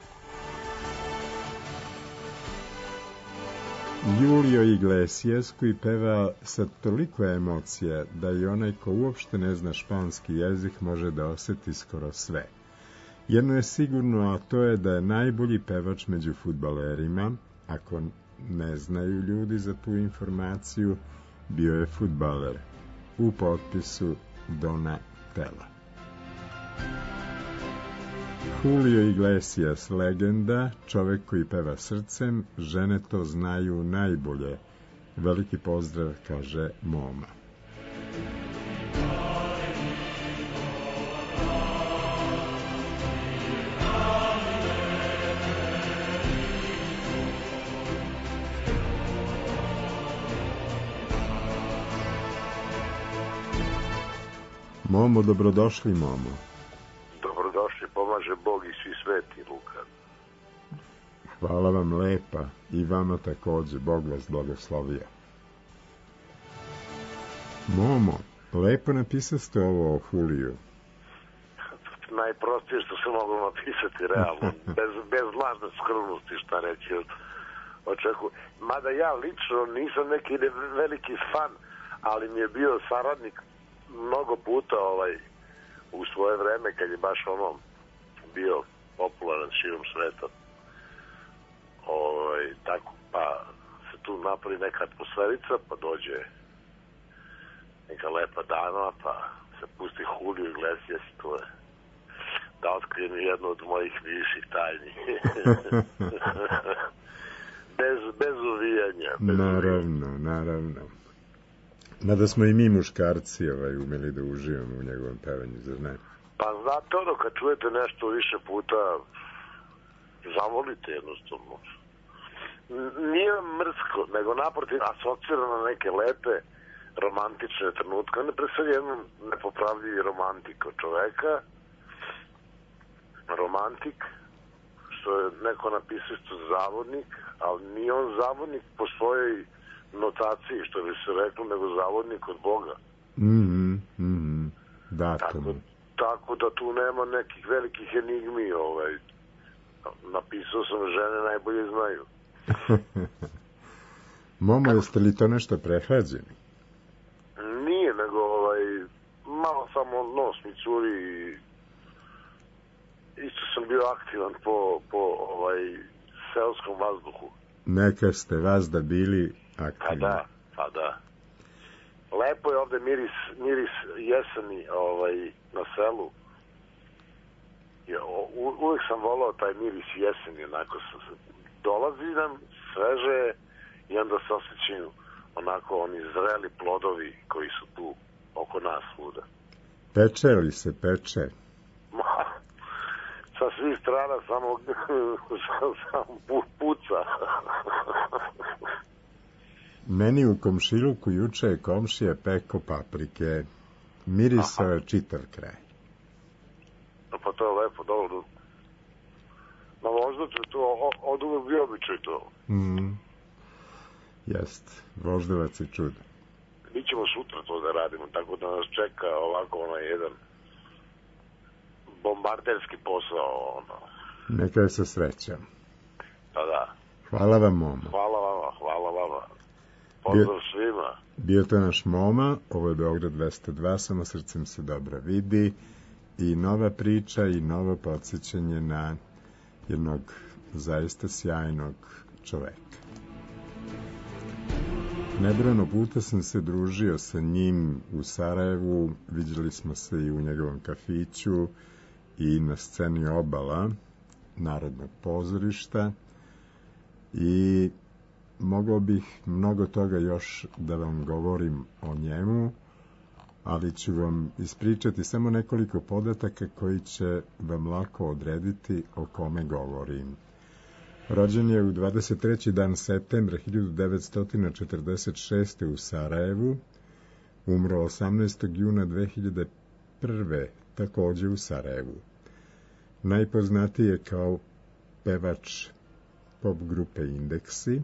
Julio Iglesias, koji peva sa toliko emocija da i onaj ko uopšte ne zna španski jezik može da oseti skoro sve. Jedno je sigurno, a to je da je najbolji pevač među fudbalerima, ako ne znaju ljudi za tu informaciju, bio je fudbaler. U potpisu Donatella. Julio Iglesias, legenda, čovek koji peva srcem, žene to znaju najbolje. Veliki pozdrav, kaže Moma. Momo, dobrodošli, Momo. Dobrodošli, pomaže Bog i svi sveti, Luka. Hvala vam lepa i vama takođe, Bog vas blagoslovio. Momo, lepo napisaste ovo o Juliju. Najprostije što se moglo napisati, realno, bez, bez lažne skromnosti, šta reći od očekuju. Mada ja lično nisam neki veliki fan, ali mi je bio saradnik mnogo puta ovaj, u svoje vreme kad je baš ono bio popularan širom sveta. Ovaj, tako, pa se tu napravi neka atmosferica, pa dođe neka lepa dana, pa se pusti Julio Iglesias i to je. da otkrijem jednu od mojih viših tajni. bez, bez uvijanja. Bez naravno, uvijanja. naravno. Mada smo i mi muškarci ovaj, umeli da uživamo u njegovom pevanju, zar ne? Pa znate ono, kad čujete nešto više puta, zavolite jednostavno. Nije mrsko, nego naprotiv asocira na neke lepe, romantične trenutke. On je pre sve jedan nepopravljivi romantik od čoveka. Romantik, što je neko napisao isto zavodnik, ali nije on zavodnik po svojoj notaciji, što bi se reklo, nego zavodnik od Boga. Mhm, mhm, datum. Tako, tako da tu nema nekih velikih enigmi, ovaj. Napisao sam, žene najbolje znaju. Momo, jeste li to nešto prehlađeni? Nije, nego ovaj, malo samo nos mi curi i isto sam bio aktivan po, po ovaj, seoskom vazduhu. Neka ste vas da bili aktivni. Pa da, pa da. Lepo je ovde miris, miris jeseni ovaj, na selu. Ja, u, uvijek sam volao taj miris jeseni, onako sam, dolazi nam sveže i onda se osjećaju onako oni zreli plodovi koji su tu oko nas svuda. Peče li se peče? Sa svih strana samo, samo puca. Meni u komšiluku juče je komšija peko paprike. Mirisao je čitav kraj. Pa to je lepo, dobro. Na Voždovcu to od uvek bio običaj to. Mm. Jest, Voždovac je čudo. Mi ćemo sutra to da radimo, tako da nas čeka ovako onaj jedan bombarderski posao. Ono. Neka je sa srećom. Pa da. Hvala vam, Momo. Hvala vama, hvala vama. Pozdrav bio, svima. Bio to naš Moma, ovo je Beograd dvesta dva, samo srcem se dobro vidi. I nova priča i novo podsjećanje na jednog zaista sjajnog čoveka. Nebrojeno puta sam se družio sa njim u Sarajevu, vidjeli smo se i u njegovom kafiću i na sceni Obala Narodnog pozorišta i mogao bih mnogo toga još da vam govorim o njemu, ali ću vam ispričati samo nekoliko podataka koji će vam lako odrediti o kome govorim. Rođen je u dvadeset treći dan septembra hiljadu devetsto četrdeset šeste. u Sarajevu, umro osamnaestog juna dve hiljade prve. takođe u Sarajevu. Najpoznatiji je kao pevač pop grupe Indeksi.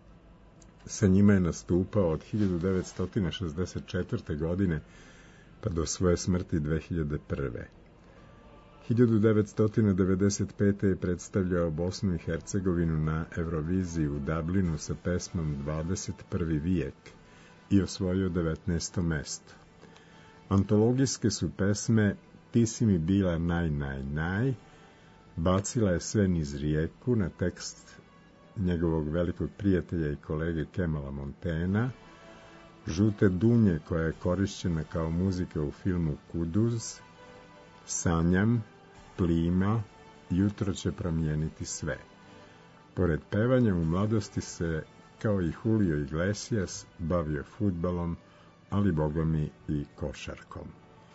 Sa njima je nastupao od hiljadu devetsto šezdeset četvrte. godine pa do svoje smrti dve hiljade prve. hiljadu devetsto devedeset pete. je predstavljao Bosnu i Hercegovinu na Euroviziji u Dublinu sa pesmom dvadeset prvi vijek i osvojio devetnaesto mesto. Antologijske su pesme Ti si mi bila naj, naj, naj, Bacila je sve niz rijeku na tekst njegovog velikog prijatelja i kolege Kemala Montena, Žute dunje koja je korišćena kao muzika u filmu Kuduz, Sanjam, Plima, Jutro će promijeniti sve. Pored pevanja u mladosti se, kao i Julio Iglesias, bavio fudbalom, ali bogami i košarkom.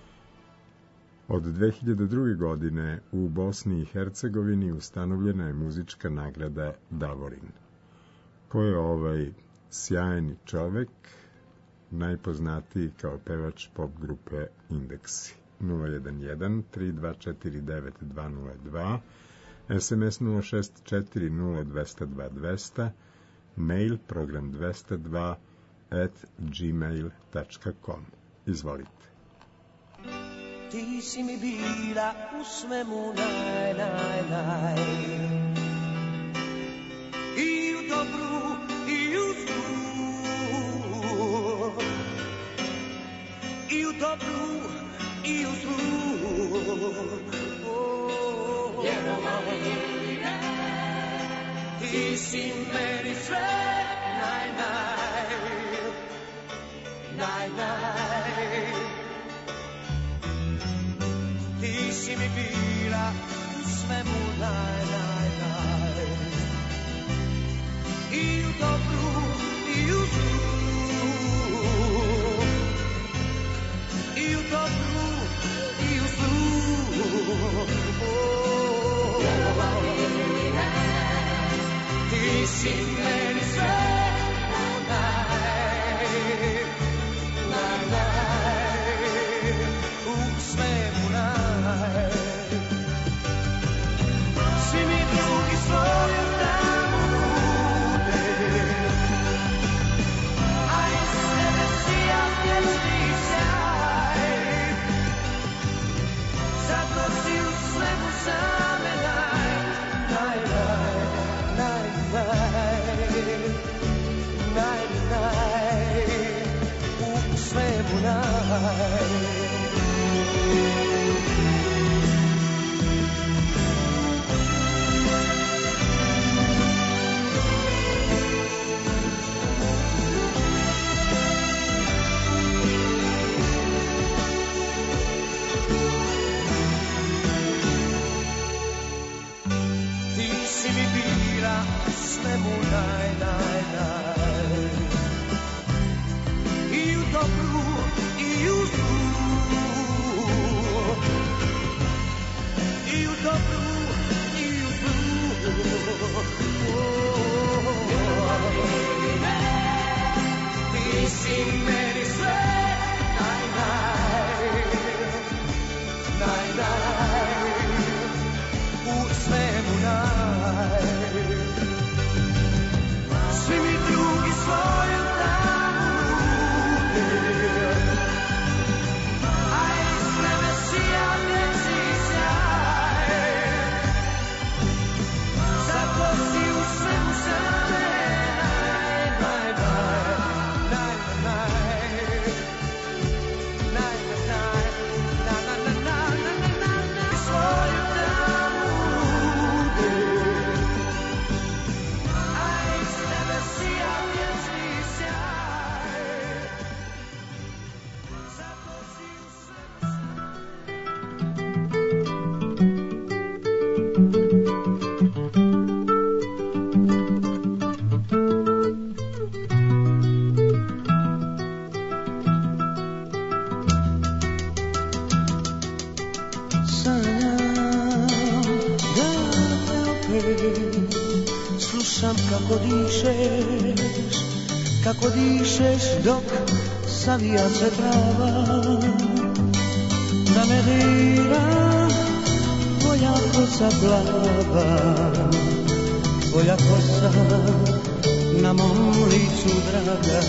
Od dve hiljade druge. godine u Bosni i Hercegovini ustanovljena je muzička nagrada Davorin. Ko je ovaj sjajni čovek, najpoznatiji kao pevač pop grupe Indeksi? nula jedan jedan tri dva četiri devet dva nula dva, es em es nula šest četiri nula dva nula dva dva nula, mail program dvesta dva at gmail tačka com. Izvolite. Ti si mi bila u svemu naj, naj, naj. I u dobru, i u zlu. I u dobru, i u zlu. Oh, ti si meni sve naj, naj. Naj, naj. Ti si mi bila bira u svemu naj, naj, naj. I u dobru i u zlu, i u dobru i u zlu. Oh, ti si meni sve, naj, naj, naj, u svemu naj. Svi mi drugi svoju tamo nude, a iz sebe sija vječni sjaj. Zato si u svemu same naj, naj, naj, naj, naj, naj, u svemu naj. Svemu naj, naj, naj. I u dobru i u zlu, i u dobru i u zlu. Ti si meni sve, naj, naj, naj, naj, u svemu naj. Svi mi drugi svoju tamo nude, a iz sebe sija vječni sjaj. Zato si u svemu same naj, naj, naj, naj, naj, naj, naj, naj, naj, naj, naj, naj, svoju tamo nude. Slušam kako dišeš, kako dišeš dok savija se trava. Da me dira tvoja kosa plava, tvoja kosa na mom licu draga.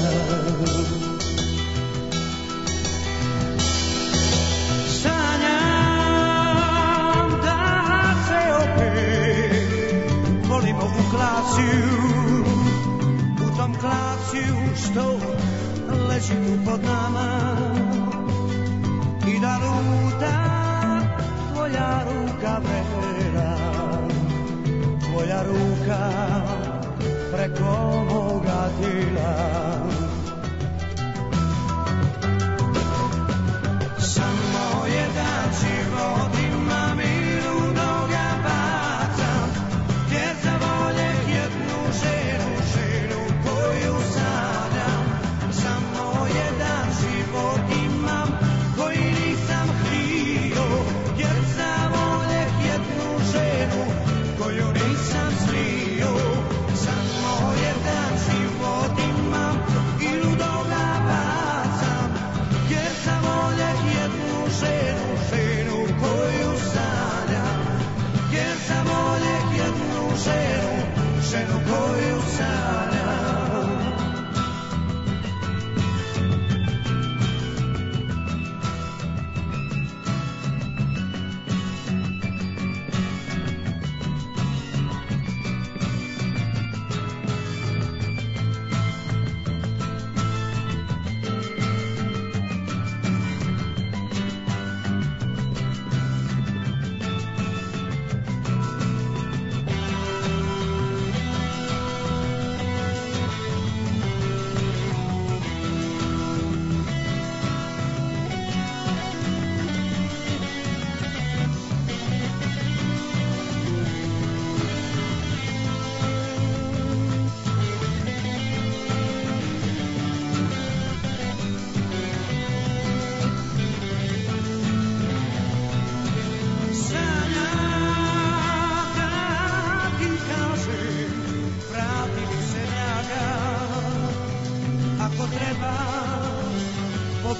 Volimo u klaciju, u tom klaciju što leži tu pod nama. I da luta tvoja ruka vrela, tvoja ruka preko moga tijela. Samo jedan život imam i ludoga bacam, jer za voljeh jednu ženu, ženu koju sanjam. Samo jedan život imam koji nisam htio, jer za voljeh jednu ženu koju nisam smio. Samo jedan život imam i ludoga bacam, jer za voljeh jednu ženu, ženu koju sanjam. Jer za voljeh jednu ženu, ženu koju sanjam.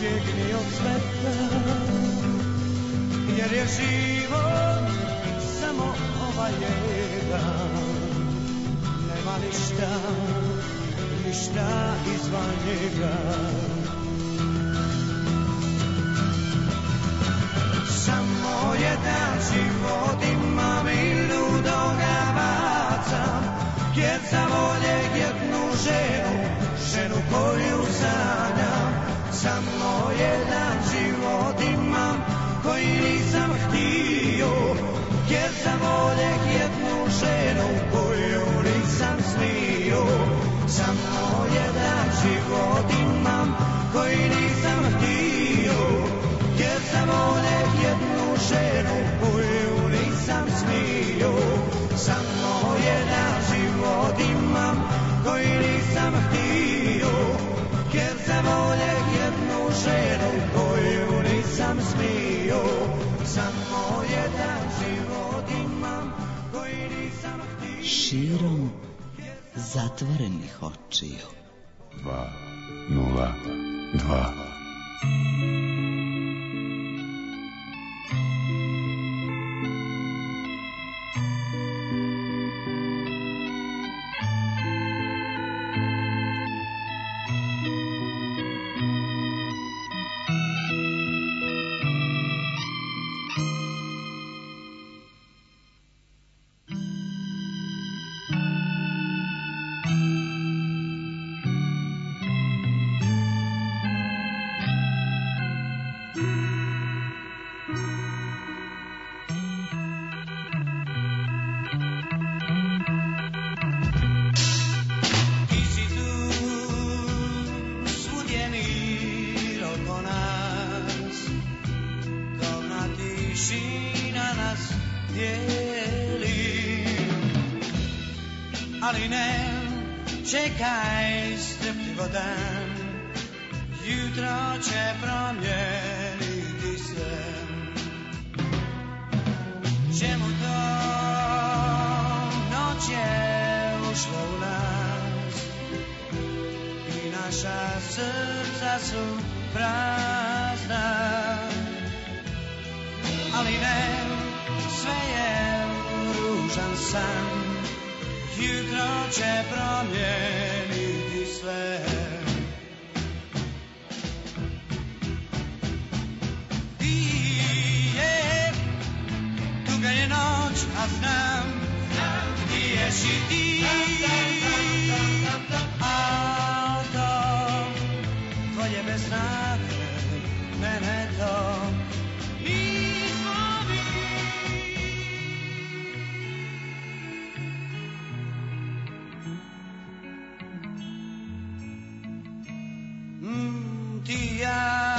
pobjegni od sveta, jer je život samo ovaj jedan. Nema ništa, ništa izvan njega. Samo jedan život imam i ludo ga bacam, jer zavoljeg jednu ženu, ženu koju sanjam. Samo jedan život imam koji nisam htio, jer zavoljeg jednu ženu koju nisam smio. Samo jedan život imam koji nisam htio, jer zavoljeg jednu ženu koju nisam smio. Samo jedan život imam koji nisam htio, jer zavoljeg jednu ženu koju nisam smio. Samo jedan život imam koji nisam htio. Širom zatvorenih očiju. Dva, nula, dva. Ali ne čekaj strpljivo dan, jutro će promijeniti sve. Čemu to, noć je ušla u nas i naša srca su prazna. Ali ne, sve je ružan san, jutro će promijeniti sve. I je, tuga je noć, a znam, ti ješ i ti. A to, tvoje beznake, mene to nismo mi. Ti ja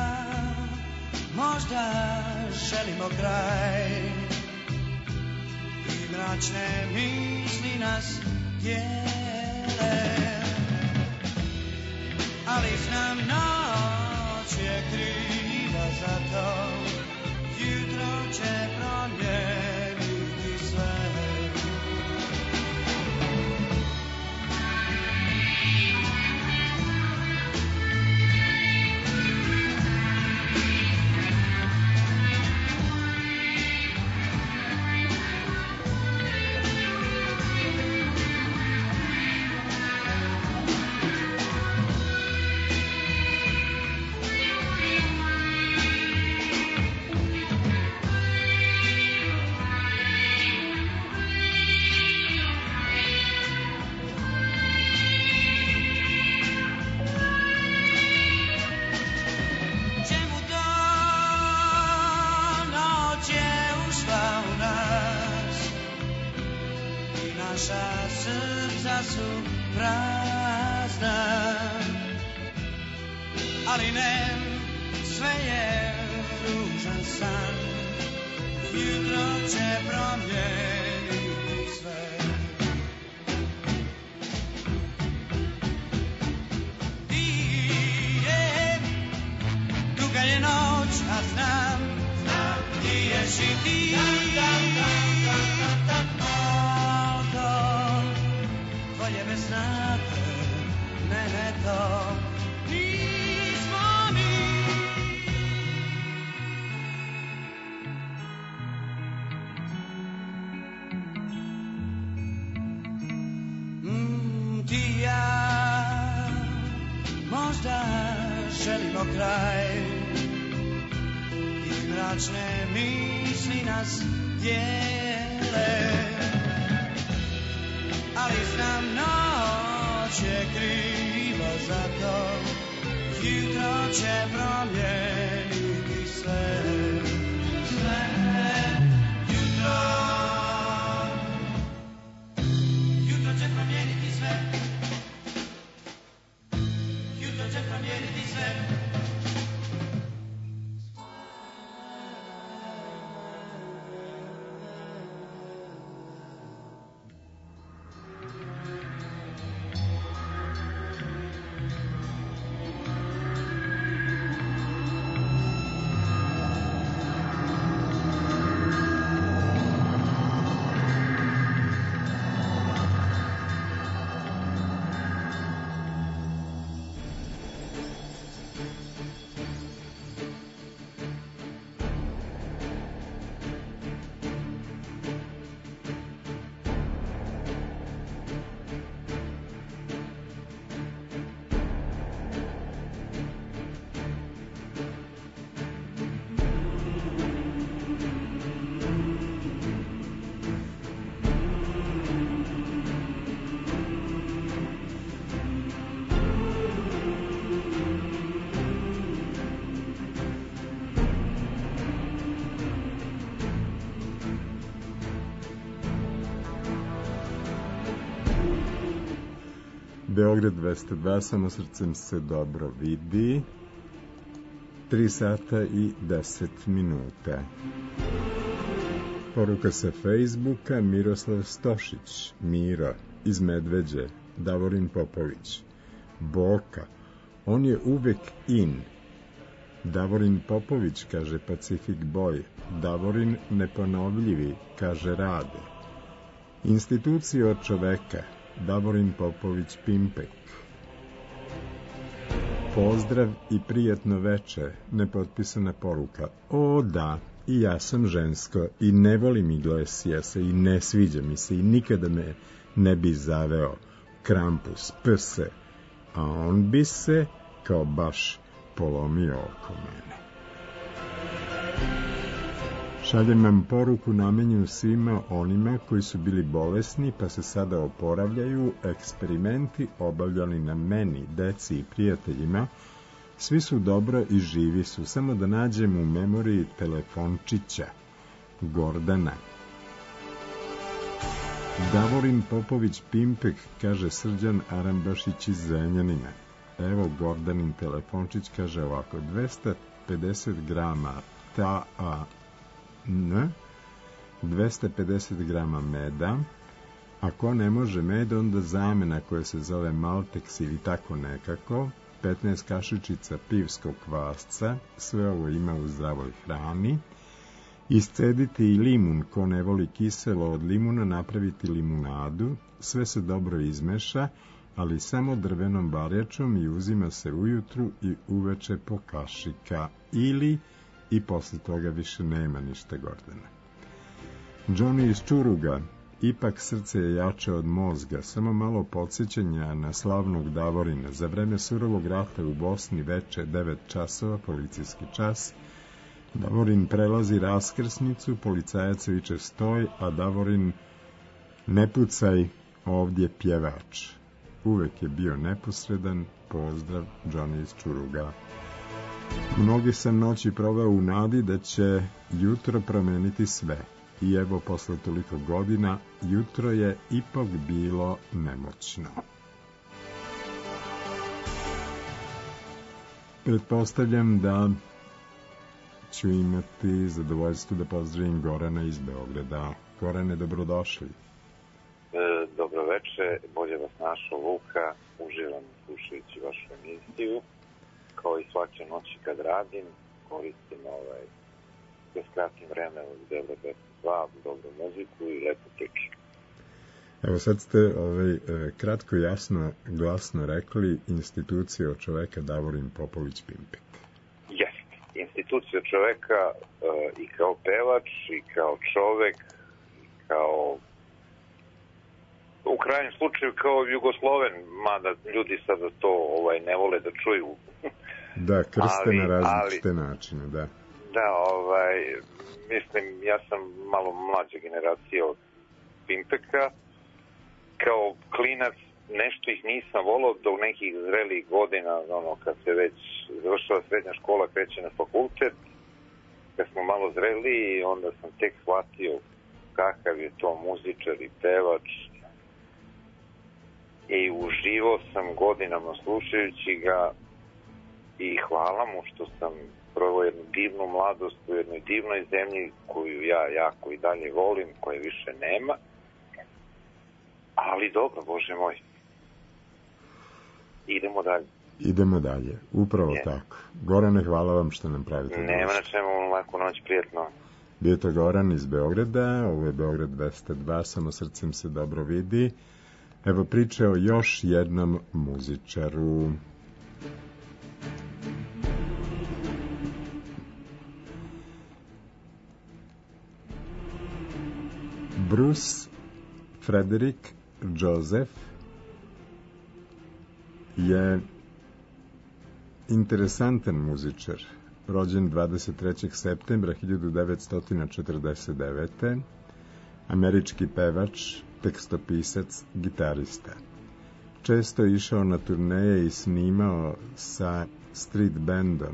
možda želimo kraj i mračne misli nas dijele, ali znam noć je kriva za to, jutro će promijeniti sve. Naša srca su prazna, ali ne, sve je ružan san, jutro će promijeniti sve. I je, duga je noć, a znam, ti ješ i ti. Tvoje beznake, mene to nismo mi. ti i ja možda želimo kraj i mračne misli nas dijele, ali znam noć je kriva za to, jutro će promijeniti sve, sve, jutro, jutro će promijeniti sve, jutro će promijeniti sve. Beograd dvesta dva, samo srcem se dobro vidi. tri sata i deset minuta. Poruka sa Facebooka, Miroslav Stošić, Miro, iz Medveđe, Davorin Popović, Boka, on je uvek in. Davorin Popović, kaže Pacific Boy, Davorin neponovljivi, kaže Rade. Institucije od čoveka, Davorin Popović Pimpek. Pozdrav i prijatno veče, nepotpisana poruka. O da, i ja sam žensko i ne volim Iglesiasa i ne sviđa mi se i nikada me ne bi zaveo Krampus, pse, a on bi se kao baš polomio oko mene. Šaljem vam poruku namenju svima onima koji su bili bolesni pa se sada oporavljaju, eksperimenti obavljali na meni, deci i prijateljima. Svi su dobro i živi su, samo da nađem u memoriji telefončića. Gordana. Davorin Popović Pimpek, kaže Srđan Arambašić iz Zrenjanina. Evo Gordanin telefončić, kaže ovako, dvesta pedeset grama ta a N, dvesta pedeset grama meda, ako ne može med, onda zamena koja se zove Maltex ili tako nekako, petnaest kašičica pivskog kvasca, sve ovo ima u zdravoj hrani, iscediti i limun, ko ne voli kiselo od limuna, napraviti limunadu, sve se dobro izmeša, ali samo drvenom barjačom i uzima se ujutru i uveče po kašika, ili i posle toga više nema ništa, Gordana. Johnny iz Čuruga, ipak srce je jače od mozga, samo malo podsjećanja na slavnog Davorina. Za vreme surovog rata u Bosni veče devet časova, policijski čas, Davorin prelazi raskrsnicu, policajac viče stoj, a Davorin ne pucaj, ovdje pjevač. Uvek je bio neposredan, pozdrav Johnny iz Čuruga. Mnogi sam noći proveo u nadi da će jutro promeniti sve. I evo, posle toliko godina, jutro je ipak bilo nemoćno. Pretpostavljam da ću imati zadovoljstvo da pozdravim Gorana iz Beograda. Gorane, dobrodošli. E, dobro veče, bolje vas našao Luka, uživam slušajući vašu emisiju. Kao i svake noći kad radim, koristim ovaj, da skratim vreme od devet do dva, dobru muziku i lepu priču. Evo sad ste ovaj, kratko, jasno, glasno rekli institucija od čoveka Davorin Popović Pimpek. Jeste, institucija od čoveka uh, i kao pevač, i kao čovek, i kao u krajnjem slučaju kao Jugosloven, mada ljudi sada to ovaj ne vole da čuju. Da, krste ali, na različite ali, načine, da. Da, ovaj, mislim, ja sam malo mlađa generacija od Pimpeka. Kao klinac nešto ih nisam volao do nekih zrelih godina, ono, kad se već završila srednja škola, kreće na fakultet, kad smo malo zreli, onda sam tek shvatio kakav je to muzičar i pevač. I uživao sam godinama slušajući ga i hvala mu što sam proveo jednu divnu mladost u jednoj divnoj zemlji koju ja jako i dalje volim, koje više nema. Ali dobro, Bože moj. Idemo dalje. Idemo dalje, upravo je. Tako. Gorane, hvala vam što nam pravite. Nema na čemu, laku noć, prijetno. Bio to Goran iz Beograda, ovo je Beograd dvesta dva, samo srcem se dobro vidi. Evo priče o još jednom muzičaru. Bruce Frederick Joseph je interesantan muzičar, rođen dvadeset trećeg septembra hiljadu devetsto četrdeset devete. Američki pevač, tekstopisac, gitarista. Često je išao na turneje i snimao sa street bandom.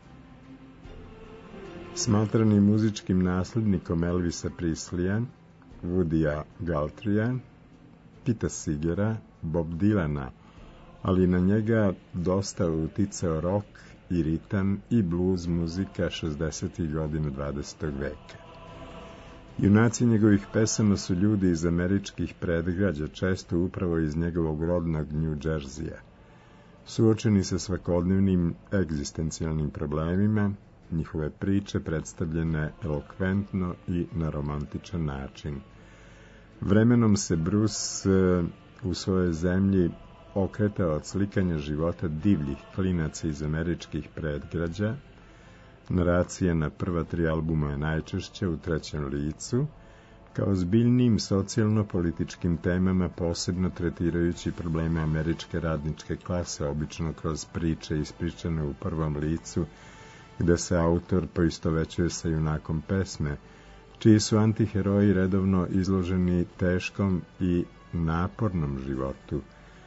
Smatrani muzičkim naslednikom Elvisa Preslija, Woodya Guthrieja, Pita Seegera, Bob Dylana, ali na njega dosta uticao rock i ritam i blues muzika šezdesetih godina dvadesetog veka. Junaci njegovih pesama su ljudi iz američkih predgrađa, često upravo iz njegovog rodnog New Jersey-a. Suočeni sa svakodnevnim egzistencijalnim problemima, njihove priče predstavljene elokventno i na romantičan način. Vremenom se Bruce u svojoj zemlji okretao od slikanja života divljih klinaca iz američkih predgrađa. Naracija na prva tri albuma je najčešće u trećem licu, kao zbiljnim socijalno-političkim temama, posebno tretirajući probleme američke radničke klase, obično kroz priče ispričane u prvom licu, gde se autor poistovećuje sa junakom pesme, čiji su antiheroji redovno izloženi teškom i napornom životu.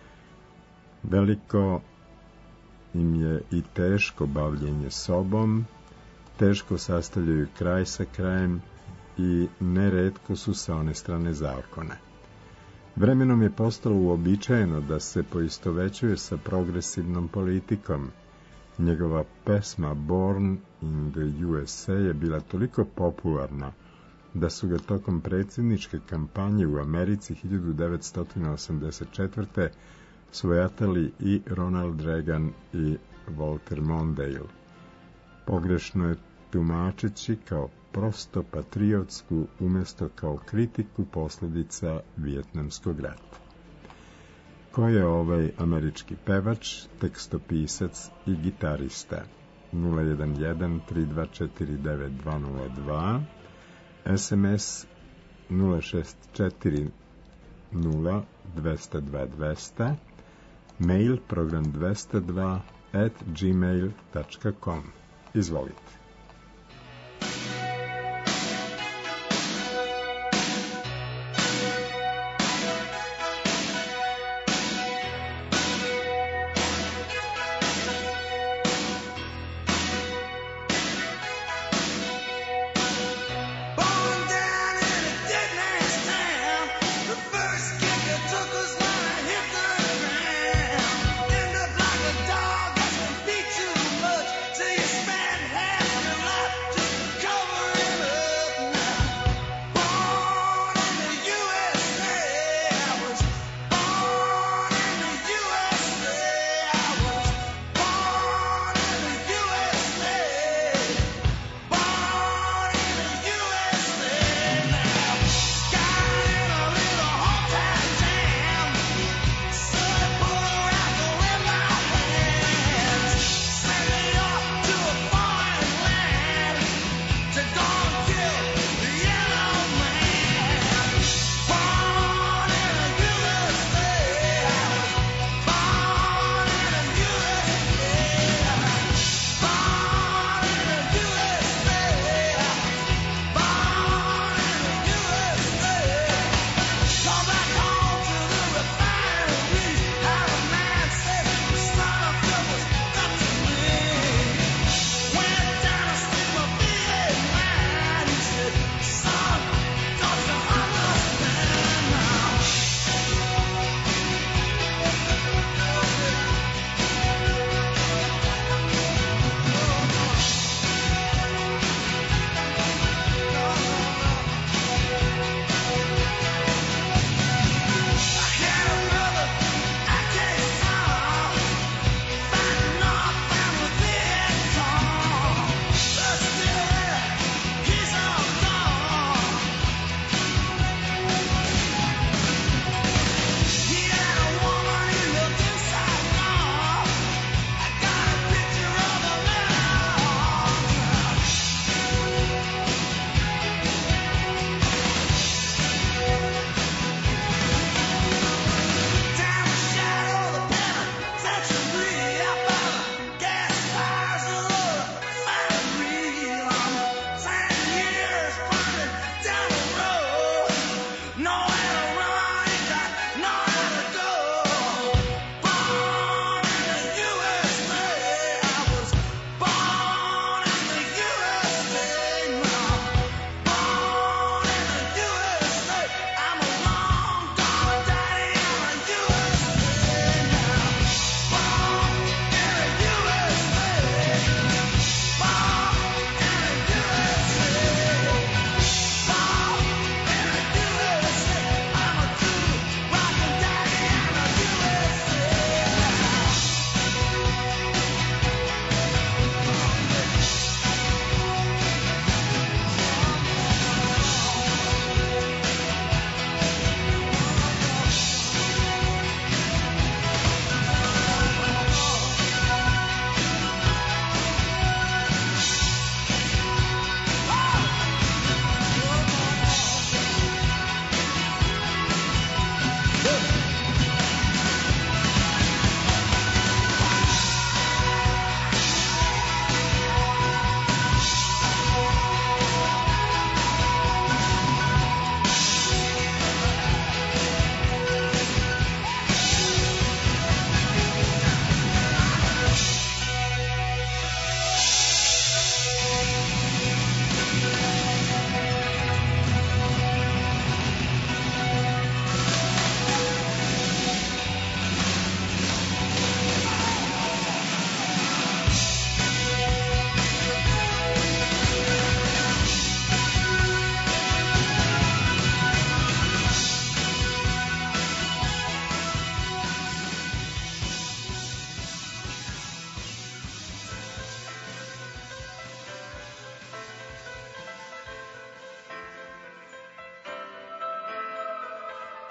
Veliko im je i teško bavljenje sobom, teško sastavljaju kraj sa krajem i neretko su sa one strane zakona. Vremenom je postalo uobičajeno da se poistovećuje sa progresivnom politikom. Njegova pesma Born in the U S A je bila toliko popularna da su ga tokom predsjedničke kampanje u Americi hiljadu devetsto osamdeset četvrte svojatali i Ronald Reagan i Walter Mondale, pogrešno je tumačeći kao prosto patriotsku umjesto kao kritiku posljedica Vijetnamskog rata. Ko je ovaj američki pevač, tekstopisac i gitarista? nula jedan jedan tri dva četiri devet dva nula dva, S M S nula šest četiri nula dva nula dva dva nula, mail program dvesta dva at gmail tačka com. Izvolite. Half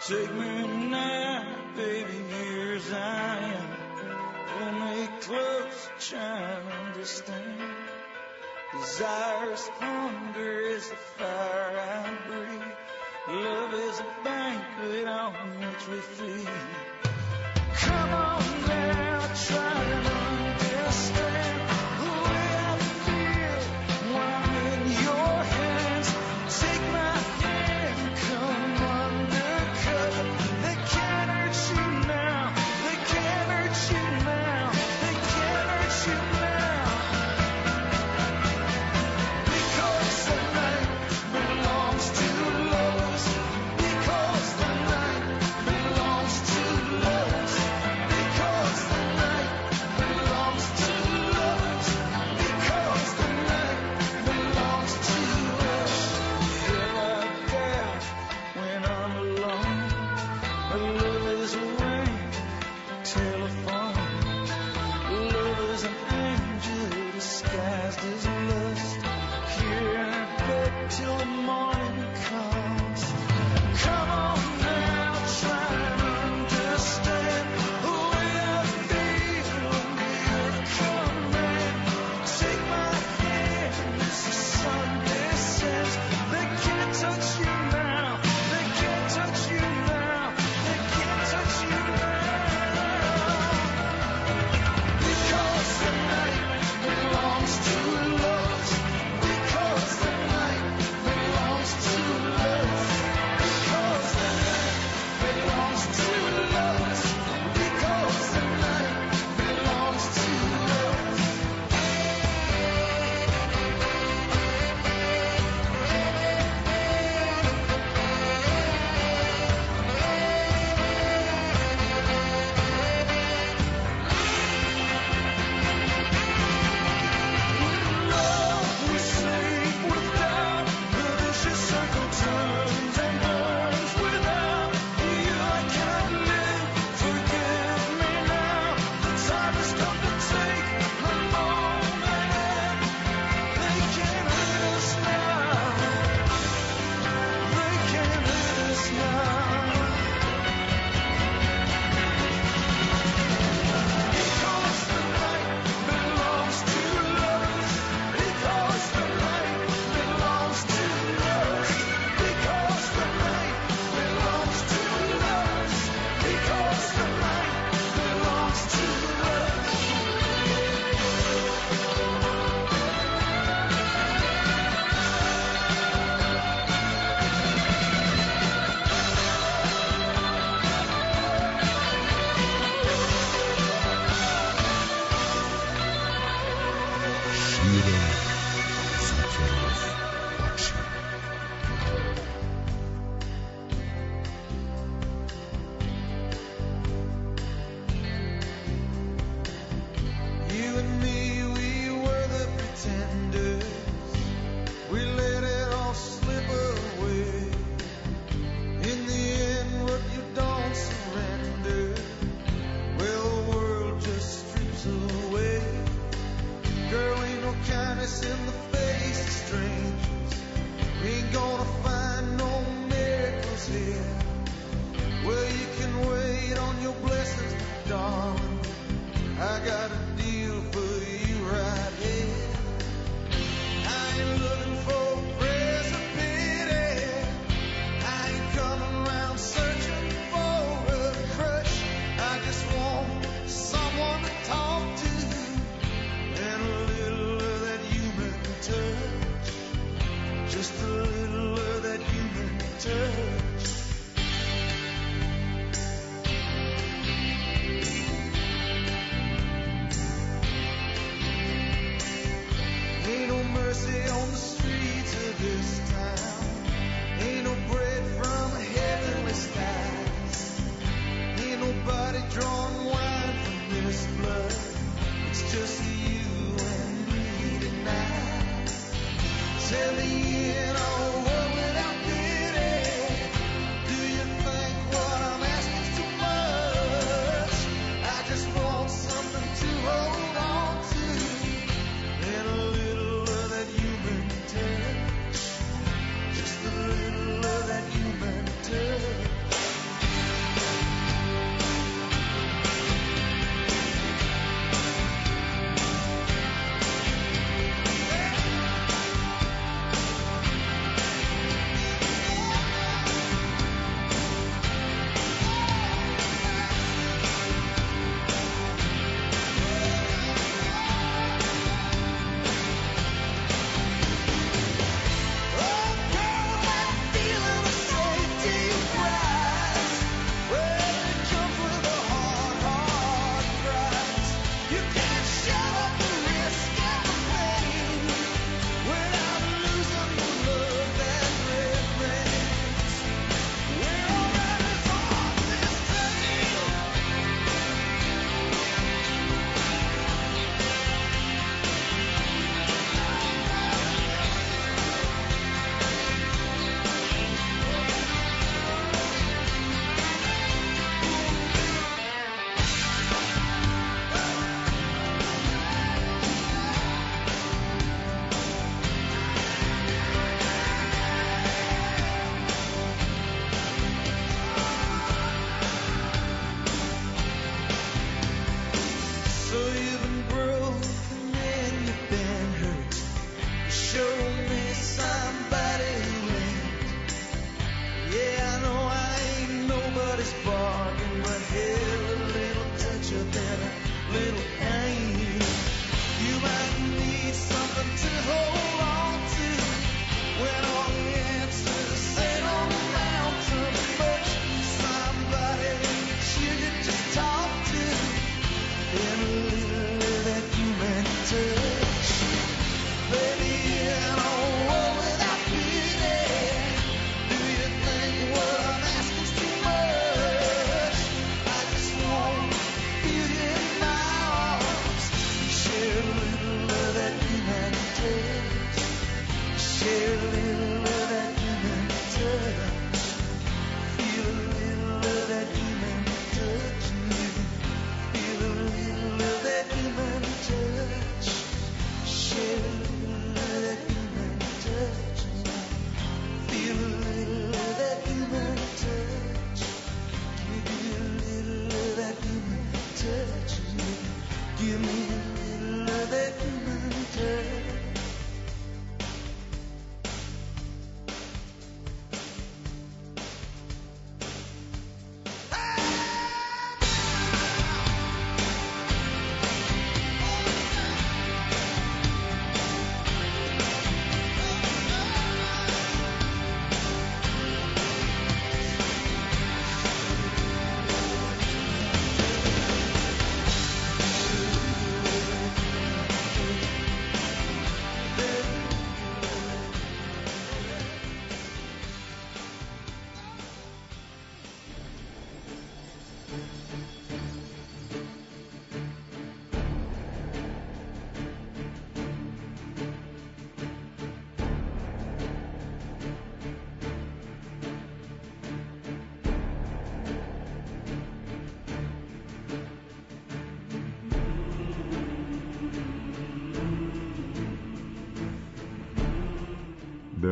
Take me now, baby, here as I am. Pull me close, try and understand. Desire's hunger is the fire I breathe. Love is a banquet on which we feed. Come on now, try and understand the way I feel when I'm in your hands. Take my hand, come undercover. They can't hurt you now, they can't hurt you now, they can't hurt you now. Because the night belongs to lovers. Because the night belongs to lovers.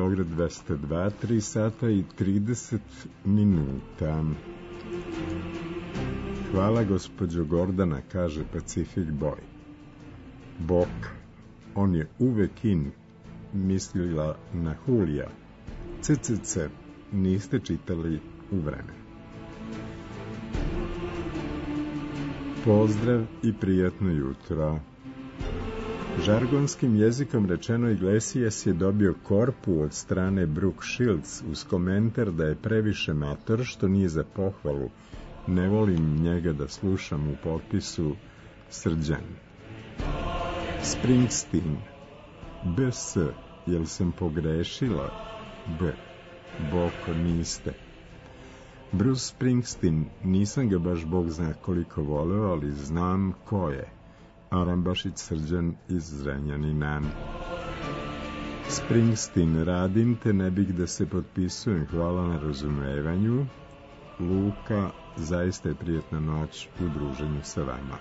Beograd dvesta dva, tri sata i trideset minuta. Hvala gospođo Gordana, kaže Pacific Boy. Bok, on je uvek in, mislila na Hulija. C C C, niste čitali u Vreme. Pozdrav i prijatno jutro. Žargonskim jezikom rečeno, Iglesias je dobio korpu od strane Brooke Shields uz komentar da je previše mator, što nije za pohvalu. Ne volim njega da slušam u potpisu Srđan. Springsteen. B S. Jel sam pogrešila? B. Boko, niste. Bruce Springsteen. Nisam ga baš Bog zna koliko voleo, ali znam ko je. Arambašić Srđan iz Zrenjanina. Springsteen. Radim te, ne bih da se potpisujem. Hvala na razumevanju. Luka. Zaista je prijatna noć u druženju sa vama.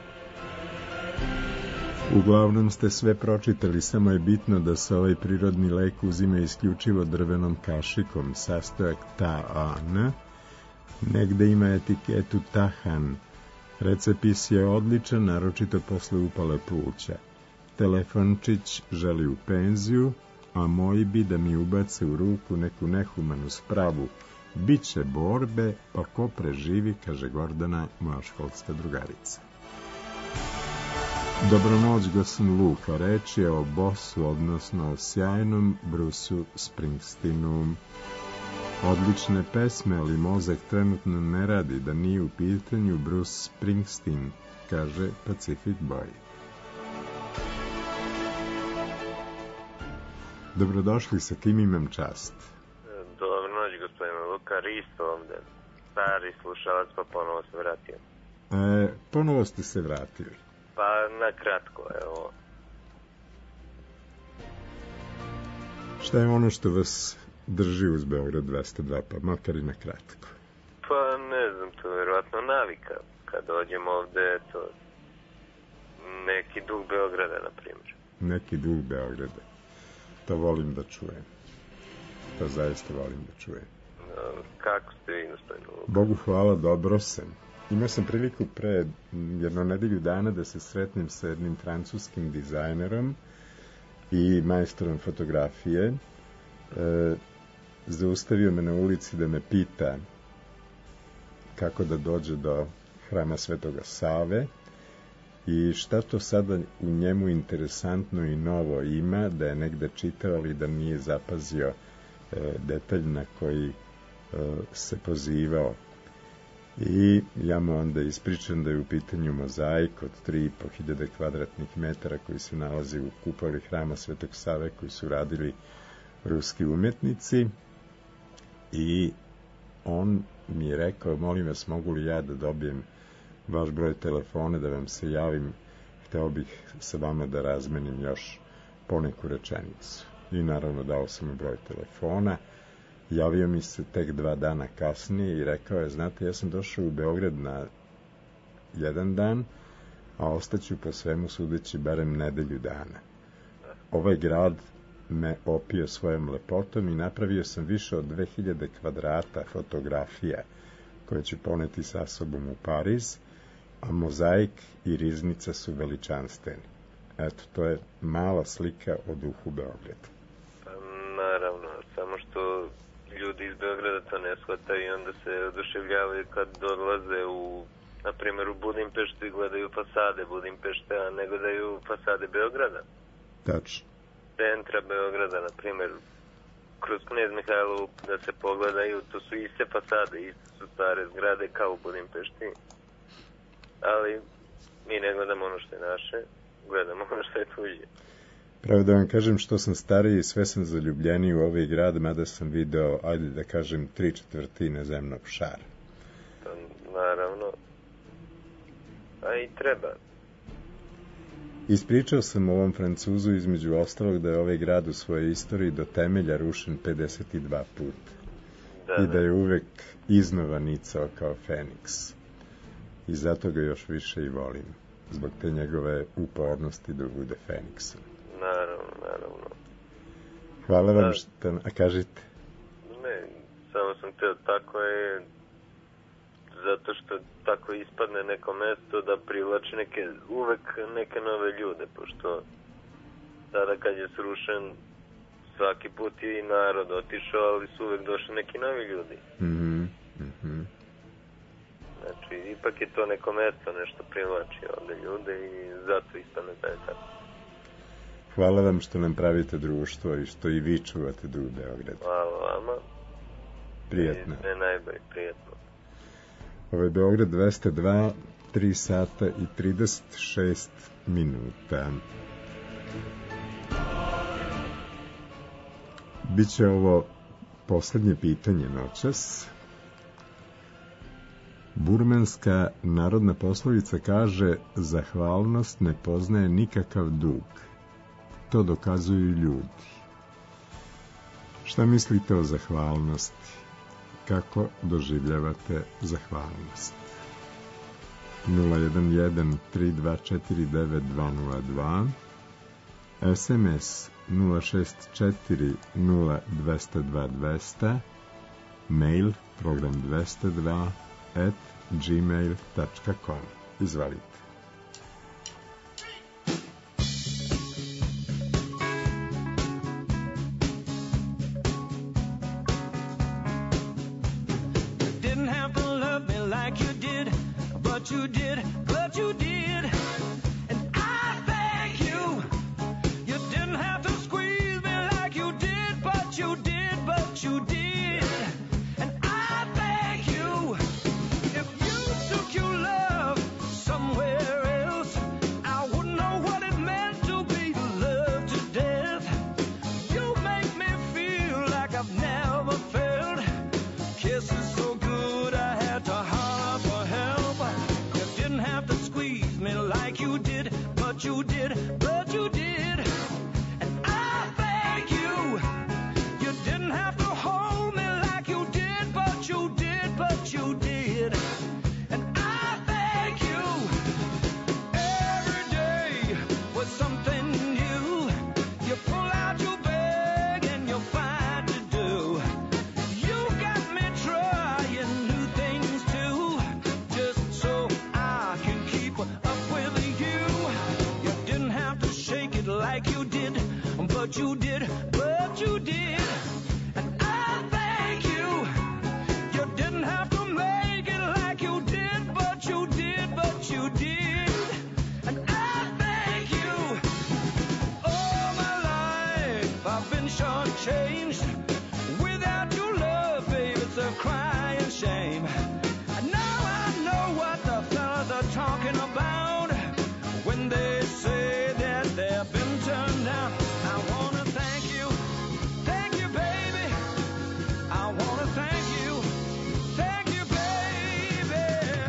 Uglavnom ste sve pročitali, samo je bitno da se ovaj prirodni lek uzima isključivo drvenom kašikom, sastojak Ta-an, negde ima etiketu Tahan. Recepis je odličan, naročito posle upale pluća. Telefončić želi u penziju, a moji bi da mi ubace u ruku neku nehumanu spravu. Biće borbe, pa ko preživi, kaže Gordana, moja školska drugarica. Dobronoć, gosim Luka. Reč je o bosu, odnosno o sjajnom Bruceu Springsteenu. Odlične pesme, ali mozak trenutno ne radi, da nije u pitanju Bruce Springsteen, kaže Pacific Boy. Dobrodošli, sa kim imam čast? Dobro noć, gospodine Luka, Risto ovde. Stari slušalac, pa ponovo se vratio. E, ponovo ste se vratili. Pa na kratko, evo. Šta je ono što vas drži uz Beograd dvesta dva, pa makar i na kratko? Pa ne znam, to je verovatno navika. Kad dođem ovde, to neki duh Beograda, na primjer. Neki duh Beograda. To volim da čujem. To zaista volim da čujem. Kako ste vi, gospodine Luka? Bogu hvala, dobro sam. Imao sam priliku pre jedno nedelju dana da se sretnem sa jednim francuskim dizajnerom i majstorom fotografije. E, zaustavio me na ulici da me pita kako da dođe do hrama Svetoga Save i šta to sada u njemu interesantno i novo ima, da je negde čitao, ali da nije zapazio e, detalj na koji e, se pozivao. I ja mu onda ispričam da je u pitanju mozaik od tri i po hiljade kvadratnih metara koji se nalazi u kupoli hrama Svetog Save, koji su radili ruski umetnici. I on mi je rekao, molim vas, mogu li ja da dobijem vaš broj telefona, da vam se javim, hteo bih sa vama da razmenim još poneku rečenicu. I naravno dao sam mu broj telefona. Javio mi se tek dva dana kasnije i rekao je, znate, ja sam došao u Beograd na jedan dan, a ostaću po svemu sudeći barem nedelju dana. Ovaj grad me opio svojom lepotom i napravio sam više od dve hiljade kvadrata fotografija koje ću poneti sa sobom u Pariz, a mozaik i riznica su veličanstveni. Eto, to je mala slika o duhu Beograda. Pa, naravno, samo što ljudi iz Beograda to ne shvataju i onda se oduševljavaju kad dolaze u, na primjer, u Budimpeštu i gledaju fasade Budimpešte, a ne gledaju fasade Beograda. Tačno. Centra Beograda, na primjer, kroz Knez Mihajlovu da se pogledaju, to su iste fasade, iste su stare zgrade kao u Budimpešti. Ali mi ne gledamo ono što je naše, gledamo ono što je tuđe. Pravo da vam kažem, što sam stariji, sve sam zaljubljeniji u ovaj grad, mada sam video, ajde da kažem, tri četvrtine zemnog šara. Pa, naravno. A i treba. Ispričao sam ovom Francuzu između ostalog da je ovaj grad u svojoj istoriji do temelja rušen pedeset dva puta. Da, I da je uvek iznova nicao kao Feniks. I zato ga još više i volim. Zbog te njegove upornosti da bude Feniksom. Naravno, naravno. Hvala vam Da. što... A kažite. Ne, samo sam teo, tako je, zato što tako ispadne neko mesto da privlači neke, uvek neke nove ljude, pošto sada kad je srušen, svaki put je i narod otišao, ali su uvek došli neki novi ljudi. Mhm, mhm. Znači, ipak je to neko mesto, nešto privlači ovde ljude i zato ispadne da je tako. Hvala vam što nam pravite društvo i što i vi čuvate Dug Beograd. Hvala vama. Prijetno. I sve najbolje, prijetno. Ovo je Beograd dvesta dva, tri sata i trideset šest minuta. Biće ovo poslednje pitanje noćas. Burmanska narodna poslovica kaže: zahvalnost ne poznaje nikakav dug. To dokazuju ljudi. Šta mislite o zahvalnosti? Kako doživljavate zahvalnost? nula jedan jedan tri dva četiri devet dva nula dva, es em es nula šest četiri nula dva nula dva dva nula nula, mail program dvesta dva at gmail tačka com. Izvalite. Didn't have to love me like you did, but you did, but you did. And I thank you. You didn't have to squeeze me like you did, but you did, but you did. And I thank you. If you took your love somewhere else, I wouldn't know what it meant to be loved to death. You make me feel like I've never felt. Kisses so good I had to holler for help. You didn't have to squeeze me like you did, but you did, but you did. And I thank you. You didn't have to hold me like you did, but you did, but you did. And I thank you. Every day was something new. You pull out your bag and you find to do. You got me trying new things too, just so I can keep up with you. You didn't have to shake it like you did, but you did, but you did. And I thank you. You didn't have to make it like you did, but you did, but you did. And I thank you. All my life I've been shortchanged. Without your love, babe, it's a crying shame. And now I know what the fellas are talking about when they say that they've been turned down. I wanna thank you, thank you, baby. I wanna thank you, thank you, baby.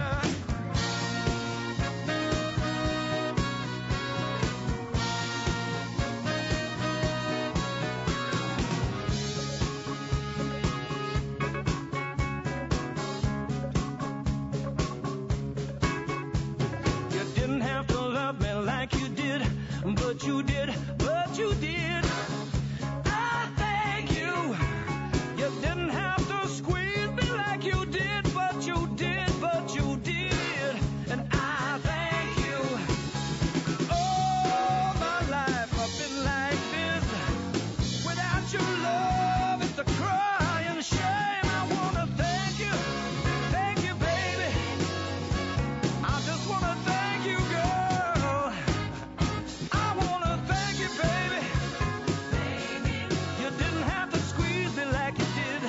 You didn't have to love me like you did, but you did, but you did. I thank you. You didn't have to squeeze me like you did, but you did, but you did. And I thank you. All my life I've been like this. Without your love, it's a crying shame. I wanna thank you, thank you, baby. I just wanna thank you, girl. I wanna thank you, baby. You didn't have to squeeze me like you did.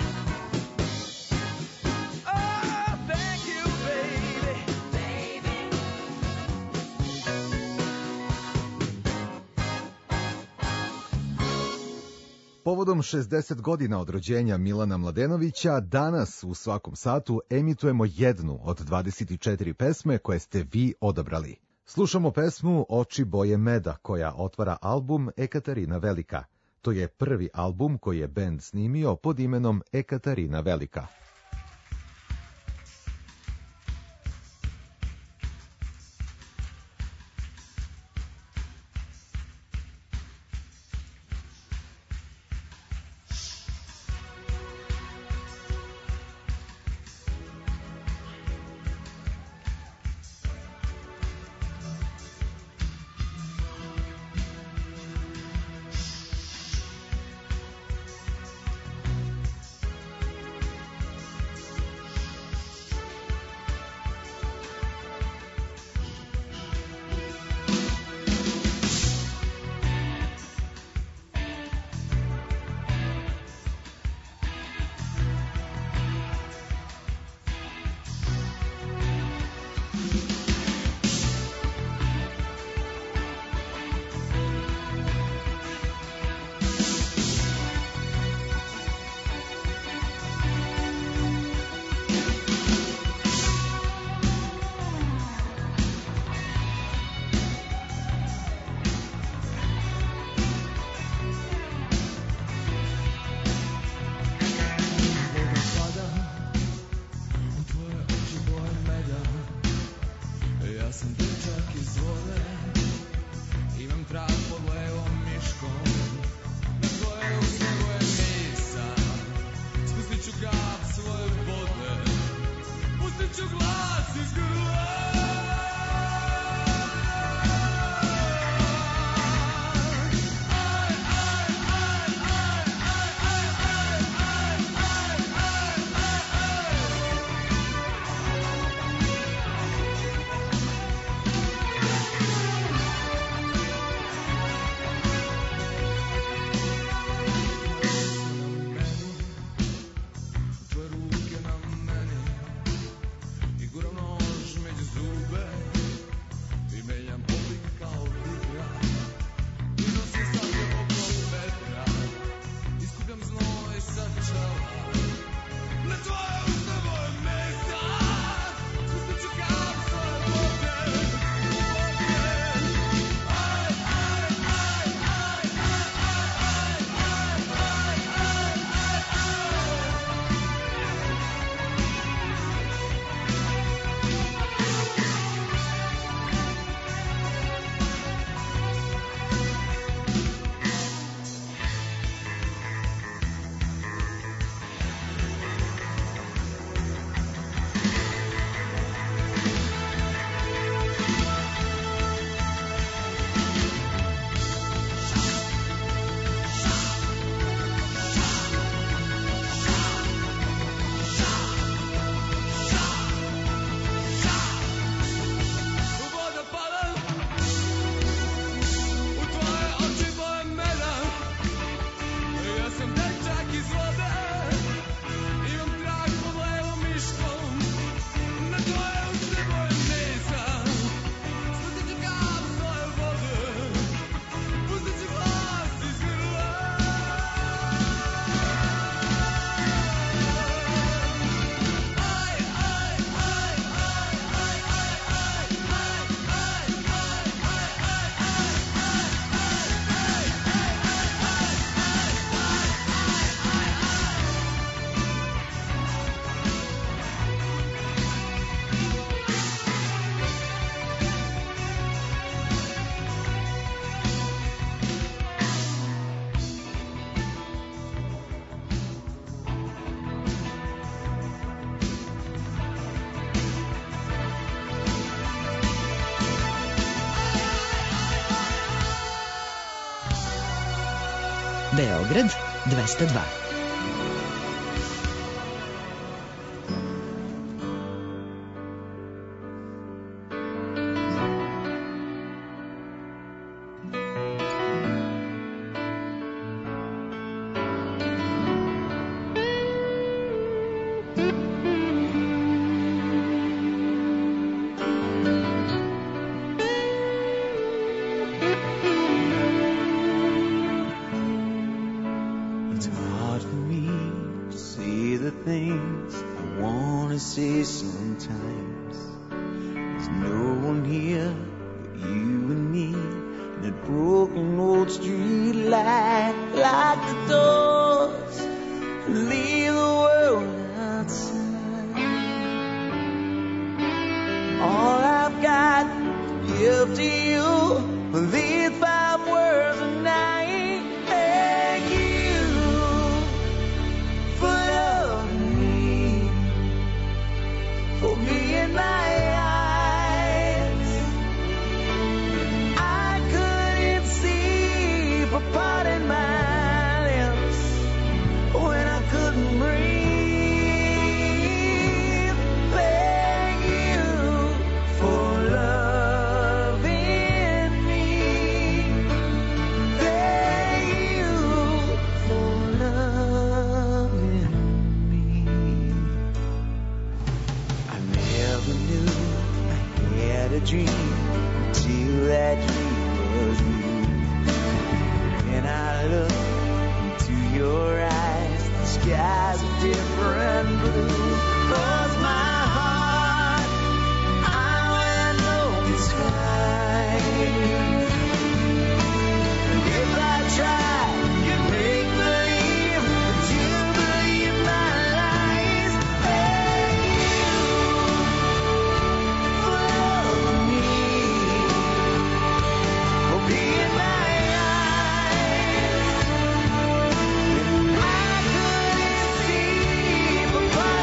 Oh, thank you, baby. Povodom šezdeset godina od rođenja Milana Mladenovića, danas u svakom satu emitujemo jednu od dvadeset četiri pesme koje ste vi odabrali. Slušamo pesmu Oči boje meda, koja otvara album Ekaterina Velika. To je prvi album koji je bend snimio pod imenom Ekaterina Velika. Beograd dvesta dva. Bye.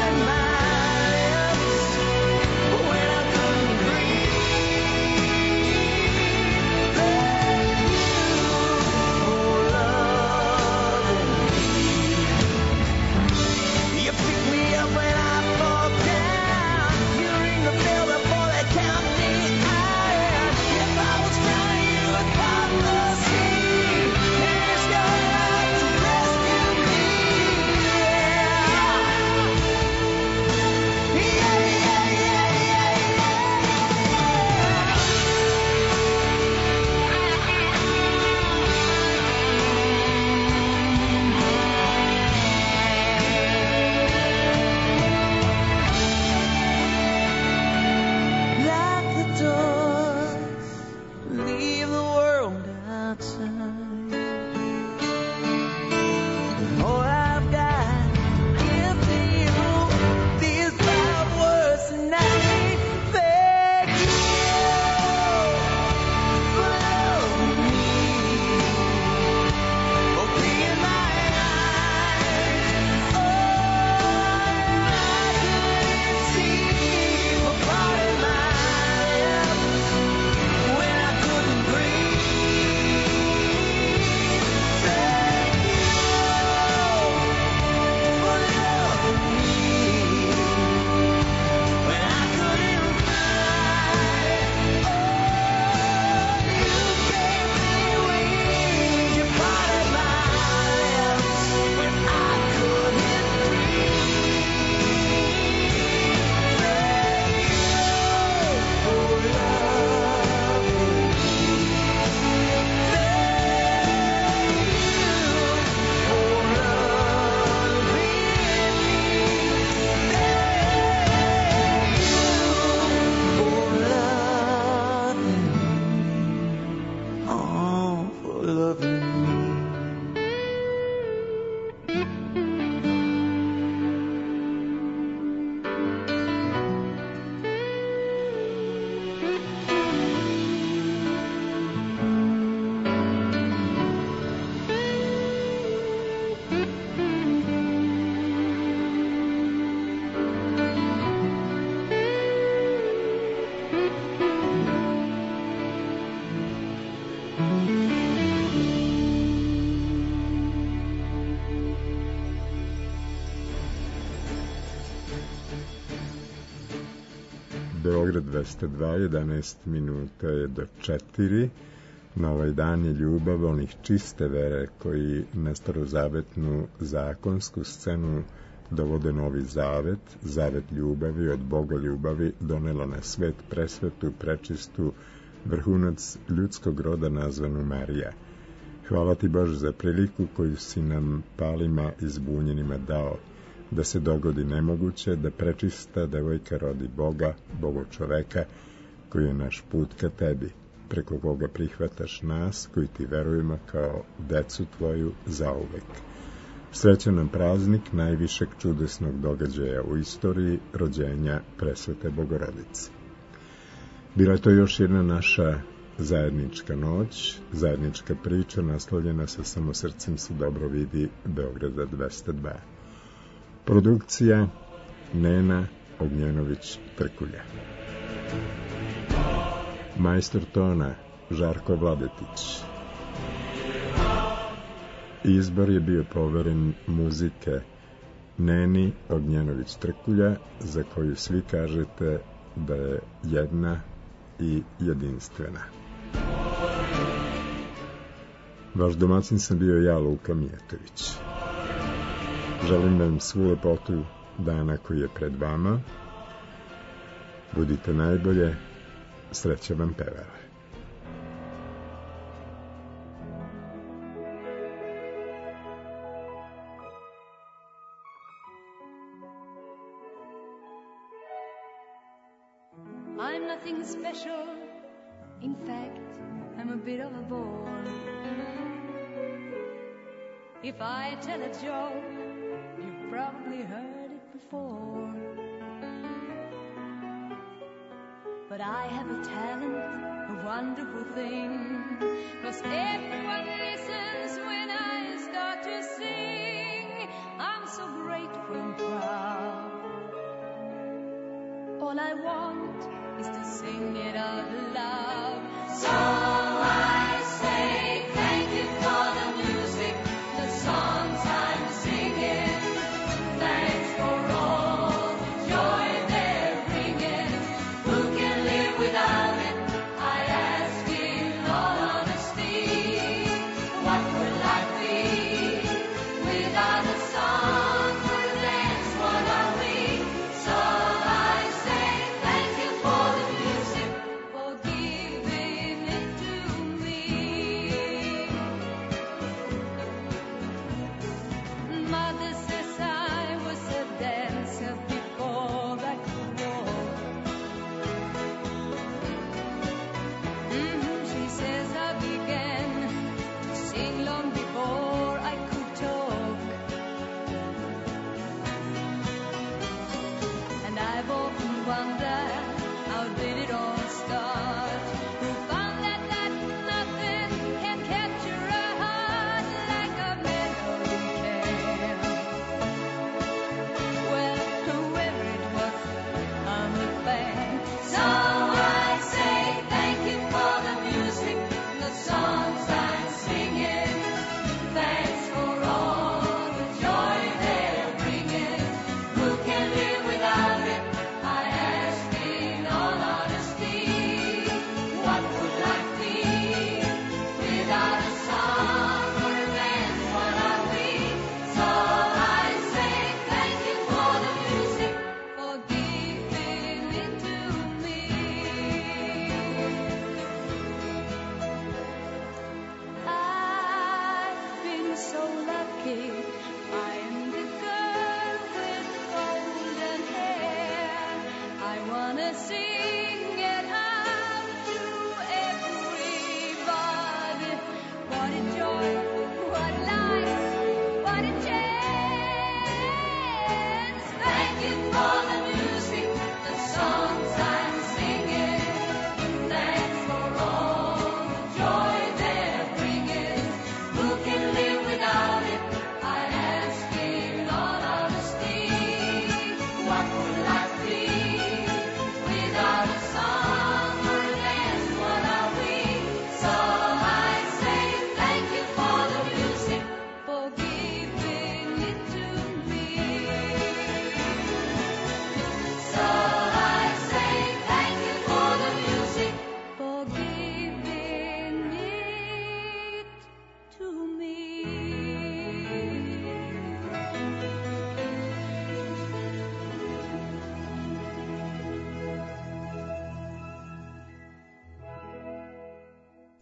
Beograd dvesta dva, jedanaest minuta je do četiri. Na ovaj dan je ljubav onih čiste vere koji na starozavetnu zakonsku scenu dovode novi zavet, zavet ljubavi od Boga ljubavi donelo na svet presvetu, prečistu, vrhunac ljudskog roda nazvanu Marija. Hvala ti Bože za priliku koju si nam palima i zbunjenima dao, da se dogodi nemoguće, da prečista devojka rodi Boga, Bogo čoveka, koji je naš put ka tebi, preko koga prihvataš nas, koji ti verujemo kao decu tvoju zauvek. Srećan nam praznik najvišeg čudesnog događaja u istoriji, rođenja presvete Bogorodice. Bila je to još jedna naša zajednička noć, zajednička priča naslovljena sa Samo srcem se dobro vidi, Beograda dvesta dva. Produkcija Nena Ognjenović-Trkulja. Majstor tona Žarko Vladetić. Izbor je bio poveren muzike Neni Ognjenović-Trkulja, za koju svi kažete da je jedna i jedinstvena. Vaš domaćin sam bio ja, Luka Mijatović. Želim vam svu lepotu dana koji je pred vama. Budite najbolje, sreća vam pevale. I'm nothing special. In fact, I'm a bit of a bore. If I tell a joke, you've probably heard it before. But I have a talent, a wonderful thing, 'cause everyone listens when I start to sing. I'm so grateful and proud. All I want is to sing it out loud. So I say thank you for the music, the songs I'm singing. Thanks for all the joy they're bringing. Who can live without it? I ask in all honesty. What would life be without a song or a dance? What are we? So I say thank you for the music, for giving it to me. Mother says I was a dancer before I could walk. Mhm, she says I began to sing long before I could talk. And I've often wondered, how did it all start? Who found that, that nothing can capture a heart like a melody can? Well, whoever it was, I'm a fan. So I say thank you for the music, the songs I'm singing. Thanks for all the joy they're bringing. Who can live without it? I ask in all honesty. What would life be without a song or a dance? What are we? So I say thank you for the music, for giving it to me. I've been so lucky. I'm the girl with golden hair. I wanna sing it out to everybody. What a joy, what life, what a chance. Thank you for the music, the songs I'm singing. Thanks for all the joy they're bringing. Who can live without it? I ask in all honesty. What would life be without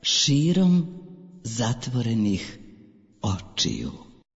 širom zatvorenih očiju.